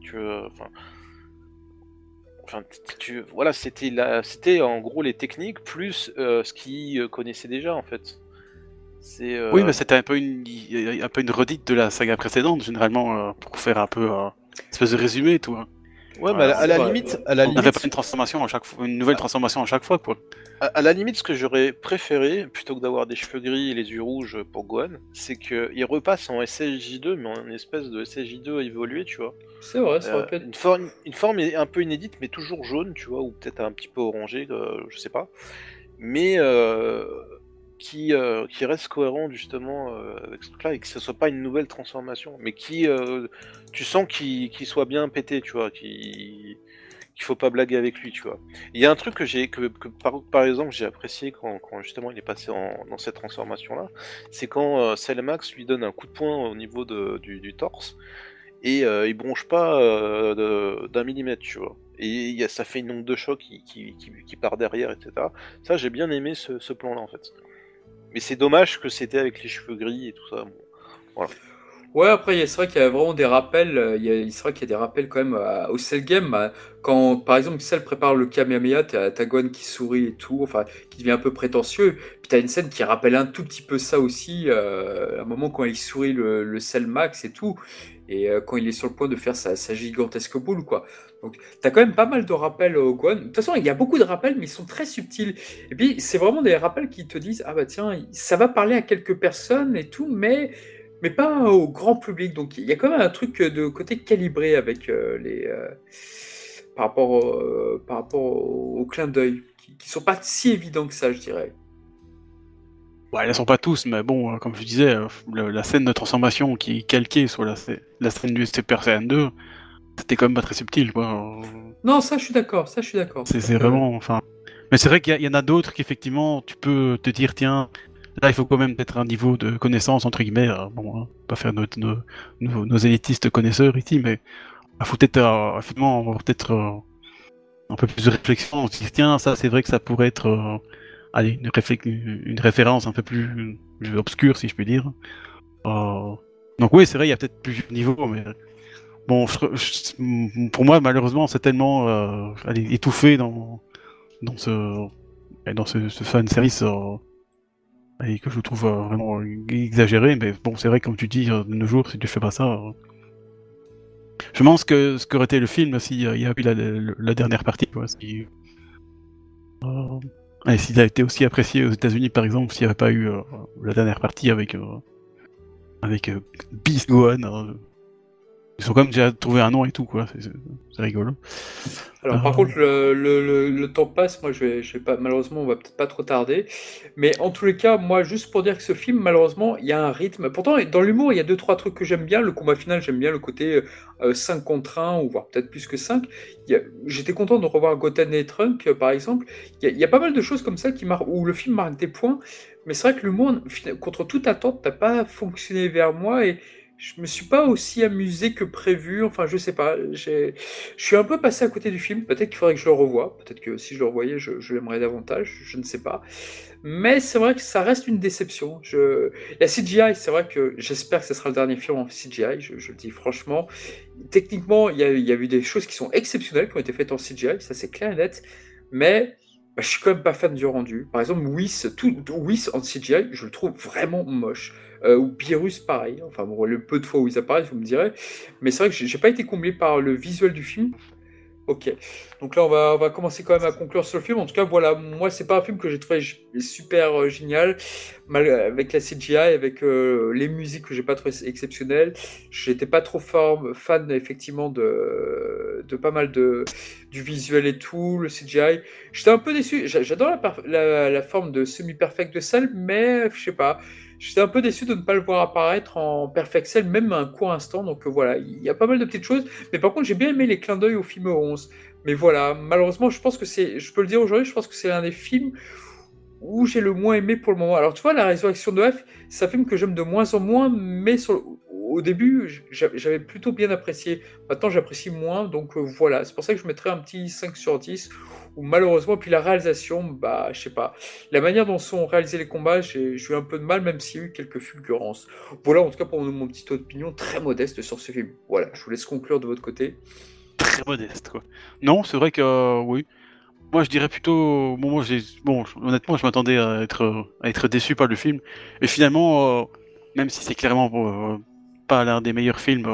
voilà, c'était en gros les techniques plus ce qu'ils connaissaient déjà en fait. Oui, mais c'était un peu une redite de la saga précédente généralement pour faire un peu espèce de résumé, tout. Ouais, mais à la limite, on n'avait pas une transformation à chaque fois, une nouvelle transformation à chaque fois, quoi. À la limite, ce que j'aurais préféré, plutôt que d'avoir des cheveux gris et les yeux rouges pour Gohan, c'est qu'il repasse en SSJ2, mais en espèce de SSJ2 évolué, tu vois. C'est vrai, ça aurait pu être... Une forme un peu inédite, mais toujours jaune, tu vois, ou peut-être un petit peu orangé, je sais pas. Mais qui reste cohérent justement avec ce truc-là, et que ce soit pas une nouvelle transformation, mais qui, tu sens qu'il soit bien pété, tu vois, qu'il faut pas blaguer avec lui, tu vois. Il y a un truc que par exemple j'ai apprécié quand justement il est passé dans cette transformation-là, c'est quand Cell Max lui donne un coup de poing au niveau du torse, et il bronche pas d'un millimètre, tu vois. Et ça fait une onde de choc qui part derrière, etc. Ça, j'ai bien aimé ce plan-là, en fait. Mais c'est dommage que c'était avec les cheveux gris et tout ça. Bon, voilà. Ouais, après, c'est vrai qu'il y a vraiment des rappels. C'est vrai qu'il y a des rappels quand même au Cell Game. Quand, par exemple, Cell prépare le Kamehameha, t'as Gohan qui sourit et tout, enfin, qui devient un peu prétentieux. Puis t'as une scène qui rappelle un tout petit peu ça aussi. À un moment, quand il sourit le Cell Max et tout. Et quand il est sur le point de faire sa gigantesque boule, quoi. Donc, t'as quand même pas mal de rappels au Gohan. De toute façon, il y a beaucoup de rappels, mais ils sont très subtils. Et puis, c'est vraiment des rappels qui te disent, ah bah tiens, ça va parler à quelques personnes et tout, mais pas au grand public. Donc il y a quand même un truc de côté calibré avec par rapport au clin d'œil, qui sont pas si évidents que ça, je dirais. Ouais, elles sont pas tous, mais bon, comme je disais, la scène de transformation qui est calquée sur la scène du Super Saiyan 2, c'était quand même pas très subtil, quoi. Non, ça je suis d'accord, ça je suis d'accord. C'est vraiment, enfin. Mais c'est vrai qu'il y en a d'autres qu'effectivement, tu peux te dire, tiens, là il faut quand même peut-être un niveau de connaissance, entre guillemets, bon, hein, pas faire nos élitistes connaisseurs ici, mais il faut peut-être, effectivement, avoir peut-être un peu plus de réflexion, on se dit, tiens, ça c'est vrai que ça pourrait être, allez, une référence un peu plus obscure, si je puis dire. Donc oui, c'est vrai, il y a peut-être plusieurs niveaux, mais bon, pour moi, malheureusement, c'est tellement allez, étouffé dans ce fan service et que je trouve vraiment exagéré. Mais bon, c'est vrai, comme tu dis, de nos jours, si tu fais pas ça, je pense que ce qu'aurait été le film s'il y a eu la dernière partie, quoi. Et s'il a été aussi apprécié aux États-Unis, par exemple, s'il n'y avait pas eu la dernière partie avec Beast Gohan. Ils ont quand même déjà trouvé un nom et tout, quoi. C'est rigolo. Alors, par contre, le temps passe. Moi, je vais pas, malheureusement, on va peut-être pas trop tarder. Mais en tous les cas, moi, juste pour dire que ce film, malheureusement, il y a un rythme. Pourtant, dans l'humour, il y a deux, trois trucs que j'aime bien. Le combat final, j'aime bien le côté 5 contre 1, ou voire peut-être plus que 5. J'étais content de revoir Goten et Trunk, par exemple. Il y a pas mal de choses comme ça où le film marque des points. Mais c'est vrai que l'humour, contre toute attente, n'a pas fonctionné vers moi. Et je me suis pas aussi amusé que prévu. Enfin, je sais pas. Je suis un peu passé à côté du film. Peut-être qu'il faudrait que je le revoie. Peut-être que si je le revoyais, je l'aimerais davantage. Je ne sais pas. Mais c'est vrai que ça reste une déception. La CGI, c'est vrai que j'espère que ce sera le dernier film en CGI. Je le dis franchement. Techniquement, il y a eu des choses qui sont exceptionnelles qui ont été faites en CGI. Ça, c'est clair et net. Mais je suis quand même pas fan du rendu. Par exemple, Whis en CGI, je le trouve vraiment moche. Ou Beerus, pareil. Enfin, bon, le peu de fois où ils apparaissent, vous me direz. Mais c'est vrai que j'ai pas été comblé par le visuel du film. Ok. Donc là, on va commencer quand même à conclure sur le film. En tout cas, voilà, moi, c'est pas un film que j'ai trouvé super génial, avec la CGI, avec les musiques que j'ai pas trouvé exceptionnelles. J'étais pas trop fan, effectivement, de pas mal du visuel et tout, le CGI. J'étais un peu déçu. J'adore la forme de semi-perfect de Cell, mais je sais pas. J'étais un peu déçu de ne pas le voir apparaître en Perfect Cell, même un court instant. Donc voilà, il y a pas mal de petites choses. Mais par contre, j'ai bien aimé les clins d'œil au film 11. Mais voilà, malheureusement, je pense que je peux le dire aujourd'hui, je pense que c'est un des films où j'ai le moins aimé pour le moment. Alors tu vois, La Résurrection de F, c'est un film que j'aime de moins en moins, mais au début, j'avais plutôt bien apprécié. Maintenant, j'apprécie moins, donc voilà. C'est pour ça que je mettrais un petit 5 sur 10, où malheureusement, puis la réalisation, bah, je sais pas. La manière dont sont réalisés les combats, j'ai eu un peu de mal, même s'il y a eu quelques fulgurances. Voilà, en tout cas, pour mon petite opinion très modeste sur ce film. Voilà, je vous laisse conclure de votre côté. Très modeste, quoi. Non, c'est vrai que oui. Moi, je dirais plutôt. Bon, honnêtement, je m'attendais à être déçu par le film. Et finalement, même si c'est clairement pas l'un des meilleurs films,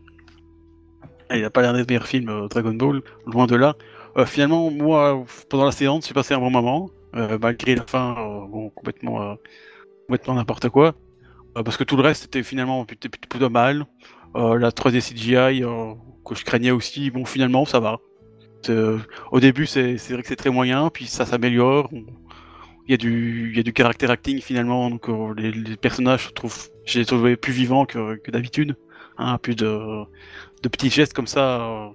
il n'a pas l'un des meilleurs films Dragon Ball, loin de là. Finalement, moi, pendant la séance, j'ai passé un bon moment, malgré la fin, bon, complètement n'importe quoi. Parce que tout le reste était finalement plutôt mal. La 3D CGI que je craignais aussi, bon, finalement, ça va. Au début, c'est vrai que c'est très moyen, puis ça s'améliore. Il y a du caractère acting finalement, donc les personnages, je les trouvais plus vivants que d'habitude. Hein, plus de petits gestes comme ça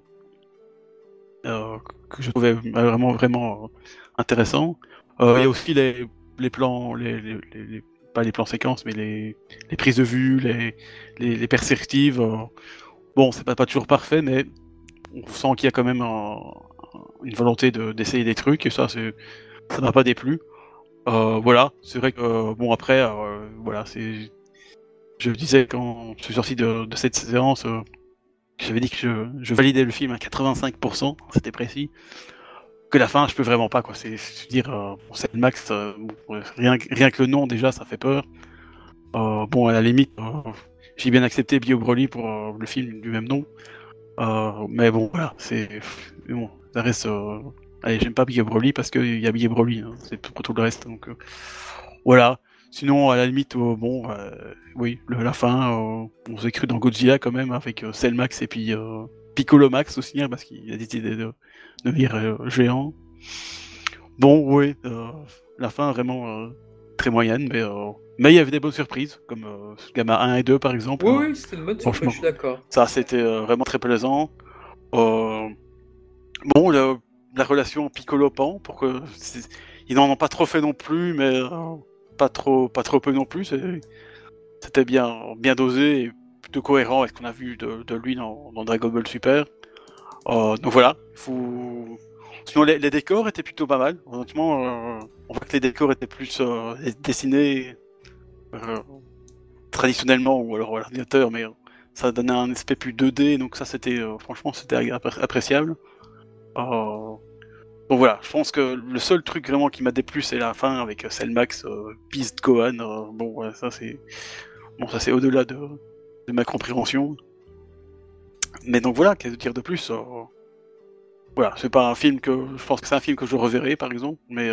que je trouvais vraiment intéressants. Il y a aussi les plans, pas les plans séquences, mais les prises de vue, les perspectives. Bon, c'est pas toujours parfait, mais on sent qu'il y a quand même une volonté d'essayer des trucs, et ça m'a pas déplu. Voilà, c'est vrai que bon après, voilà, je disais quand je suis sorti de cette séance, j'avais dit que je validais le film à 85%, c'était précis. Que la fin, je peux vraiment pas, quoi. Je veux dire, bon, c'est le max, rien que le nom, déjà, ça fait peur. Bon, à la limite, j'ai bien accepté Bio Broly pour le film du même nom. Mais bon, voilà, mais bon, ça reste. Allez, j'aime pas Bio Broly parce qu'il y a Bio Broly, hein, c'est pour tout le reste. Donc voilà. Sinon, à la limite, bon, oui, la fin, on s'est cru dans Godzilla quand même, avec Cell Max et puis Piccolo Max aussi, hein, parce qu'il a décidé de devenir géant. Bon, oui, la fin vraiment très moyenne, mais il y avait des bonnes surprises, comme Gamma 1 et 2 par exemple. Oui, c'était une bonne surprise, franchement, je suis d'accord. ça c'était vraiment très plaisant. Bon, la relation Piccolo-Pan, ils n'en ont pas trop fait non plus, mais pas trop peu non plus. C'était bien dosé et plutôt cohérent avec ce qu'on a vu de lui dans Dragon Ball Super. Donc voilà, sinon les décors étaient plutôt pas mal. Honnêtement, on voit que les décors étaient plus dessinés traditionnellement ou alors à l'ordinateur, mais ça donnait un aspect plus 2D, donc ça c'était franchement c'était appréciable. Donc voilà, je pense que le seul truc vraiment qui m'a déplu c'est la fin avec Cell Max, Beast Gohan. Bon, ouais, ça c'est au-delà de ma compréhension. Mais donc voilà, qu'est-ce que dire de plus voilà, c'est pas un film je pense que c'est un film que je reverrai par exemple, mais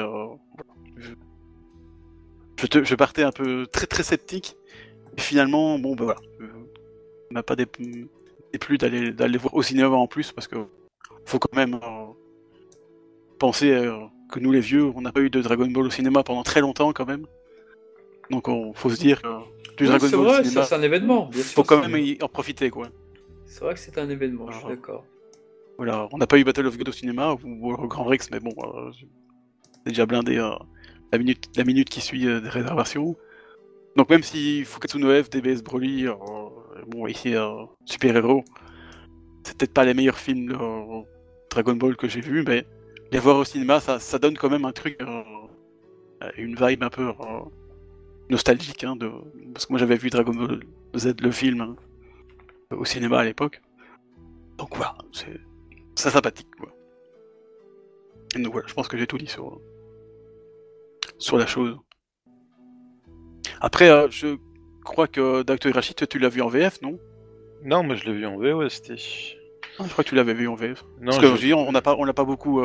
je partais un peu très très sceptique. Et finalement, bon, ben voilà, m'a pas déplu d'aller voir au cinéma en plus parce que faut quand même penser que nous les vieux, on n'a pas eu de Dragon Ball au cinéma pendant très longtemps quand même. Donc faut se dire que du Dragon Ball vrai, au cinéma, c'est un événement, bien sûr. faut quand même en profiter quoi. C'est vrai que c'est un événement, je suis d'accord. Voilà, on n'a pas eu Battle of God au cinéma ou au Grand Rex, mais bon, c'est déjà blindé la minute qui suit des réservations. Donc même si Fukatsu no F, DBS Broly, bon ici super-héros, c'est peut-être pas les meilleurs films de Dragon Ball que j'ai vus, mais les voir au cinéma, ça donne quand même un truc, une vibe un peu nostalgique, hein, parce que moi j'avais vu Dragon Ball Z, le film, hein, au cinéma à l'époque. Donc voilà, c'est sympathique, quoi. Et donc voilà, je pense que j'ai tout dit sur la chose. Après, je crois que Dr. Hiroshi, tu l'as vu en VF, non? Non, moi je l'ai vu en VOST. Ah, je crois que tu l'avais vu en VF. Non, parce que je veux dire, on n'a pas beaucoup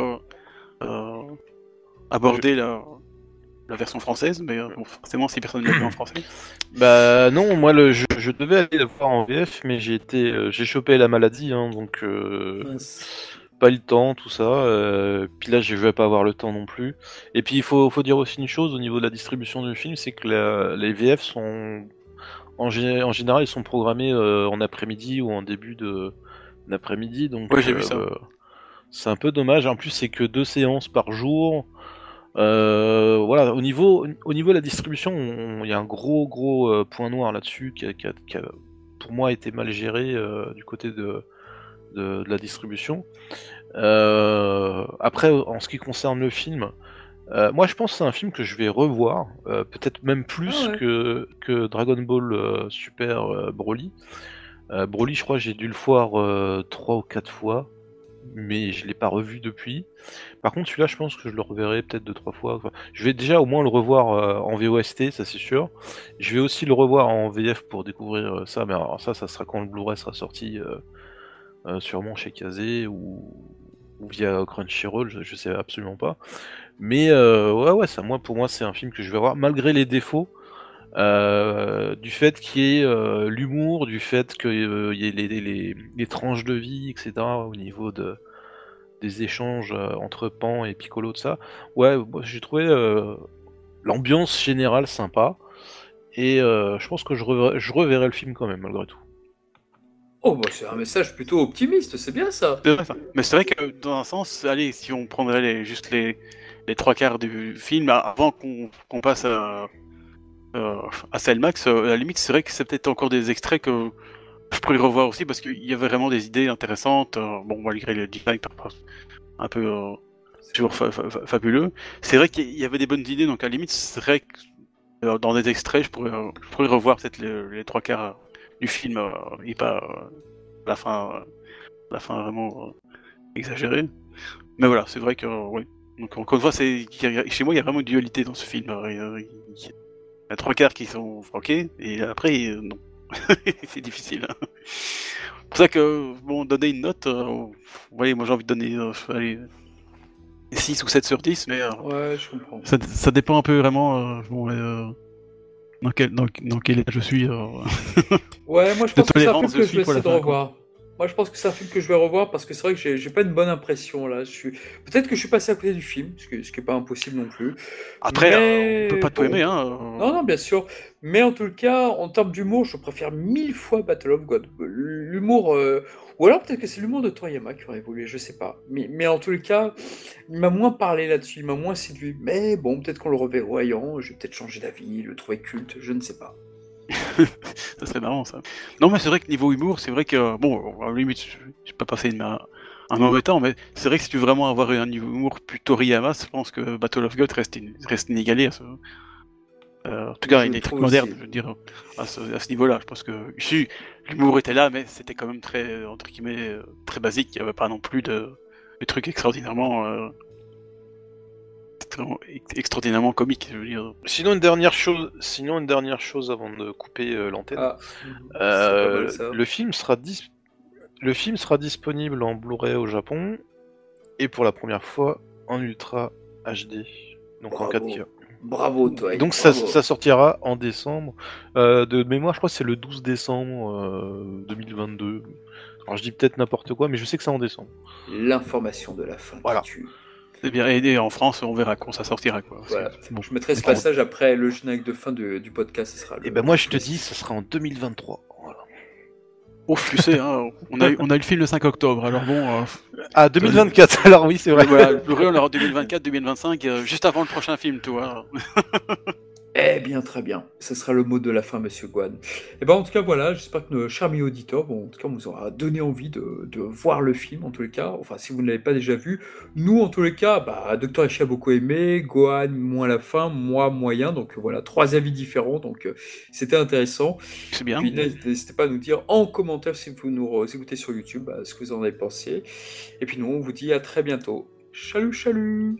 abordé la version française, mais bon, forcément, si personne ne l'a vu en français. Bah non, moi je devais aller le voir en VF, mais j'ai chopé la maladie, hein, donc pas eu le temps, tout ça. Puis là, je vais pas avoir le temps non plus. Et puis il faut dire aussi une chose au niveau de la distribution du film, c'est que les VF sont en général ils sont programmés en après-midi ou en début d'après-midi, donc Ouais, j'ai vu ça. c'est un peu dommage. En plus, c'est que 2 séances par jour. Voilà, au niveau de la distribution, il y a un gros point noir là-dessus qui a, pour moi, été mal géré du côté de la distribution. Après, en ce qui concerne le film, moi je pense que c'est un film que je vais revoir, peut-être même plus que Dragon Ball Super Broly. Broly, je crois que j'ai dû le voir 3 ou 4 fois, mais je l'ai pas revu depuis. Par contre, celui-là, je pense que je le reverrai peut-être 2-3 fois. Enfin, je vais déjà au moins le revoir en VOST, ça c'est sûr. Je vais aussi le revoir en VF pour découvrir ça, mais alors ça sera quand le Blu-ray sera sorti, sûrement chez Kazé ou via Crunchyroll, je sais absolument pas. Mais ouais, ça, pour moi, c'est un film que je vais voir, malgré les défauts. Du fait qu'il y ait l'humour, du fait qu'il y ait les tranches de vie, etc. au niveau des échanges entre Pan et Piccolo, de ça. Ouais, moi, j'ai trouvé l'ambiance générale sympa. Et je pense que je reverrai le film quand même, malgré tout. Oh, bah c'est un message plutôt optimiste, c'est bien ça. C'est vrai, ça. Mais c'est vrai que dans un sens, allez, si on prendrait juste les 3/4 du film, avant qu'on passe à Cell Max, à la limite, c'est vrai que c'est peut-être encore des extraits que je pourrais revoir aussi parce qu'il y avait vraiment des idées intéressantes. Bon, malgré le design un peu toujours fabuleux, c'est vrai qu'il y avait des bonnes idées. Donc à la limite, c'est vrai que dans des extraits, je pourrais revoir peut-être les trois quarts du film et pas la fin vraiment exagérée. Mais voilà, c'est vrai que ouais. Donc encore une fois, chez moi il y a vraiment une dualité dans ce film. Il y a trois quarts qui sont ok et après non, c'est difficile. C'est pour ça que bon, donner une note, ouais, moi j'ai envie de donner allez, 6 ou 7 sur 10, mais Ouais, je comprends. ça dépend un peu vraiment bon, dans quel état je suis. Ouais, moi je de pense que c'est un tolérance film que je vais pour la essayer de fin, revoir. Moi je pense que c'est un film que je vais revoir parce que c'est vrai que j'ai pas une bonne impression là. Peut-être que je suis passé à côté du film, ce qui est pas impossible non plus. Après, on peut Mais pas tout bon. aimer, hein. Non, non, bien sûr. Mais en tout cas, en termes d'humour, je préfère 1000 fois Battle of God. L'humour. Ou alors peut-être que c'est l'humour de Toriyama qui aurait évolué, je sais pas. Mais en tout cas, il m'a moins parlé là-dessus, il m'a moins séduit. Mais bon, peut-être qu'en le revoyant, je vais peut-être changer d'avis, le trouver culte, je ne sais pas. Ça serait marrant ça. Non, mais c'est vrai que niveau humour, c'est vrai que bon, à la limite, je peux passer un mauvais temps, mais c'est vrai que si tu veux vraiment avoir un humour plus Toriyama, je pense que Battle of God reste inégalé à ce. En tout cas, Je il est trucs trouve modernes, aussi. je veux dire, à ce niveau-là. Je pense que ici, l'humour était là, mais c'était quand même très, entre guillemets, très basique. Il n'y avait pas non plus de trucs extraordinairement comiques, je veux dire. Sinon une dernière chose avant de couper l'antenne. Ah, c'est pas mal ça. Le film sera disponible en Blu-ray au Japon et pour la première fois en Ultra HD, donc en Bravo. 4K. Bravo, toi. Et donc bravo. ça sortira en décembre. De mémoire, je crois que c'est le 12 décembre 2022. Alors je dis peut-être n'importe quoi, mais je sais que c'est en décembre. L'information de la fin Voilà. qui tue. C'est bien. Et en France, on verra quand ça sortira, quoi. Voilà. Bon. Je mettrai ce D'accord. passage après le générique de fin du podcast. Ce sera Et ben moi je te dis, ça sera en 2023. Voilà. Oh, tu sais, hein, on a eu le film le 5 octobre, alors bon. Ah, 2024, alors oui, c'est vrai. Voilà, le Blu-ray, on l'aura 2024, 2025, juste avant le prochain film, tu vois. Eh bien, très bien. Ce sera le mot de la fin, monsieur Guan. Et ben, en tout cas, voilà, j'espère que nos chers amis auditeurs, bon, en tout cas, on vous aura donné envie de voir le film, en tous les cas. Enfin, si vous ne l'avez pas déjà vu. Nous, en tous les cas, bah, Dr. Echi a beaucoup aimé, Gohan, moins la fin, moi, moyen. Donc, voilà, 3 avis différents. Donc, c'était intéressant. C'est bien. Puis, n'hésitez pas à nous dire en commentaire, si vous nous écoutez sur YouTube, ce que vous en avez pensé. Et puis, nous, on vous dit à très bientôt. Chalut, chalut!